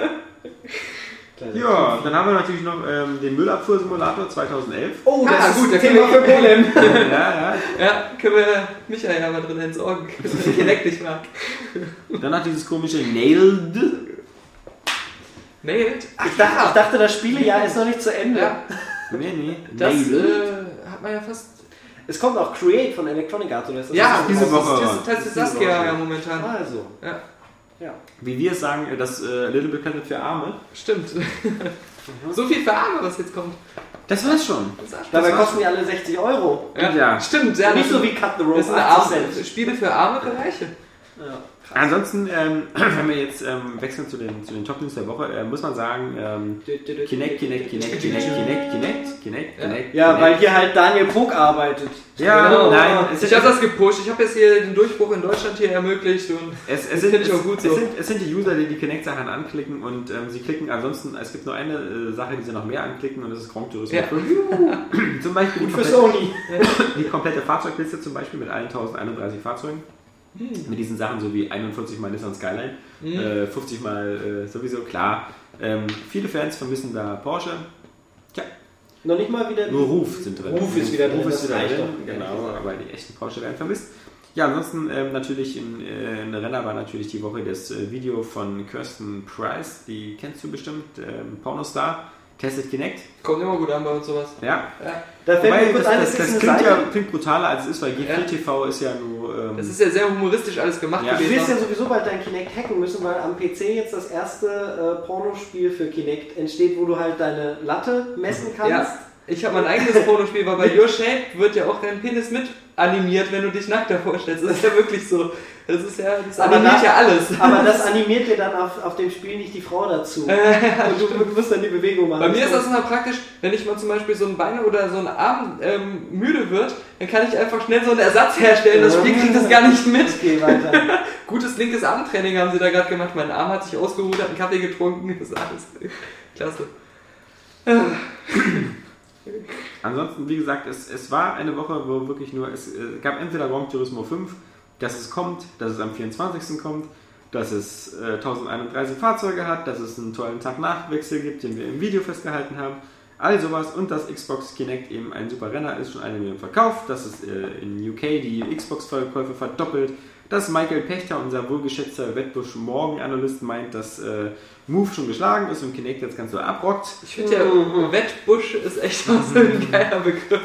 Ja, dann haben wir natürlich noch ähm, den Müllabfuhr-Simulator zweitausendelf. Oh, das ah, ist gut, der Thema für Golem. ja, ja. Ja, können wir Michael ja mal drin entsorgen, dass ich direkt nicht mag. Danach dieses komische Nailed. Nailed? Ach, ich, dachte, ja. ich dachte, das Spielejahr ist noch nicht zu Ende. Ja. Nee, nee. Das äh, hat man ja fast... Es kommt auch Create von Electronic Arts, oder ist das? Ja, diese Woche. Das ist Saskia ja momentan. Also. Ja. Ja. Wie wir es sagen, das äh, Little Big Planet für Arme. Stimmt. So viel für Arme, was jetzt kommt. Das war's schon. Das war's Dabei schon. kosten die alle sechzig Euro. Ja, ja. Stimmt. Ja, nicht so wie Cut the Rope. Das sind Arme, Spiele für arme Bereiche. Ja. Ansonsten, ähm, wenn wir jetzt ähm, wechseln zu den, zu den Top-News der Woche, äh, muss man sagen, ähm, Kinect, Kinect, Kinect, Kinect, Kinect, Kinect, Kinect, Kinect. Ja, weil hier halt Daniel Pog arbeitet. Ja, genau. Nein. Es ich habe das gepusht. Ich habe jetzt hier den Durchbruch in Deutschland hier ermöglicht und es, es sind, ich auch gut es, so. es, sind, es sind die User, die die Kinect-Sachen anklicken und ähm, sie klicken ansonsten, es gibt nur eine äh, Sache, die sie noch mehr anklicken und das ist Gran Turismo ja. fünf. Zum Beispiel die, komplette, die komplette Fahrzeugliste zum Beispiel mit tausendeinunddreißig Fahrzeugen. Hm. Mit diesen Sachen so wie einundvierzig mal Nissan Skyline, hm. äh, fünfzig mal äh, sowieso, klar. Ähm, viele Fans vermissen da Porsche. Tja. Noch nicht mal wieder. Nur Ruf sind drin. Ruf ist wieder drin. Ruf ist wieder drin, genau, aber die echten Porsche werden vermisst. Ja, ansonsten ähm, natürlich in, äh, in der Renner war natürlich die Woche das äh, Video von Kirsten Price, die kennst du bestimmt, ähm, Pornostar. Testet Kinect. Kommt immer gut an bei uns sowas. Ja. ja. Da fällt mir kurz das, ein, das, das, das klingt ja klingt brutaler als es ist, weil G vier T V ja. ist ja nur... Ähm, das ist ja sehr humoristisch alles gemacht ja. gewesen. Du wirst ja sowieso bald dein Kinect hacken müssen, weil am P C jetzt das erste äh, Pornospiel für Kinect entsteht, wo du halt deine Latte messen kannst. Ja. Ich habe mein eigenes Pornospiel, weil bei Your Shape wird ja auch dein Penis mit animiert, wenn du dich nackt davor stellst. Das ist ja wirklich so. Das ist ja, das animiert da, ja alles. Aber das animiert dir dann auf, auf dem Spiel nicht die Frau dazu. Und du, du musst dann die Bewegung machen. Bei mir ist das immer praktisch, wenn ich mal zum Beispiel so ein Bein oder so ein Arm ähm, müde wird, dann kann ich einfach schnell so einen Ersatz herstellen. Das Spiel kriegt das gar nicht mit. Okay, weiter. Gutes linkes Armtraining haben sie da gerade gemacht. Mein Arm hat sich ausgeruht, hat einen Kaffee getrunken. Das ist alles klasse. Ansonsten, wie gesagt, es, es war eine Woche, wo wirklich nur, es, es gab entweder Gran Turismo fünf, dass es kommt, dass es am vierundzwanzigsten kommt, dass es äh, tausendeinunddreißig Fahrzeuge hat, dass es einen tollen Tag-Nachwechsel gibt, den wir im Video festgehalten haben, all sowas und dass Xbox Kinect eben ein super Renner ist, schon eine Million verkauft, dass es äh, in U K die Xbox-Verkäufe verdoppelt, dass Michael Pächter, unser wohlgeschätzter Wettbusch-Morgen-Analyst, meint, dass äh, Move schon geschlagen ist und Kinect jetzt ganz so abrockt. Ich finde ja, mhm. Wettbusch ist echt auch so ein geiler Begriff.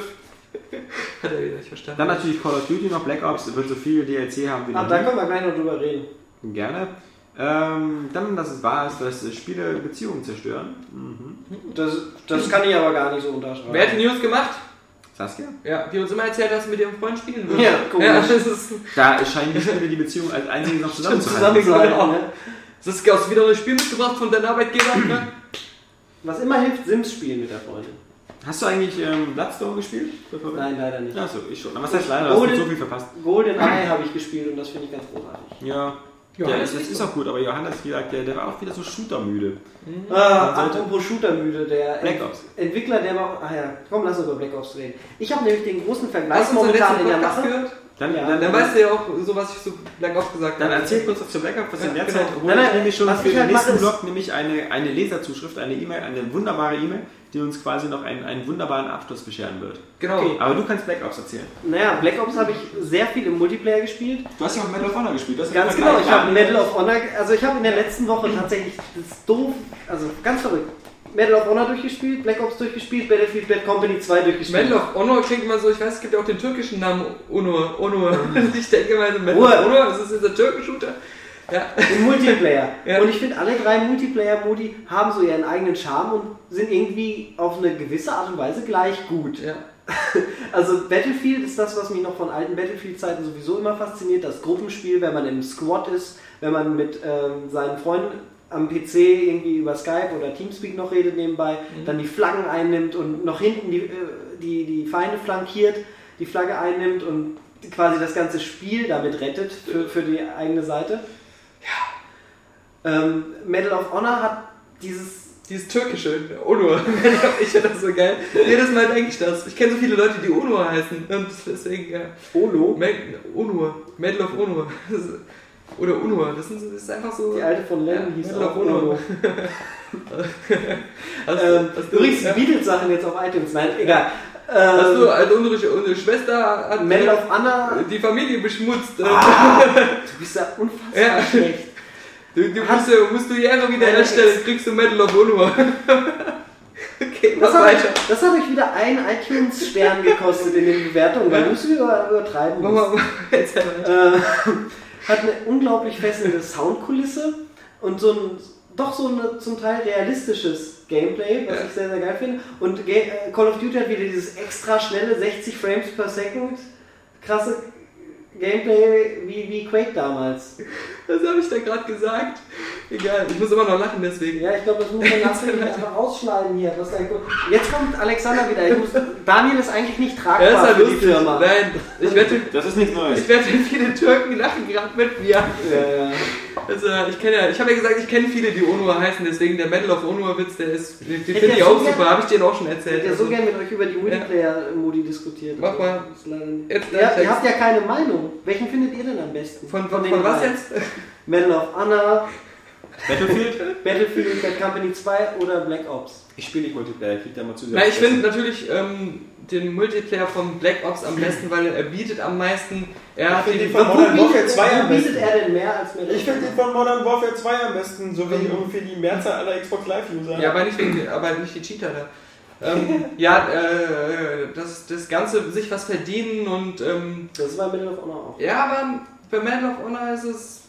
Hat er wieder nicht verstanden. Dann natürlich Call of Duty noch, Black Ops, wird so viel D L C haben wie noch nie. Da können wir gleich noch drüber reden. Gerne. Ähm, dann, dass es wahr ist, dass Spiele Beziehungen zerstören. Mhm. Das, das kann ich aber gar nicht so unterschreiben. Wer hat die News gemacht? Saskia? Ja, die uns immer erzählt, dass sie mit ihrem Freund spielen würden. Ja, cool. Ja, das ist da scheinen die Spiele die Beziehung als einzige noch zusammenzuhalten. Zusammen genau. Ne? Das ist aus wieder ein Spiel mitgebracht von deinem Arbeitgeber. Ne? Was immer hilft, Sims spielen mit der Freundin. Hast du eigentlich ähm, Bloodstone gespielt? Nein, leider nicht. Achso, ich schon. Aber was heißt leider? Du hast so viel verpasst. GoldenEye habe ich gespielt und das finde ich ganz großartig. Ja. Ja, das ist, ist auch gut, aber Johannes, wie gesagt, der, der war auch wieder so shootermüde. Mhm. Ah, apropos shootermüde, der Black Ops. Entwickler, der war. Ach ja, komm, lass uns über Black Ops reden. Ich habe nämlich den großen Vergleich momentan in der Mache. Gehört? Dann, ja, dann, dann weißt du ja auch so, was ich zu Black Ops gesagt habe. Dann erzähl kurz was zu Black Ops, was ja, in der genau. Zeit hole ich nämlich schon was für den halt nächsten mache, Blog nämlich eine, eine Leserzuschrift, eine E-Mail, eine wunderbare E-Mail, die uns quasi noch einen, einen wunderbaren Abschluss bescheren wird. Genau. Okay. Aber du kannst Black Ops erzählen. Naja, Black Ops habe ich sehr viel im Multiplayer gespielt. Du hast ja auch Medal of Honor gespielt. Das ganz genau, ich habe Medal of Honor, also ich habe in der letzten Woche tatsächlich, das ist doof, also ganz verrückt. Medal of Honor durchgespielt, Black Ops durchgespielt, Battlefield Bad Company zwei durchgespielt. Medal of Honor klingt immer so, ich weiß, es gibt ja auch den türkischen Namen Onur. Onur. Ich denke mal, Medal of Honor, das ist dieser Türken-Shooter. Ja. Im Multiplayer. Ja. Und ich finde, alle drei Multiplayer-Modi haben so ihren eigenen Charme und sind irgendwie auf eine gewisse Art und Weise gleich gut. Ja. Also Battlefield ist das, was mich noch von alten Battlefield-Zeiten sowieso immer fasziniert. Das Gruppenspiel, wenn man im Squad ist, wenn man mit ähm, seinen Freunden am P C irgendwie über Skype oder Teamspeak noch redet nebenbei, mhm. dann die Flaggen einnimmt und noch hinten die, die, die Feinde flankiert, die Flagge einnimmt und quasi das ganze Spiel damit rettet für, für die eigene Seite. Ja. Ähm, Medal of Honor hat dieses... Dieses türkische, Onur. Ich finde das so geil. Jedes Mal denke ich das. Ich kenne so viele Leute, die Onur heißen. Und deswegen, ja. Ono? Onur. Medal of Onur. Oder Onur. Das ist einfach so... Die alte von Lennon ja, hieß Medal auch of Onur. also, ähm, übrigens, die Beatles-Sachen jetzt auf iTunes. Nein, egal. Hast du, also unsere, unsere Schwester hat Medal of Honor die Familie beschmutzt. Ah, du bist ja unfassbar ja. schlecht. Du, du musst, du, musst du die Ehre wieder erstellen, kriegst du Medal of Honor. Okay, das, hat euch, das hat euch wieder einen iTunes-Stern gekostet in den Bewertungen, weil ja. du es über, übertreiben musst. äh, hat eine unglaublich fesselnde Soundkulisse und so ein, doch so ein zum Teil realistisches Gameplay, was ja. ich sehr, sehr geil finde. Und Call of Duty hat wieder dieses extra schnelle sechzig Frames per Second, krasse Gameplay wie, wie Quake damals. Das habe ich da gerade gesagt. Egal, ich muss immer noch lachen deswegen. Ja, ich glaube, das muss man nachträglich einfach rausschneiden hier. Das jetzt kommt Alexander wieder. Ich muss, Daniel ist eigentlich nicht tragbar ja, ist halt für lustig. Die Firma. Nein, ich wette, das ist nichts Neues. Ich wette, viele Türken lachen gerade mit mir. Ja, ja. Also, ich kenne ja, ich habe ja gesagt, ich kenne viele, die Onur heißen, deswegen der Medal of Onur-Witz, der ist, den finde ich auch so super, habe ich dir auch schon erzählt. Ich hätte ja so gerne mit euch über die Multiplayer-Modi diskutiert. Mach mal. Jetzt ja, ihr habt ja keine Meinung. Welchen findet ihr denn am besten? Von, von, von, von was jetzt? Medal of Honor, Battlefield? Battlefield, Bad Company zwei oder Black Ops? Ich spiele nicht Multiplayer, ich krieg da mal zu sehr. Na, ich finde natürlich ähm, den Multiplayer von Black Ops am besten, weil er bietet am meisten. Er ich hat den die von Modern Warfare zwei er am besten. bietet er denn mehr als Medal Ich finde den von Modern Warfare zwei am besten, so wie irgendwie die Mehrzahl aller Xbox Live-User. Ja, aber nicht, wegen, aber nicht die Cheater da. ähm, ja, äh, das, das Ganze sich was verdienen und. Ähm, das ist bei Medal of Honor auch. Ja, aber bei Medal of Honor ist es.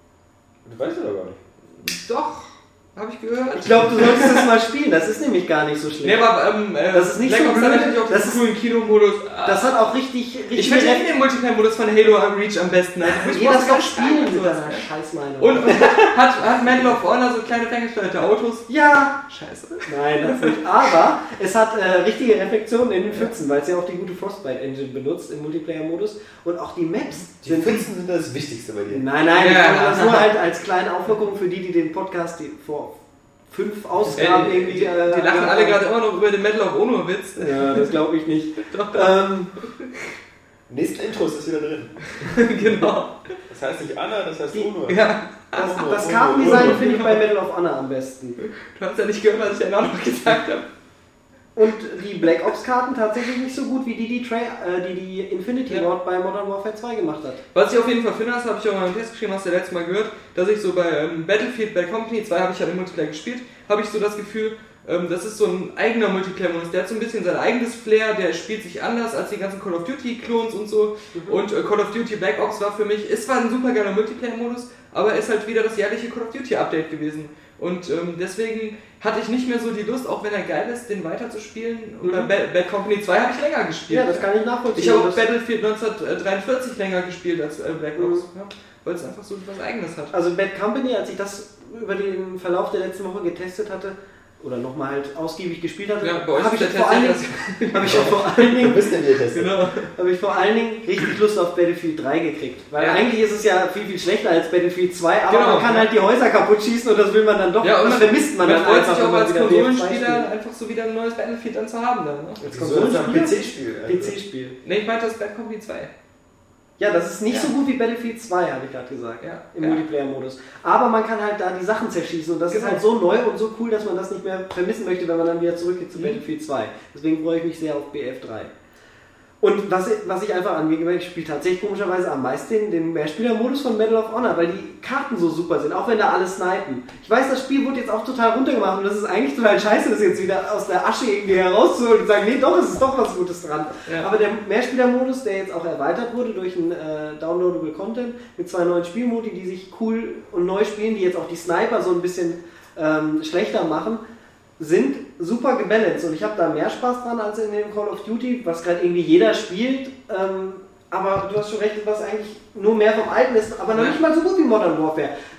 Du weißt ja doch gar nicht. Doch, habe ich gehört. Ich glaube, du solltest es mal spielen, das ist nämlich gar nicht so schlecht. Nee, aber ähm, äh, das ist nicht Black so Ops blöd. hat natürlich auch Das den ist- coolen Kinomodus. Das hat auch richtig, richtig. Ich finde ja den Multiplayer-Modus von Halo am Reach am besten. Also, ich jeder muss soll das spielen mit sowas. deiner Scheißmeinung. Und, und hat, hat Medal of Honor so kleine ferngesteuerte Autos? ja, Scheiße. nein, das nicht. Aber es hat äh, richtige Reflexionen in den Pfützen, weil es ja auch die gute Frostbite-Engine benutzt im Multiplayer-Modus. Und auch die Maps Die sind. Pfützen sind das Wichtigste bei dir. Nein, nein, Ja. ich meine das nur halt als kleine Aufwirkung für die, die den Podcast die vor fünf Ausgaben Ey, irgendwie. die, äh, die lachen alle gerade immer noch über den Medal of Honor-Witz. Ja, das glaube ich nicht. Doch. ähm, Nächsten Intro ist das wieder drin. Genau. Das heißt nicht Anna, das heißt Die- Onur. Ja, das Uno, das Uno, Kartendesign Uno. finde ich bei Medal of Honor am besten. du hast ja nicht gehört, was ich ja auch noch gesagt habe. Und die Black Ops Karten tatsächlich nicht so gut wie die, die, Tra- äh, die, die Infinity Ja. Ward bei Modern Warfare zwei gemacht hat. Was ich auf jeden Fall finde, das habe ich auch mal im Test geschrieben, hast du ja letztes Mal gehört, dass ich so bei ähm, Battlefield Bad Company zwei habe ich ja im Multiplayer gespielt, habe ich so das Gefühl, ähm, das ist so ein eigener Multiplayer-Modus, der hat so ein bisschen sein eigenes Flair, der spielt sich anders als die ganzen Call of Duty-Klons und so. Mhm. Und äh, Call of Duty Black Ops war für mich, es war ein super geiler Multiplayer-Modus, aber ist halt wieder das jährliche Call of Duty-Update gewesen. Und ähm, deswegen hatte ich nicht mehr so die Lust, auch wenn er geil ist, den weiterzuspielen. Und Mhm. bei Bad, Bad Company zwei habe ich länger gespielt. Ja, das kann ich nachvollziehen. Ich habe auch Das- Battlefield neunzehnhundertdreiundvierzig länger gespielt als äh, Black Ops, Mhm. ja, weil es einfach so was Eigenes hat. Also Bad Company, als ich das über den Verlauf der letzten Woche getestet hatte, oder nochmal halt ausgiebig gespielt hatte, Ja, bei euch habe ist ich, der vor allen Test Dingen- hab ich auch vor allen Du Dingen bist denn ihr Tester? Genau. habe ich vor allen Dingen richtig Lust auf Battlefield drei gekriegt. Weil Ja. eigentlich ist es ja viel, viel schlechter als Battlefield zwei, aber Genau. man kann halt die Häuser kaputt schießen und das will man dann doch, Ja, und das man, vermisst man, man dann freut einfach, sich auch wenn man als wieder B F zwei Konsolenspieler spielt. einfach so wieder ein neues Battlefield dann zu haben dann, ne? Als Wieso ist das ein Konsolenspieler? P C-Spiel? P C-Spiel. Ne, ich meinte das Bad Company zwei. Ja, das ist nicht Ja. so gut wie Battlefield zwei, habe ich gerade gesagt, Ja. im Ja. Multiplayer-Modus. Aber man kann halt da die Sachen zerschießen und das Genau. ist halt so neu und so cool, dass man das nicht mehr vermissen möchte, wenn man dann wieder zurückgeht zu Mhm. Battlefield zwei. Deswegen freue ich mich sehr auf B F drei. Und was, was ich einfach an mir gemerkt, ich spiele tatsächlich komischerweise am meisten den, den Mehrspieler-Modus von Medal of Honor, weil die Karten so super sind, auch wenn da alle snipen. Ich weiß, das Spiel wurde jetzt auch total runtergemacht und das ist eigentlich total scheiße, das jetzt wieder aus der Asche irgendwie herauszuholen und sagen, nee, doch, es ist doch was Gutes dran. Ja. Aber der Mehrspieler-Modus, der jetzt auch erweitert wurde durch einen äh, downloadable Content mit zwei neuen Spielmodi, die sich cool und neu spielen, die jetzt auch die Sniper so ein bisschen ähm, schlechter machen, sind super gebalanced und ich habe da mehr Spaß dran als in dem Call of Duty, was gerade irgendwie jeder spielt. Ähm, aber du hast schon recht, was eigentlich nur mehr vom Alten ist, aber noch Ja. nicht mal so gut wie Modern Warfare. Wenn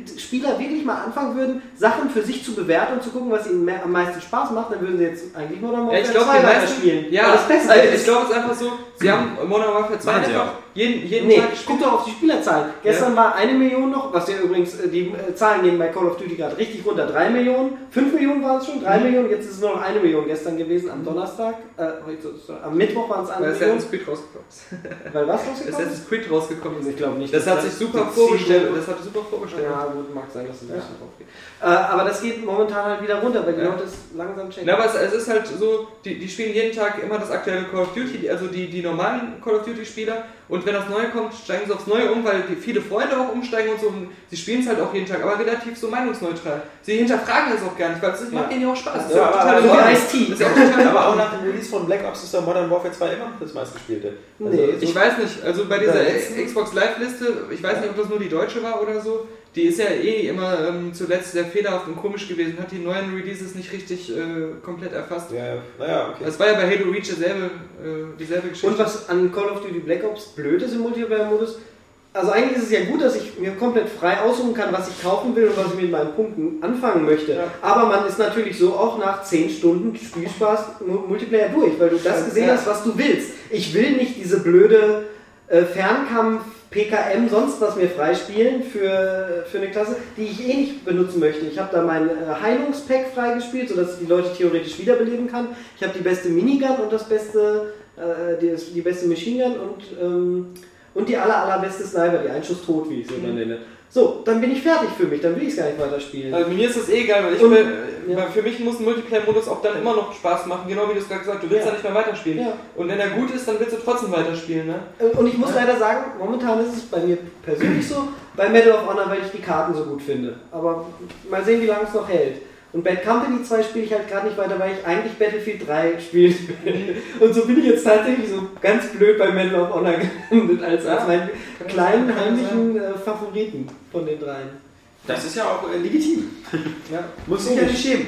Spieler wirklich mal anfangen würden, Sachen für sich zu bewerten und zu gucken, was ihnen mehr, am meisten Spaß macht, dann würden sie jetzt eigentlich Modern Warfare ja, ich glaub, zwei die meisten, spielen. Ja, das Beste also, ist. ich glaube, es ist einfach so, sie haben Modern Warfare zwei Machen sie einfach jeden, jeden Nee, Tag guck doch auf die Spielerzahlen. Gestern ja. war eine Million noch, was ja übrigens, äh, die äh, Zahlen gehen bei Call of Duty gerade richtig runter. drei Millionen, fünf Millionen waren es schon, drei mhm. Millionen, jetzt ist es nur noch eine Million gestern gewesen am Donnerstag. Äh, heute, am Mittwoch waren es eine Weil Million. Assassin's Creed rausgekommen ist. Weil was rausgekommen ist? Assassin's Creed rausgekommen ist. Ich glaube nicht. Das, das hat sich super vorgestellt. Das hat super vorgestellt. Ja, gut, mag sein, dass es ein bisschen drauf geht. Äh, aber das geht momentan halt wieder runter, weil die ja. Leute es langsam checken. Na, aber es, es ist halt so, die, die spielen jeden Tag immer das aktuelle Call of Duty, also die, die normalen Call of Duty Spieler, und wenn das Neue kommt, steigen sie aufs Neue um, weil die viele Freunde auch umsteigen und so, und sie spielen es halt auch jeden Tag, aber relativ so meinungsneutral. Sie hinterfragen es auch gar nicht, weil es macht ja. denen ja auch Spaß. Das ja, ist aber, ja aber, total ist ja auch total aber auch nach dem Release von Black Ops ist der Modern Warfare zwei immer das meistgespielte. Also nee, so ich weiß nicht, also bei dieser Xbox Live-Liste, ich weiß nicht, ob das nur die deutsche war oder so, die ist ja eh immer ähm, zuletzt sehr fehlerhaft und komisch gewesen, hat die neuen Releases nicht richtig äh, komplett erfasst. Ja, naja, okay. Das war ja bei Halo Reach dasselbe, äh, dieselbe Geschichte. Und was an Call of Duty Black Ops blöd ist im Multiplayer-Modus, also eigentlich ist es ja gut, dass ich mir komplett frei aussuchen kann, was ich kaufen will und was ich mit meinen Punkten anfangen möchte. Ja. Aber man ist natürlich so auch nach zehn Stunden Spielspaß Multiplayer durch, weil du das gesehen ja. hast, was du willst. Ich will nicht diese blöde äh, Fernkampf P K M, sonst was mir freispielen für, für eine Klasse, die ich eh nicht benutzen möchte. Ich habe da mein äh, Heilungspack freigespielt, sodass ich die Leute theoretisch wiederbeleben kann. Ich habe die beste Minigun und das beste, äh, die, die beste Machine Gun und, ähm, und die aller, allerbeste Sniper, die Einschuss tot, wie ich sie immer nenne. So, dann bin ich fertig für mich, dann will ich es gar nicht weiterspielen. Also mir ist das eh egal, weil ich und, will, ja. weil für mich muss ein Multiplayer-Modus auch dann immer noch Spaß machen, genau wie du es gerade gesagt hast, du willst ja. dann nicht mehr weiterspielen. Ja. Und wenn er gut ist, dann willst du trotzdem weiterspielen. Ne? Und ich muss ja. leider sagen, momentan ist es bei mir persönlich so, bei Medal of Honor, weil ich die Karten so gut finde. Aber mal sehen, wie lange es noch hält. Und Bad Company zwei spiele ich halt gerade nicht weiter, weil ich eigentlich Battlefield drei spielen will. Und so bin ich jetzt tatsächlich so ganz blöd bei Medal of Honor gelandet, als, als meinen kleinen heimlichen äh, Favoriten von den dreien. Das ist ja auch äh, legitim. Ja. Muss sich ja nicht schämen.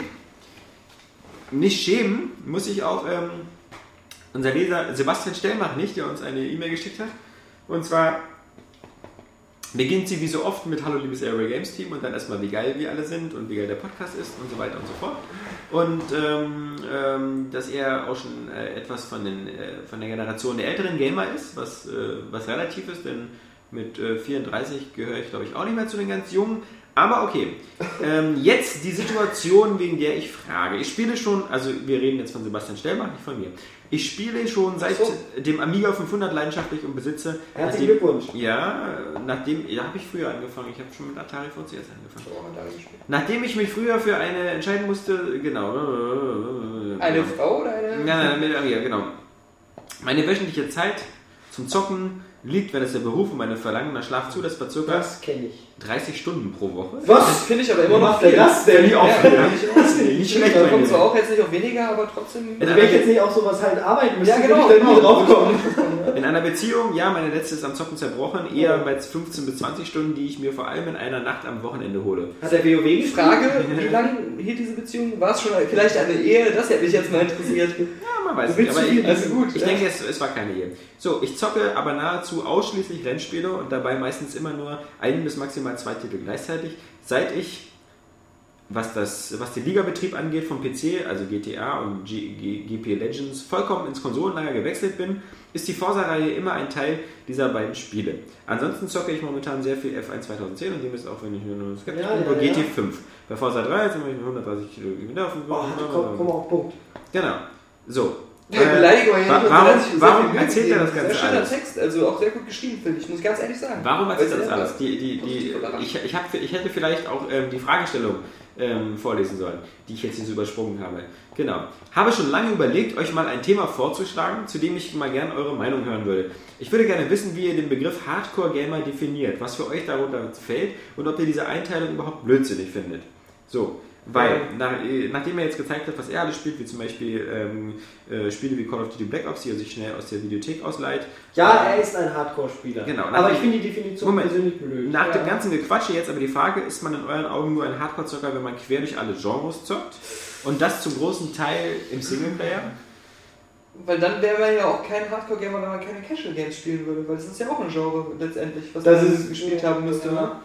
Nicht schämen muss ich auch ähm, unser Leser Sebastian Stellmach nicht, der uns eine E-Mail geschickt hat. Und zwar beginnt sie wie so oft mit Hallo liebes Airway Games Team und dann erstmal wie geil wir alle sind und wie geil der Podcast ist und so weiter und so fort. Und ähm, ähm, dass er auch schon äh, etwas von, den, äh, von der Generation der älteren Gamer ist, was, äh, was relativ ist, denn mit äh, vierunddreißig gehöre ich glaube ich auch nicht mehr zu den ganz Jungen. Aber okay, ähm, jetzt die Situation, wegen der ich frage. Ich spiele schon, also wir reden jetzt von Sebastian Stellmach, nicht von mir. Ich spiele schon seit so. dem Amiga fünfhundert leidenschaftlich und besitze... Herzlichen Glückwunsch. Ja, nachdem, ja, habe ich früher angefangen. Ich habe schon mit Atari V C S angefangen. Nachdem ich mich früher für eine entscheiden musste, genau. Eine genau. Frau oder eine... Nein, nein, mit Amiga, genau. Meine wöchentliche Zeit zum Zocken liegt, wenn es der Beruf und meine Verlangen nach Schlaf zu, das war circa das kenne ich. dreißig Stunden pro Woche. Was? Das finde ich aber immer noch viel. Das denn? Ja, ja. Nicht schlecht. Da kommt zwar auch jetzt nicht auf weniger, aber trotzdem... Also wenn ich jetzt nicht auch sowas halt arbeiten müsste, ja, genau, würde ich da nie drauf kommen. In einer Beziehung, ja, meine letzte ist am Zocken zerbrochen, eher bei fünfzehn bis zwanzig Stunden, die ich mir vor allem in einer Nacht am Wochenende hole. Hat der WoW gespielt? Frage, wie lange hielt diese Beziehung? War es schon vielleicht eine Ehe? Das hätte mich jetzt mal interessiert. Ja, man weiß nicht, aber ich, ich, also gut, ich ja. denke, es, es war keine Ehe. So, ich zocke aber nahezu ausschließlich Rennspiele und dabei meistens immer nur ein bis maximal zwei Titel gleichzeitig. Seit ich, was, das, was den Ligabetrieb angeht vom P C, also G T A und G, G, G P Legends, vollkommen ins Konsolenlager gewechselt bin, ist die Forza-Reihe immer ein Teil dieser beiden Spiele. Ansonsten zocke ich momentan sehr viel F eins zehn und dem ist auch, wenn ich nur skeptisch ja, bin, ja, G T ja. fünf. Bei Forza drei sind wir mit hundertdreißig Kilometer auf dem Oh, komm, komm auf Punkt. Genau. So. Ja, Beleidigung, äh, wa warum warum erzählt er das Ganze sehr schöner alles? Text, also auch sehr gut geschrieben, finde ich, muss ich ganz ehrlich sagen. Warum erzählt er das alles? Die, die, die, ich, ich, hab, ich hätte vielleicht auch ähm, die Fragestellung ähm, vorlesen sollen, die ich jetzt hier so übersprungen habe. Genau. Habe schon lange überlegt, euch mal ein Thema vorzuschlagen, zu dem ich mal gerne eure Meinung hören würde. Ich würde gerne wissen, wie ihr den Begriff Hardcore-Gamer definiert, was für euch darunter fällt und ob ihr diese Einteilung überhaupt blödsinnig findet. So. Weil, nach, nachdem er jetzt gezeigt hat, was er alles spielt, wie zum Beispiel ähm, äh, Spiele wie Call of Duty Black Ops, die er sich schnell aus der Videothek ausleiht. Ja, er ist ein Hardcore-Spieler. Genau. Aber ich finde die Definition Moment, persönlich blöd. Nach ja. dem ganzen Gequatsche jetzt aber die Frage, ist man in euren Augen nur ein Hardcore-Zocker, wenn man quer durch alle Genres zockt? Und das zum großen Teil im Singleplayer? Weil dann wäre man ja auch kein Hardcore-Gamer, wenn man keine Casual-Games spielen würde, weil das ist ja auch ein Genre letztendlich, was das man ist, gespielt haben müsste. Ja.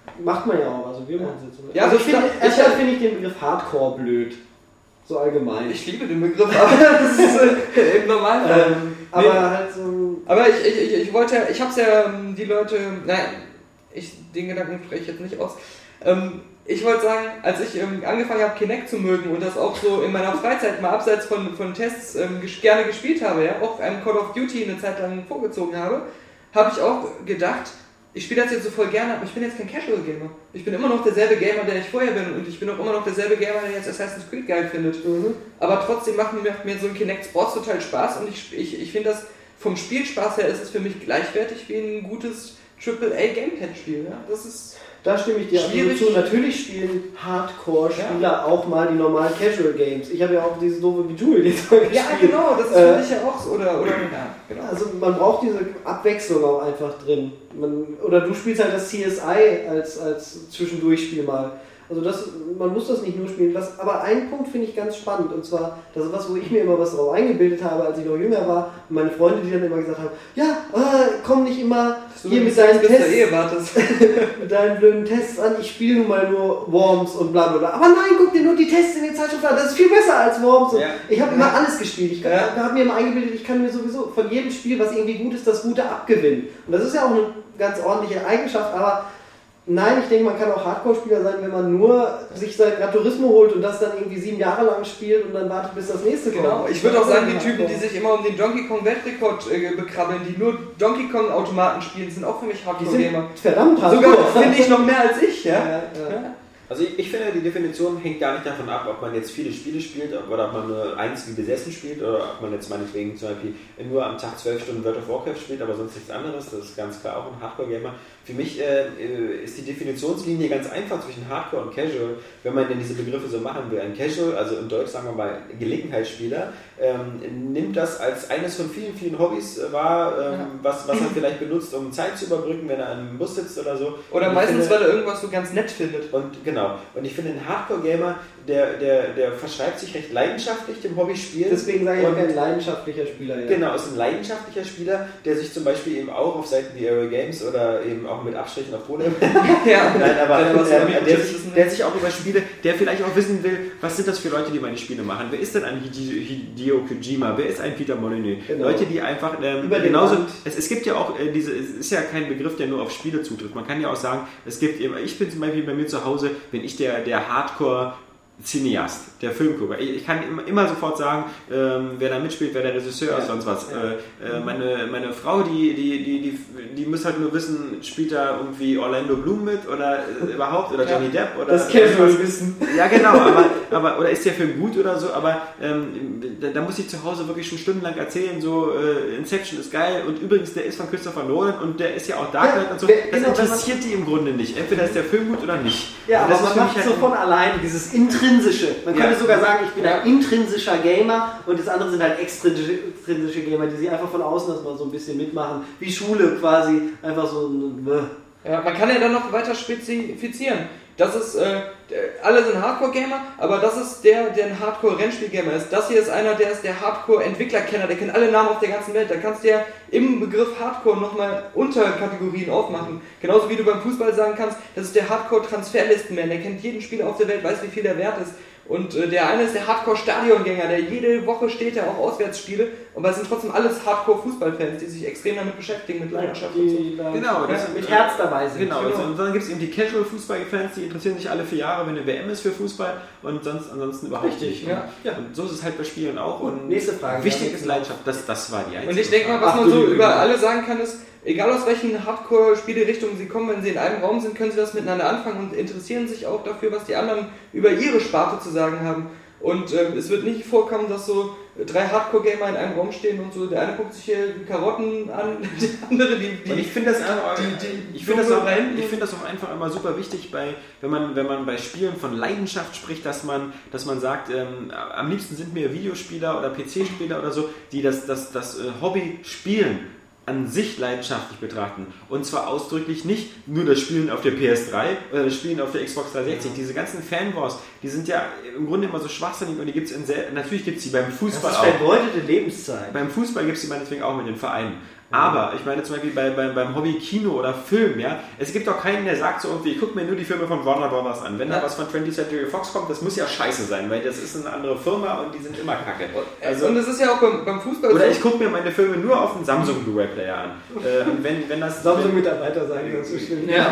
Macht man ja auch, also wir machen es jetzt so. Ja, also ich ich finde, glaub, erstmal ich- finde ich den Begriff Hardcore blöd. So allgemein. Ich liebe den Begriff, aber das ist äh, im Normalfall. ähm, aber Nee. halt so. Aber ich, ich, ich, ich wollte, ich hab's ja, ähm, die Leute, nein, ich, den Gedanken spreche ich jetzt nicht aus. Ähm, ich wollte sagen, als ich ähm, angefangen habe, Kinect zu mögen und das auch so in meiner Freizeit mal abseits von, von Tests ähm, ges- gerne gespielt habe, ja, auch einem Call of Duty eine Zeit lang vorgezogen habe, habe ich auch gedacht, ich spiele das jetzt so voll gerne, aber ich bin jetzt kein Casual Gamer. Ich bin immer noch derselbe Gamer, der ich vorher bin und ich bin auch immer noch derselbe Gamer, der jetzt Assassin's Creed geil findet. Mhm. Aber trotzdem macht mir, macht mir so ein Kinect Sports total Spaß und ich, ich, ich finde das vom Spielspaß her ist es für mich gleichwertig wie ein gutes Triple A Gamepad-Spiel. Ja? Das ist Da stimme ich dir Schwierig. absolut zu. Natürlich spielen Hardcore-Spieler auch mal die normalen Casual-Games. Ich habe ja auch diese doofe Bejeweled jetzt mal gespielt. ja genau, das ist Äh, für dich ja auch so. Oder, oder ja, genau. Also man braucht diese Abwechslung auch einfach drin. Man, oder du spielst halt das C S I als, als Zwischendurchspiel mal. Also das, man muss das nicht nur spielen. Was, aber einen Punkt finde ich ganz spannend. Und zwar, das ist was, wo ich mir immer was drauf eingebildet habe, als ich noch jünger war. Und meine Freunde, die dann immer gesagt haben, ja, äh, komm nicht immer Du hier mit bist deinen bis zur Tests, Ehe wartest. mit deinen blöden Tests an. Ich spiele nun mal nur Worms und bla bla bla. Aber nein, guck dir nur die Tests in den Zeitschriften an. Das ist viel besser als Worms. Und Ja. ich habe immer alles gespielt. Ich Ja. habe mir immer eingebildet, ich kann mir sowieso von jedem Spiel, was irgendwie gut ist, das Gute abgewinnen. Und das ist ja auch eine ganz ordentliche Eigenschaft, aber nein, ich denke, man kann auch Hardcore-Spieler sein, wenn man nur sich sein Gran Turismo holt und das dann irgendwie sieben Jahre lang spielt und dann wartet, bis das nächste kommt. Genau, ich würde auch sagen, die Hardcore. Typen, die sich immer um den Donkey Kong Weltrekord äh, bekrabbeln, die nur Donkey Kong Automaten spielen, sind auch für mich Die Hardcore-Gamer. sind verdammt Sogar Hardcore. finde ich noch mehr als ich, ja. Ja, ja. Also ich, ich finde, die Definition hängt gar nicht davon ab, ob man jetzt viele Spiele spielt oder ob man nur eins wie besessen spielt oder ob man jetzt meinetwegen zum Beispiel nur am Tag zwölf Stunden World of Warcraft spielt, aber sonst nichts anderes. Das ist ganz klar auch ein Hardcore-Gamer. Für mich äh, ist die Definitionslinie ganz einfach zwischen Hardcore und Casual, wenn man denn diese Begriffe so machen will. Ein Casual, also in Deutsch sagen wir mal Gelegenheitsspieler, ähm, nimmt das als eines von vielen, vielen Hobbys äh, wahr, ähm, Ja. was, was er vielleicht benutzt, um Zeit zu überbrücken, wenn er im Bus sitzt oder so. Oder Und ich meistens, finde- weil er irgendwas so ganz nett findet. und genau. Und ich finde, ein Hardcore-Gamer, der, der, der verschreibt sich recht leidenschaftlich dem Hobby-Spielen. Deswegen sage ich auch Und- kein leidenschaftlicher Spieler. Ja. Genau, ist ein leidenschaftlicher Spieler, der sich zum Beispiel eben auch auf Seiten wie Aero Games oder eben auch mit Abstrichen auf Pole Ja, Nein, aber Wenn er was äh, über der, Mikrochips sich, wissen will. der sich auch über Spiele, der vielleicht auch wissen will, was sind das für Leute, die meine Spiele machen? Wer ist denn ein Hide- Hideo Kojima? Wer ist ein Peter Molyneux? Genau. Leute, die einfach ähm, Über den genauso. Rand. Es, es gibt ja auch äh, diese, es ist ja kein Begriff, der nur auf Spiele zutrifft. Man kann ja auch sagen, es gibt eben, ich bin zum Beispiel bei mir zu Hause, bin ich der, der Hardcore Cineast, der Filmgucker. Ich, ich kann immer, immer sofort sagen, ähm, wer da mitspielt, wer der Regisseur ist, sonst was. Ja. Äh, äh, meine, meine Frau, die, die, die, die, die muss halt nur wissen, spielt da irgendwie Orlando Bloom mit oder äh, überhaupt oder Johnny Depp oder Das Casual irgendwas. Wissen. Ja, genau, aber, aber oder ist der Film gut oder so, aber ähm, da, da muss ich zu Hause wirklich schon stundenlang erzählen, so äh, Inception ist geil und übrigens der ist von Christopher Nolan und der ist ja auch Dark Knight Ja, und so. wer- Das genau, interessiert die im Grunde nicht. Entweder ist der Film gut oder nicht. Ja, Und das aber ist man für mich macht halt so von allein dieses Intrinsische. Man könnte Ja. sogar sagen, ich bin Ja. ein intrinsischer Gamer und das andere sind halt extrinsische, extrinsische Gamer, die sich einfach von außen das mal so ein bisschen mitmachen. Wie Schule quasi. Einfach so ein... Ja, man kann ja dann noch weiter spezifizieren. Das ist, äh, alle sind Hardcore-Gamer, aber das ist der, der ein Hardcore-Rennspiel-Gamer ist. Das hier ist einer, der ist der Hardcore-Entwickler-Kenner, der kennt alle Namen auf der ganzen Welt. Da kannst du ja im Begriff Hardcore nochmal Unterkategorien aufmachen. Genauso wie du beim Fußball sagen kannst, das ist der Hardcore-Transferlistenman, der kennt jeden Spieler auf der Welt, weiß wie viel der wert ist. Und äh, der eine ist der Hardcore-Stadiongänger, der jede Woche steht, der auch Auswärtsspiele, aber es sind trotzdem alles Hardcore-Fußballfans, die sich extrem damit beschäftigen, mit Leidenschaft und so. Die da Genau, das mit Herz dabei sind. Genau, Genau. und dann gibt es eben die Casual-Fußballfans, die interessieren sich alle vier Jahre, wenn eine W M ist für Fußball und sonst ansonsten überhaupt Richtig, nicht. ja. Und, und so ist es halt bei Spielen auch. Und Nächste Frage. wichtig ist Leidenschaft, das, das war die einzige Und ich denke mal, Frage. was Ach, man du so liebe über Güte. alle sagen kann, ist, egal aus welchen Hardcore-Spielerichtungen sie kommen, wenn sie in einem Raum sind, können sie das miteinander anfangen und interessieren sich auch dafür, was die anderen über ihre Sparte zu sagen haben. Und ähm, es wird nicht vorkommen, dass so drei Hardcore-Gamer in einem Raum stehen und so, der eine guckt sich hier die Karotten an, der andere die... die Und ich finde das, einfach- die- die ich finde das, auch- Blume rein- ich finde das auch einfach immer super wichtig, bei, wenn, man, wenn man bei Spielen von Leidenschaft spricht, dass man, dass man sagt, ähm, am liebsten sind mir Videospieler oder P C-Spieler oder so, die das, das, das äh, Hobby Spielen an sich leidenschaftlich betrachten. Und zwar ausdrücklich nicht nur das Spielen auf der P S drei oder das Spielen auf der Xbox dreihundertsechzig. Diese ganzen Fanwars, die sind ja im Grunde immer so schwachsinnig und die gibt es in sehr, natürlich gibt es sie beim Das Fußball ist auch. vergeudete Lebenszeit. Beim Fußball gibt es die meinetwegen auch mit den Vereinen. Aber ich meine zum Beispiel bei, bei, beim Hobby Kino oder Film, ja, es gibt doch keinen, der sagt so irgendwie, ich gucke mir nur die Filme von Warner Brothers an. Wenn ja. da was von twentieth Century Fox kommt, das muss ja scheiße sein, weil das ist eine andere Firma und die sind immer kacke. Also, und das ist ja auch beim, beim Fußball oder so. Ich gucke mir meine Filme nur auf dem Samsung Blu-ray-Player an. äh, und wenn, wenn das Samsung-Mitarbeiter sein, das ist schlimm. Ja.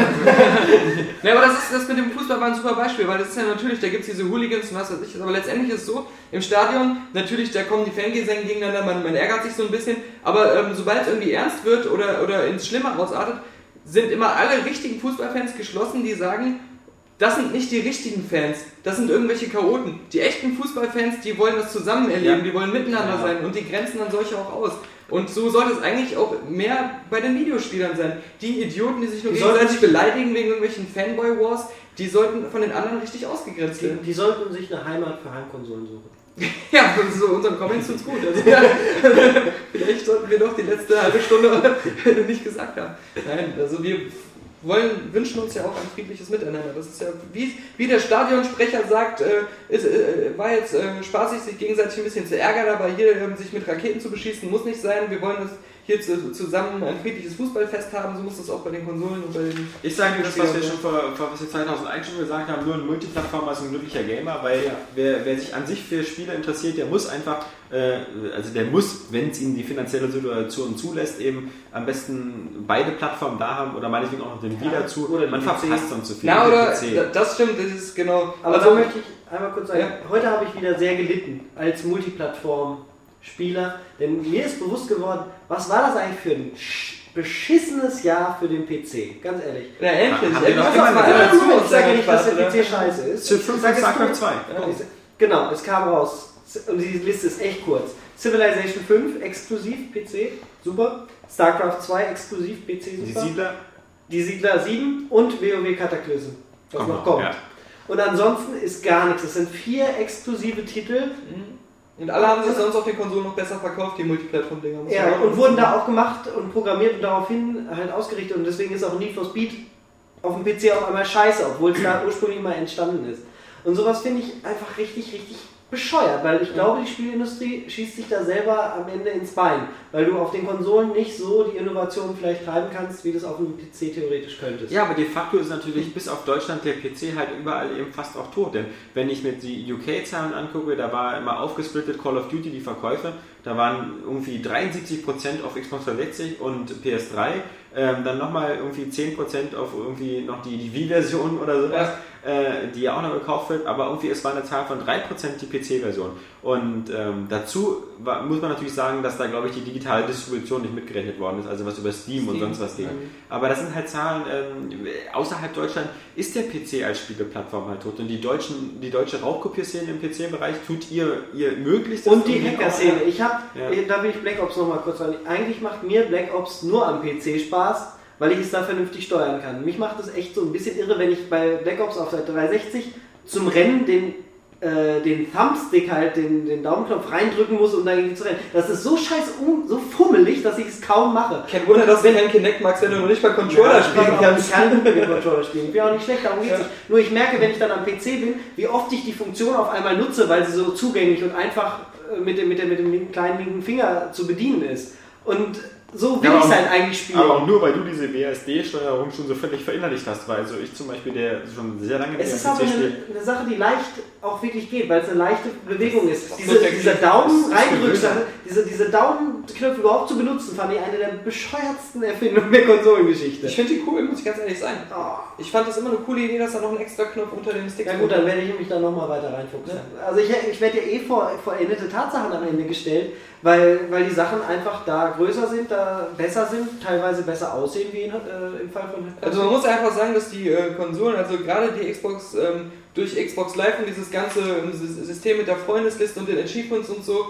ja, aber das, ist, das mit dem Fußball war ein super Beispiel, weil das ist ja natürlich, da gibt es diese Hooligans und was weiß ich, aber letztendlich ist es so, im Stadion, natürlich, da kommen die Fangesänge gegeneinander, man, man ärgert sich so ein bisschen, aber ähm, sobald es irgendwie ernst wird oder, oder ins Schlimme ausartet, sind immer alle richtigen Fußballfans geschlossen, die sagen, das sind nicht die richtigen Fans, das sind irgendwelche Chaoten. Die echten Fußballfans, die wollen das zusammen erleben, ja. die wollen miteinander ja. sein und die grenzen dann solche auch aus. Und so sollte es eigentlich auch mehr bei den Videospielern sein. Die Idioten, die sich nur die gegenseitig beleidigen wegen irgendwelchen Fanboy-Wars, die sollten von den anderen richtig ausgegrenzt werden. Die, die sollten sich eine Heimat für Heimkonsolen suchen. Ja, so unseren Comments tut's gut. Also, ja, vielleicht sollten wir doch die letzte halbe Stunde nicht gesagt haben. Nein, also wir wollen, wünschen uns ja auch ein friedliches Miteinander. Das ist ja, wie, wie der Stadionsprecher sagt, äh, ist, äh, war jetzt äh, spaßig, sich gegenseitig ein bisschen zu ärgern, aber hier äh, sich mit Raketen zu beschießen, muss nicht sein. Wir wollen das hier zu, zusammen ein friedliches Fußballfest haben, so muss das auch bei den Konsolen und bei den... Ich sage das, was wir schon vor, vor was wir zweitausendeins schon gesagt haben, nur ein Multiplattformer ist ein glücklicher Gamer, weil ja. wer, wer sich an sich für Spiele interessiert, der muss einfach, äh, also der muss, wenn es ihm die finanzielle Situation zulässt, eben am besten beide Plattformen da haben oder meinetwegen auch noch den Wii ja, dazu, oder man verpasst sonst zu viel. Ja, oder, das stimmt, das ist genau... Aber also, da möchte ich einmal kurz sagen, ja. heute habe ich wieder sehr gelitten als Multiplattform Spieler, denn mir ist bewusst geworden, was war das eigentlich für ein beschissenes Jahr für den P C, ganz ehrlich. Ja, endlich. Haben wir noch immer mal dazu, ich sage nicht, dass der P C scheiße ist. Civ fünf und StarCraft zwei. Genau, es kam raus und die Liste ist echt kurz. Civilization fünf exklusiv P C, super. StarCraft zwei exklusiv P C, super. Die Siedler. Die Siedler sieben und WoW Cataclysm, was Komm, noch kommt. Ja. Und ansonsten ist gar nichts. Es sind vier exklusive Titel. Mhm. Und alle haben sich sonst auf den Konsolen noch besser verkauft, die Multiplattform-Dinger. Ja, und wurden da auch gemacht und programmiert und daraufhin halt ausgerichtet. Und deswegen ist auch Need for Speed auf dem P C auf einmal scheiße, obwohl es da ursprünglich mal entstanden ist. Und sowas finde ich einfach richtig, richtig bescheuert, weil ich glaube, die Spielindustrie schießt sich da selber am Ende ins Bein, weil du auf den Konsolen nicht so die Innovation vielleicht treiben kannst, wie das auf dem P C theoretisch könntest. Ja, aber de facto ist natürlich bis auf Deutschland der P C halt überall eben fast auch tot, denn wenn ich mir die U K-Zahlen angucke, da war immer aufgesplittet Call of Duty die Verkäufe, da waren irgendwie dreiundsiebzig Prozent auf Xbox dreihundertsechzig und P S drei, ähm, dann nochmal irgendwie zehn Prozent auf irgendwie noch die, die Wii-Version oder sowas, ja. äh, die ja auch noch gekauft wird, aber irgendwie es war eine Zahl von drei Prozent die P C-Version. Und ähm, dazu war, muss man natürlich sagen, dass da, glaube ich, die digitale Distribution nicht mitgerechnet worden ist, also was über Steam, Steam. und sonst was ging. Mhm. Aber das sind halt Zahlen, ähm, außerhalb Deutschland ist der P C als Spieleplattform halt tot und die, deutschen, die deutsche Raubkopierszene im P C-Bereich tut ihr, ihr Möglichstes. Und die Hacker-Szene. Ich habe, ja. da will ich Black Ops nochmal kurz sagen, eigentlich macht mir Black Ops nur am P C Spaß, weil ich es da vernünftig steuern kann. Mich macht es echt so ein bisschen irre, wenn ich bei Black Ops auf der dreihundertsechzig zum Rennen den äh, den Thumbstick halt, den, den Daumenknopf reindrücken muss, um dagegen zu rennen. Das ist so scheiß um, so fummelig, dass ich es kaum mache. Kein Wunder, dass du kein Kinect magst, wenn du noch nicht mal Controller ja, spielen kannst. Ich kann nicht mit dem Controller spielen. Ich bin auch nicht schlecht, darum geht's ja. nicht. Nur ich merke, wenn ich dann am P C bin, wie oft ich die Funktion auf einmal nutze, weil sie so zugänglich und einfach mit dem, mit dem, mit dem kleinen linken Finger zu bedienen ist. Und so will ja, ich es halt eigentlich spielen. Aber auch nur, weil du diese W A S D-Steuerung schon so völlig verinnerlicht hast, weil also ich zum Beispiel, der schon sehr lange mit dem P C spielt. Es ist aber eine, eine Sache, die leicht auch wirklich geht, weil es eine leichte Bewegung ist. Diese, dieser Daumen-Reindrücksache, diese, diese Daumenknöpfe überhaupt zu benutzen, fand ich eine der bescheuertsten Erfindungen der Konsolengeschichte. Ich finde die cool, muss ich ganz ehrlich sein. Oh. Ich fand das immer eine coole Idee, dass da noch ein extra Knopf unter dem Stick ist. Ja gut, dann werde ich mich da nochmal weiter reinfuchsen. Ja. Also ich, ich werde ja eh vor vollendete Tatsachen am Ende gestellt, weil, weil die Sachen einfach da größer sind, da besser sind, teilweise besser aussehen wie in, äh, im Fall von... Also man muss einfach sagen, dass die äh, Konsolen, also gerade die Xbox, ähm, durch Xbox Live und dieses ganze System mit der Freundesliste und den Achievements und so,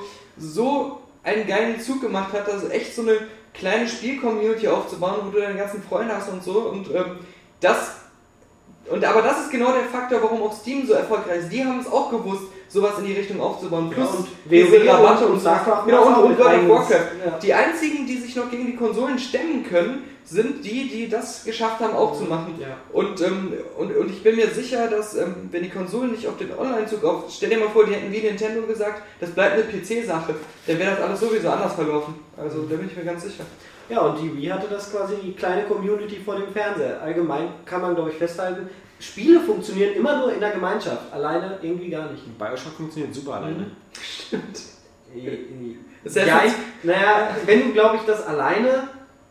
so einen geilen Zug gemacht hat, dass echt so eine kleine Spiel-Community aufzubauen, wo du deine ganzen Freunde hast und so. Und ähm, das... Und, aber das ist genau der Faktor, warum auch Steam so erfolgreich ist. Die haben es auch gewusst, sowas in die Richtung aufzubauen. Plus ja, und diese Rabatte und, und StarCraft. Genau, und, und World of Warcraft. Ja. Die einzigen, die sich noch gegen die Konsolen stemmen können, sind die, die das geschafft haben aufzumachen. Ja. Und, ähm, und, und ich bin mir sicher, dass ähm, wenn die Konsolen nicht auf den Online-Zug auf... Stell dir mal vor, die hätten wie Nintendo gesagt, das bleibt eine P C-Sache. Dann wäre das alles sowieso anders verlaufen. Also da bin ich mir ganz sicher. Ja, und die Wii hatte das quasi die kleine Community vor dem Fernseher. Allgemein kann man, glaube ich, festhalten, Spiele funktionieren immer nur in der Gemeinschaft. Alleine irgendwie gar nicht. Bioshock funktioniert super alleine. Stimmt. Das heißt, ja, ich, naja, wenn du, glaube ich, das alleine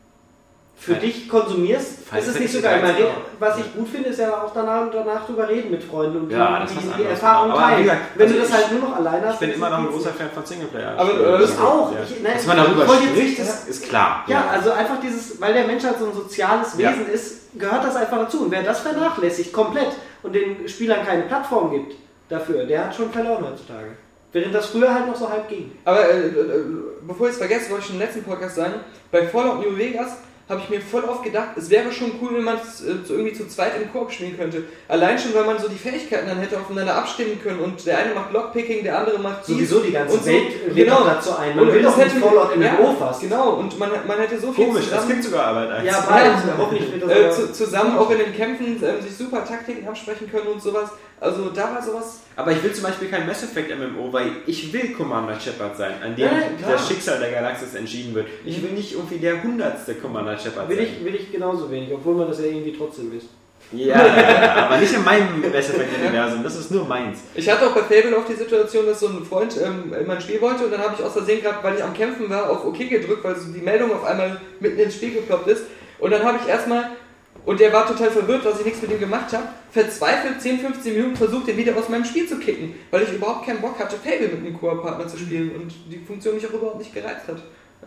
für Fe- dich konsumierst, Fe- ist es nicht so Fe- geil. Man Fe- redet, was ich gut finde, ist ja auch danach, danach drüber reden mit Freunden und Ja, die, das ist was die, die anderes. Erfahrung Aber teilen. wie gesagt, wenn also du das ich- halt nur noch alleine hast, Ich bin ist immer es noch ein nicht großer so. Fan von Singleplayer. Aber, äh, Ich auch. Ja. Ich, nein, Dass man darüber ich wollte jetzt spricht, nicht, ist, ist klar. Ja, also einfach dieses, weil der Mensch halt so ein soziales Ja. Wesen ist, gehört das einfach dazu. Und wer das vernachlässigt, komplett, und den Spielern keine Plattform gibt dafür, der hat schon verloren heutzutage. Während das früher halt noch so halb ging. Aber äh, äh, bevor ich es vergesse, wollte ich schon im letzten Podcast sagen, bei Fallout New Vegas habe ich mir voll oft gedacht, es wäre schon cool, wenn man es äh, so irgendwie zu zweit im Koop spielen könnte. Allein schon, weil man so die Fähigkeiten dann hätte aufeinander abstimmen können und der eine macht Lockpicking, der andere macht dies. Sowieso die ganze und so. Welt lädt Genau. doch dazu ein. Man Und will das doch nicht hätte- Fallout im ja, Büro fast. Genau, und man, man hätte so viel Komisch, es zusammen, gibt sogar Arbeit eins. Ja, bald. Hoffentlich wird das äh, aber- zu, zusammen auch in den Kämpfen äh, sich super Taktiken absprechen können und sowas. Also da war sowas... Aber ich will zum Beispiel kein Mass Effect M M O, weil ich will Commander Shepard sein, an dem Ja, klar. das Schicksal der Galaxis entschieden wird. Ich will nicht irgendwie der hundertste Commander Shepard Will sein. ich, will ich genauso wenig, obwohl man das ja irgendwie trotzdem ist. Ja, ja, aber nicht in meinem Mass Effect-Universum, das ist nur meins. Ich hatte auch bei Fable auch die Situation, dass so ein Freund ähm, in mein Spiel wollte und dann habe ich aus Versehen gerade, weil ich am Kämpfen war, auf OK gedrückt, weil so die Meldung auf einmal mitten ins Spiel geploppt ist. Und dann habe ich erstmal, und der war total verwirrt, dass ich nichts mit ihm gemacht habe, verzweifelt zehn, fünfzehn Minuten versucht, den wieder aus meinem Spiel zu kicken, weil ich überhaupt keinen Bock hatte, Fable mit einem Koop-Partner zu spielen und die Funktion mich auch überhaupt nicht gereizt hat. Ja.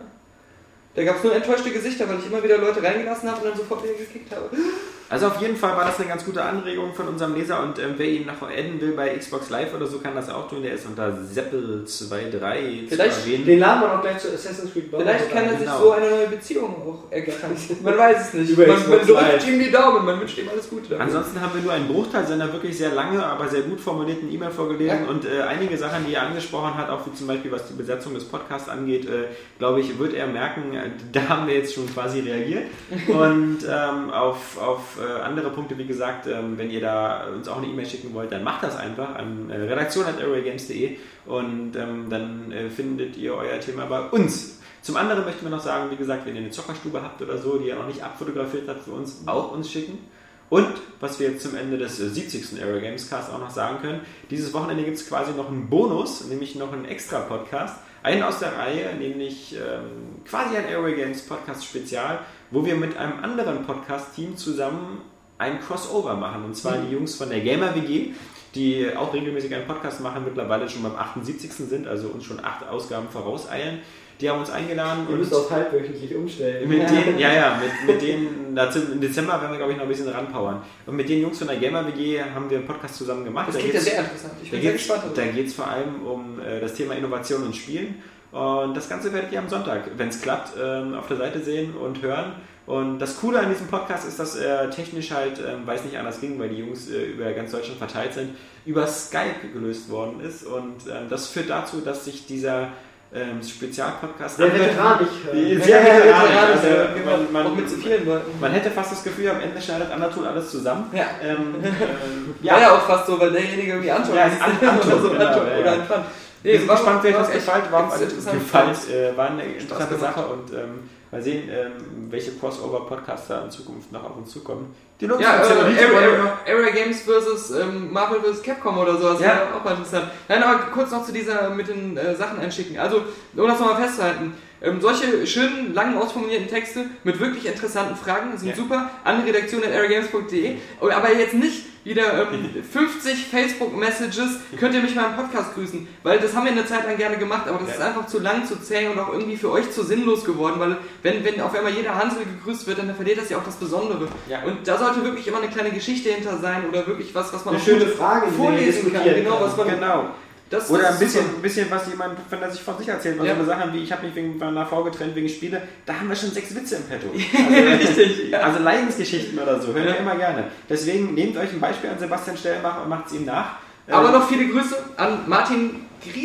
Da gab es nur enttäuschte Gesichter, weil ich immer wieder Leute reingelassen habe und dann sofort wieder gekickt habe. Also auf jeden Fall war das eine ganz gute Anregung von unserem Leser und ähm, wer ihn noch adden will bei Xbox Live oder so, kann das auch tun. Der ist unter Seppel zwei drei zu Vielleicht erwähnen. Den laden wir noch gleich zu Assassin's Creed Brotherhood Vielleicht kann er an. sich genau. so eine neue Beziehung auch ergattern. Man weiß es nicht. Über Man, man Xbox drückt Live. ihm die Daumen, man wünscht ihm alles Gute. Ansonsten haben wir nur einen Bruchteil seiner wirklich sehr lange, aber sehr gut formulierten E-Mail vorgelesen Ja. und äh, einige Sachen, die er angesprochen hat, auch wie zum Beispiel was die Besetzung des Podcasts angeht, äh, glaube ich, wird er merken, äh, da haben wir jetzt schon quasi reagiert. Und ähm, auf, auf äh, andere Punkte, wie gesagt, ähm, wenn ihr da uns auch eine E-Mail schicken wollt, dann macht das einfach an äh, redaktion at airwaygames punkt de und ähm, dann äh, findet ihr euer Thema bei uns. Zum anderen möchten wir noch sagen, wie gesagt, wenn ihr eine Zockerstube habt oder so, die ihr noch nicht abfotografiert habt für uns, auch uns schicken. Und was wir jetzt zum Ende des äh, siebzigsten Airway Games Cast auch noch sagen können, dieses Wochenende gibt es quasi noch einen Bonus, nämlich noch einen extra Podcast, einen aus der Reihe, nämlich ähm, quasi ein Airway Games Podcast Spezial, wo wir mit einem anderen Podcast-Team zusammen ein Crossover machen, und zwar die Jungs von der Gamer W G, die auch regelmäßig einen Podcast machen, mittlerweile schon beim achtundsiebzigsten sind, also uns schon acht Ausgaben vorauseilen. Die haben uns eingeladen. Ihr und müsst auf halbwöchentlich umstellen. mit denen, ja, ja, mit, mit denen, dazu, im Dezember werden wir, glaube ich, noch ein bisschen ranpowern. Und mit den Jungs von der Gamer W G haben wir einen Podcast zusammen gemacht. Das Da klingt ja geht's- sehr interessant. Ich Da bin sehr geht es gespannt. da geht's vor allem um äh, das Thema Innovation und Spielen. Und das Ganze werdet ihr am Sonntag, wenn es klappt, ähm, auf der Seite sehen und hören. Und das Coole an diesem Podcast ist, dass er technisch halt, ähm, weil es nicht anders ging, weil die Jungs äh, über ganz Deutschland verteilt sind, über Skype gelöst worden ist. Und ähm, das führt dazu, dass sich dieser ähm, Spezialpodcast Sehr anhört- veteranisch. Die- äh, sehr Ja, veteranisch. ja, Also, ja, man- man- auch mit zu vielen Leuten. Man hätte fast das Gefühl, am Ende schneidet Anatol alles zusammen. Ja. Ähm, ähm, Ja, ja, auch fast so, weil derjenige irgendwie Anton Ja, ist. An- Anton, oder so, genau, Anton ja, oder ja. Anton. Wir sind war- gespannt, wer war das echt gefällt. War, ganz interessant. gefällt äh, war eine interessante gemacht. Sache und ähm, mal sehen, ähm, welche Crossover-Podcasts da in Zukunft noch auf uns zukommen. Die Nutzung Ja, zählt äh, nicht, Area, aber- Area, Area Games versus ähm, Marvel versus Capcom oder sowas, Ja. wäre auch mal interessant. Nein, aber kurz noch zu dieser mit den äh, Sachen einschicken. Also, um das nochmal festzuhalten, ähm, solche schönen, langen, ausformulierten Texte mit wirklich interessanten Fragen sind Ja. super an redaktion at airwaygames punkt de, aber jetzt nicht wieder ähm, fünfzig Facebook-Messages, könnt ihr mich mal im Podcast grüßen, weil das haben wir eine Zeit lang gerne gemacht, aber das Ja. ist einfach zu lang, zu zäh und auch irgendwie für euch zu sinnlos geworden, weil wenn, wenn auf einmal jeder Hansel gegrüßt wird, dann verliert das ja auch das Besondere. Ja. Und da sollte wirklich immer eine kleine Geschichte hinter sein oder wirklich was, was man Eine auch schöne gut Frage, die man vorlesen kann. diskutieren Genau, kann. was man, Genau. das, Oder das ein ist bisschen, super. ein bisschen, was jemand, wenn er sich von sich erzählt, weil Ja. so eine Sachen wie, ich habe mich wegen meiner Frau getrennt wegen Spiele, da haben wir schon sechs Witze im Petto. Richtig, ja. Also Leidensgeschichten oder so, hören Ja. wir immer gerne. Deswegen nehmt euch ein Beispiel an Sebastian Stellenbach und macht es ihm nach. Aber Ähm, noch viele Grüße an Martin Gries.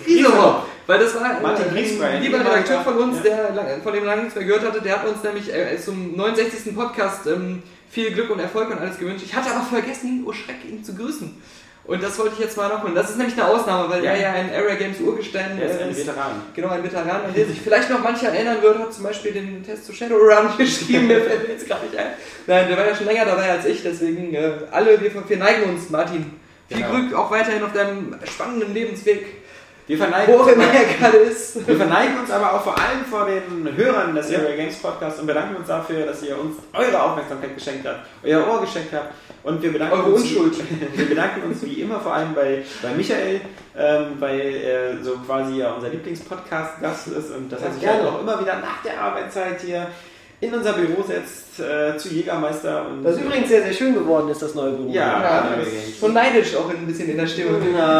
Griesehopp. Weil das war Martin äh, Griesbein. ein lieber Redakteur von uns, Ja. der lang- von dem lange nichts mehr gehört hatte, der hat uns nämlich äh, zum neunundsechzigsten Podcast ähm, viel Glück und Erfolg und alles gewünscht. Ich hatte aber vergessen, ihn, oh Schreck, ihn zu grüßen. Und das wollte ich jetzt mal noch machen. Das ist nämlich eine Ausnahme, weil Ja. er ja ein Area Games Urgestein Er ist ein ist. Veteran. Genau, ein Veteran, an den sich vielleicht noch mancher erinnern wird, hat zum Beispiel den Test zu Shadowrun geschrieben, der fällt mir jetzt gerade nicht ein. Nein, der war ja schon länger dabei als ich, deswegen äh, alle, wir, wir neigen uns, Martin. Viel Genau. Glück auch weiterhin auf deinem spannenden Lebensweg, Wir verneigen, wo auch immer er gerade ist. wir verneigen uns aber auch vor allem vor den Hörern des Area Games Podcasts und bedanken uns dafür, dass ihr uns eure Aufmerksamkeit geschenkt habt, euer Ohr geschenkt habt. Und wir bedanken Eure uns, Unschuld. Wir bedanken uns wie immer vor allem bei, bei Michael, ähm, weil er so quasi ja unser Lieblingspodcast-Gast ist und dass er Ja, sich gerne. halt auch immer wieder nach der Arbeitszeit hier in unser Büro setzt, äh, zu Jägermeister. Und Das übrigens sehr, sehr schön geworden ist, das neue Büro. Ja, Ja, Area das Games. ist schon neidisch auch ein bisschen in der Stimme. Ja.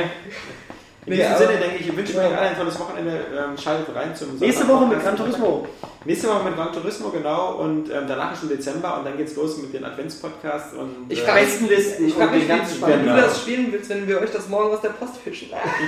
In Nee, diesem aber- Sinne denke ich, ich wünsche euch allen ein tolles Wochenende. Ähm, schaltet rein zum Nächste Sonntag- Woche mit Gran Turismo. Nächste Woche mit Gran Turismo, genau. Und ähm, danach ist schon Dezember und dann geht's los mit den Adventspodcasts. Und, Ich äh, frage mich, Bestenlisten ich frag und mich den wie, ganzen wie du Spender. das spielen willst, wenn wir euch das morgen aus der Post fischen.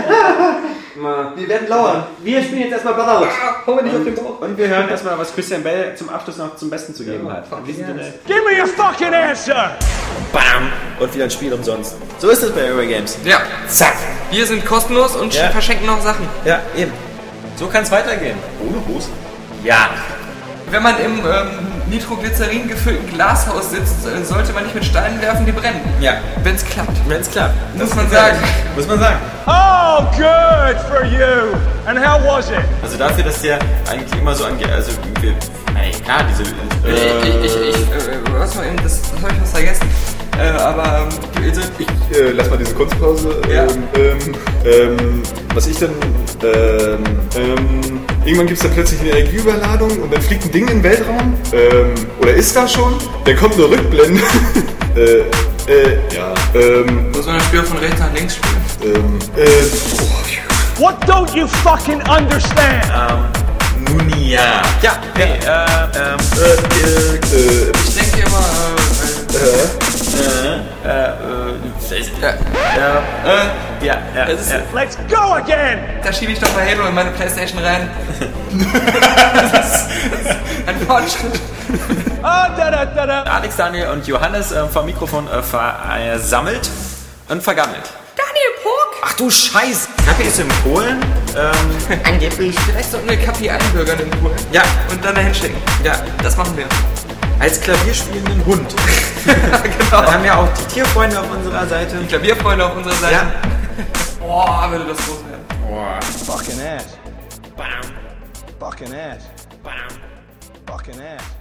Mal. Wir werden lauern. Wir spielen jetzt erstmal Brotherhood. Ah, hau mir nicht auf den Bauch. Und wir hören erstmal, was Christian Bell zum Abschluss noch zum Besten zu geben hat. In diesem Sinne, Give me a fucking answer! bam! Und wieder ein Spiel umsonst. So ist es bei Area Games. Ja, Zack! wir sind kostenlos und Ja. verschenken noch Sachen. Ja, eben. So kann es weitergehen. Ohne Hosen? Ja. Wenn man im ähm, Nitroglycerin gefüllten Glashaus sitzt, äh, sollte man nicht mit Steinen werfen, die brennen. Ja. Wenn es klappt. Wenn es klappt. Muss man sagen. Muss man sagen. Oh, good for you! And how was it? Also dafür, dass der eigentlich immer so angeht, also wir, ey, klar, diese, Ich, ich, ich, ich äh, was mal eben, das, das habe ich was vergessen. Äh, aber ähm, also, ich, Äh, lass mal diese Kunstpause. Ja. Ähm, ähm, ähm, was ich dann. Ähm, ähm, irgendwann gibt es dann plötzlich eine Energieüberladung und dann fliegt ein Ding in den Weltraum. Ähm, oder ist da schon? Dann kommt eine Rückblende. äh, äh, ja. Ähm, muss man das Spiel von rechts nach links spielen. ähm, äh, oh, What don't you fucking understand? nun ja. Ja, hey, äh, ähm, äh, äh, Ich denke immer, äh, äh, äh, äh, äh, ja, äh, ja, ja, Das ist- ja. Let's go again! da schiebe ich doch bei Halo in meine Playstation rein. das, ist, das ist ein Fortschritt. Ah, da da da da. Alex, Daniel und Johannes äh, vom Mikrofon äh, versammelt und vergammelt. Daniel Puck! Ach du Scheiß! Kaffee ist in Polen. Ähm, angeblich. Vielleicht sollten wir Kapi einbürgern in Polen. Ja, Und dann dahin schicken. ja. Das machen wir. Als klavierspielenden Hund. Genau. Wir haben ja auch die Tierfreunde auf unserer Seite. Die Klavierfreunde auf unserer Seite. Ja. Boah, würde das groß werden. Boah. Fucking ass. Bam. Fucking ass. Bam. Fucking ass.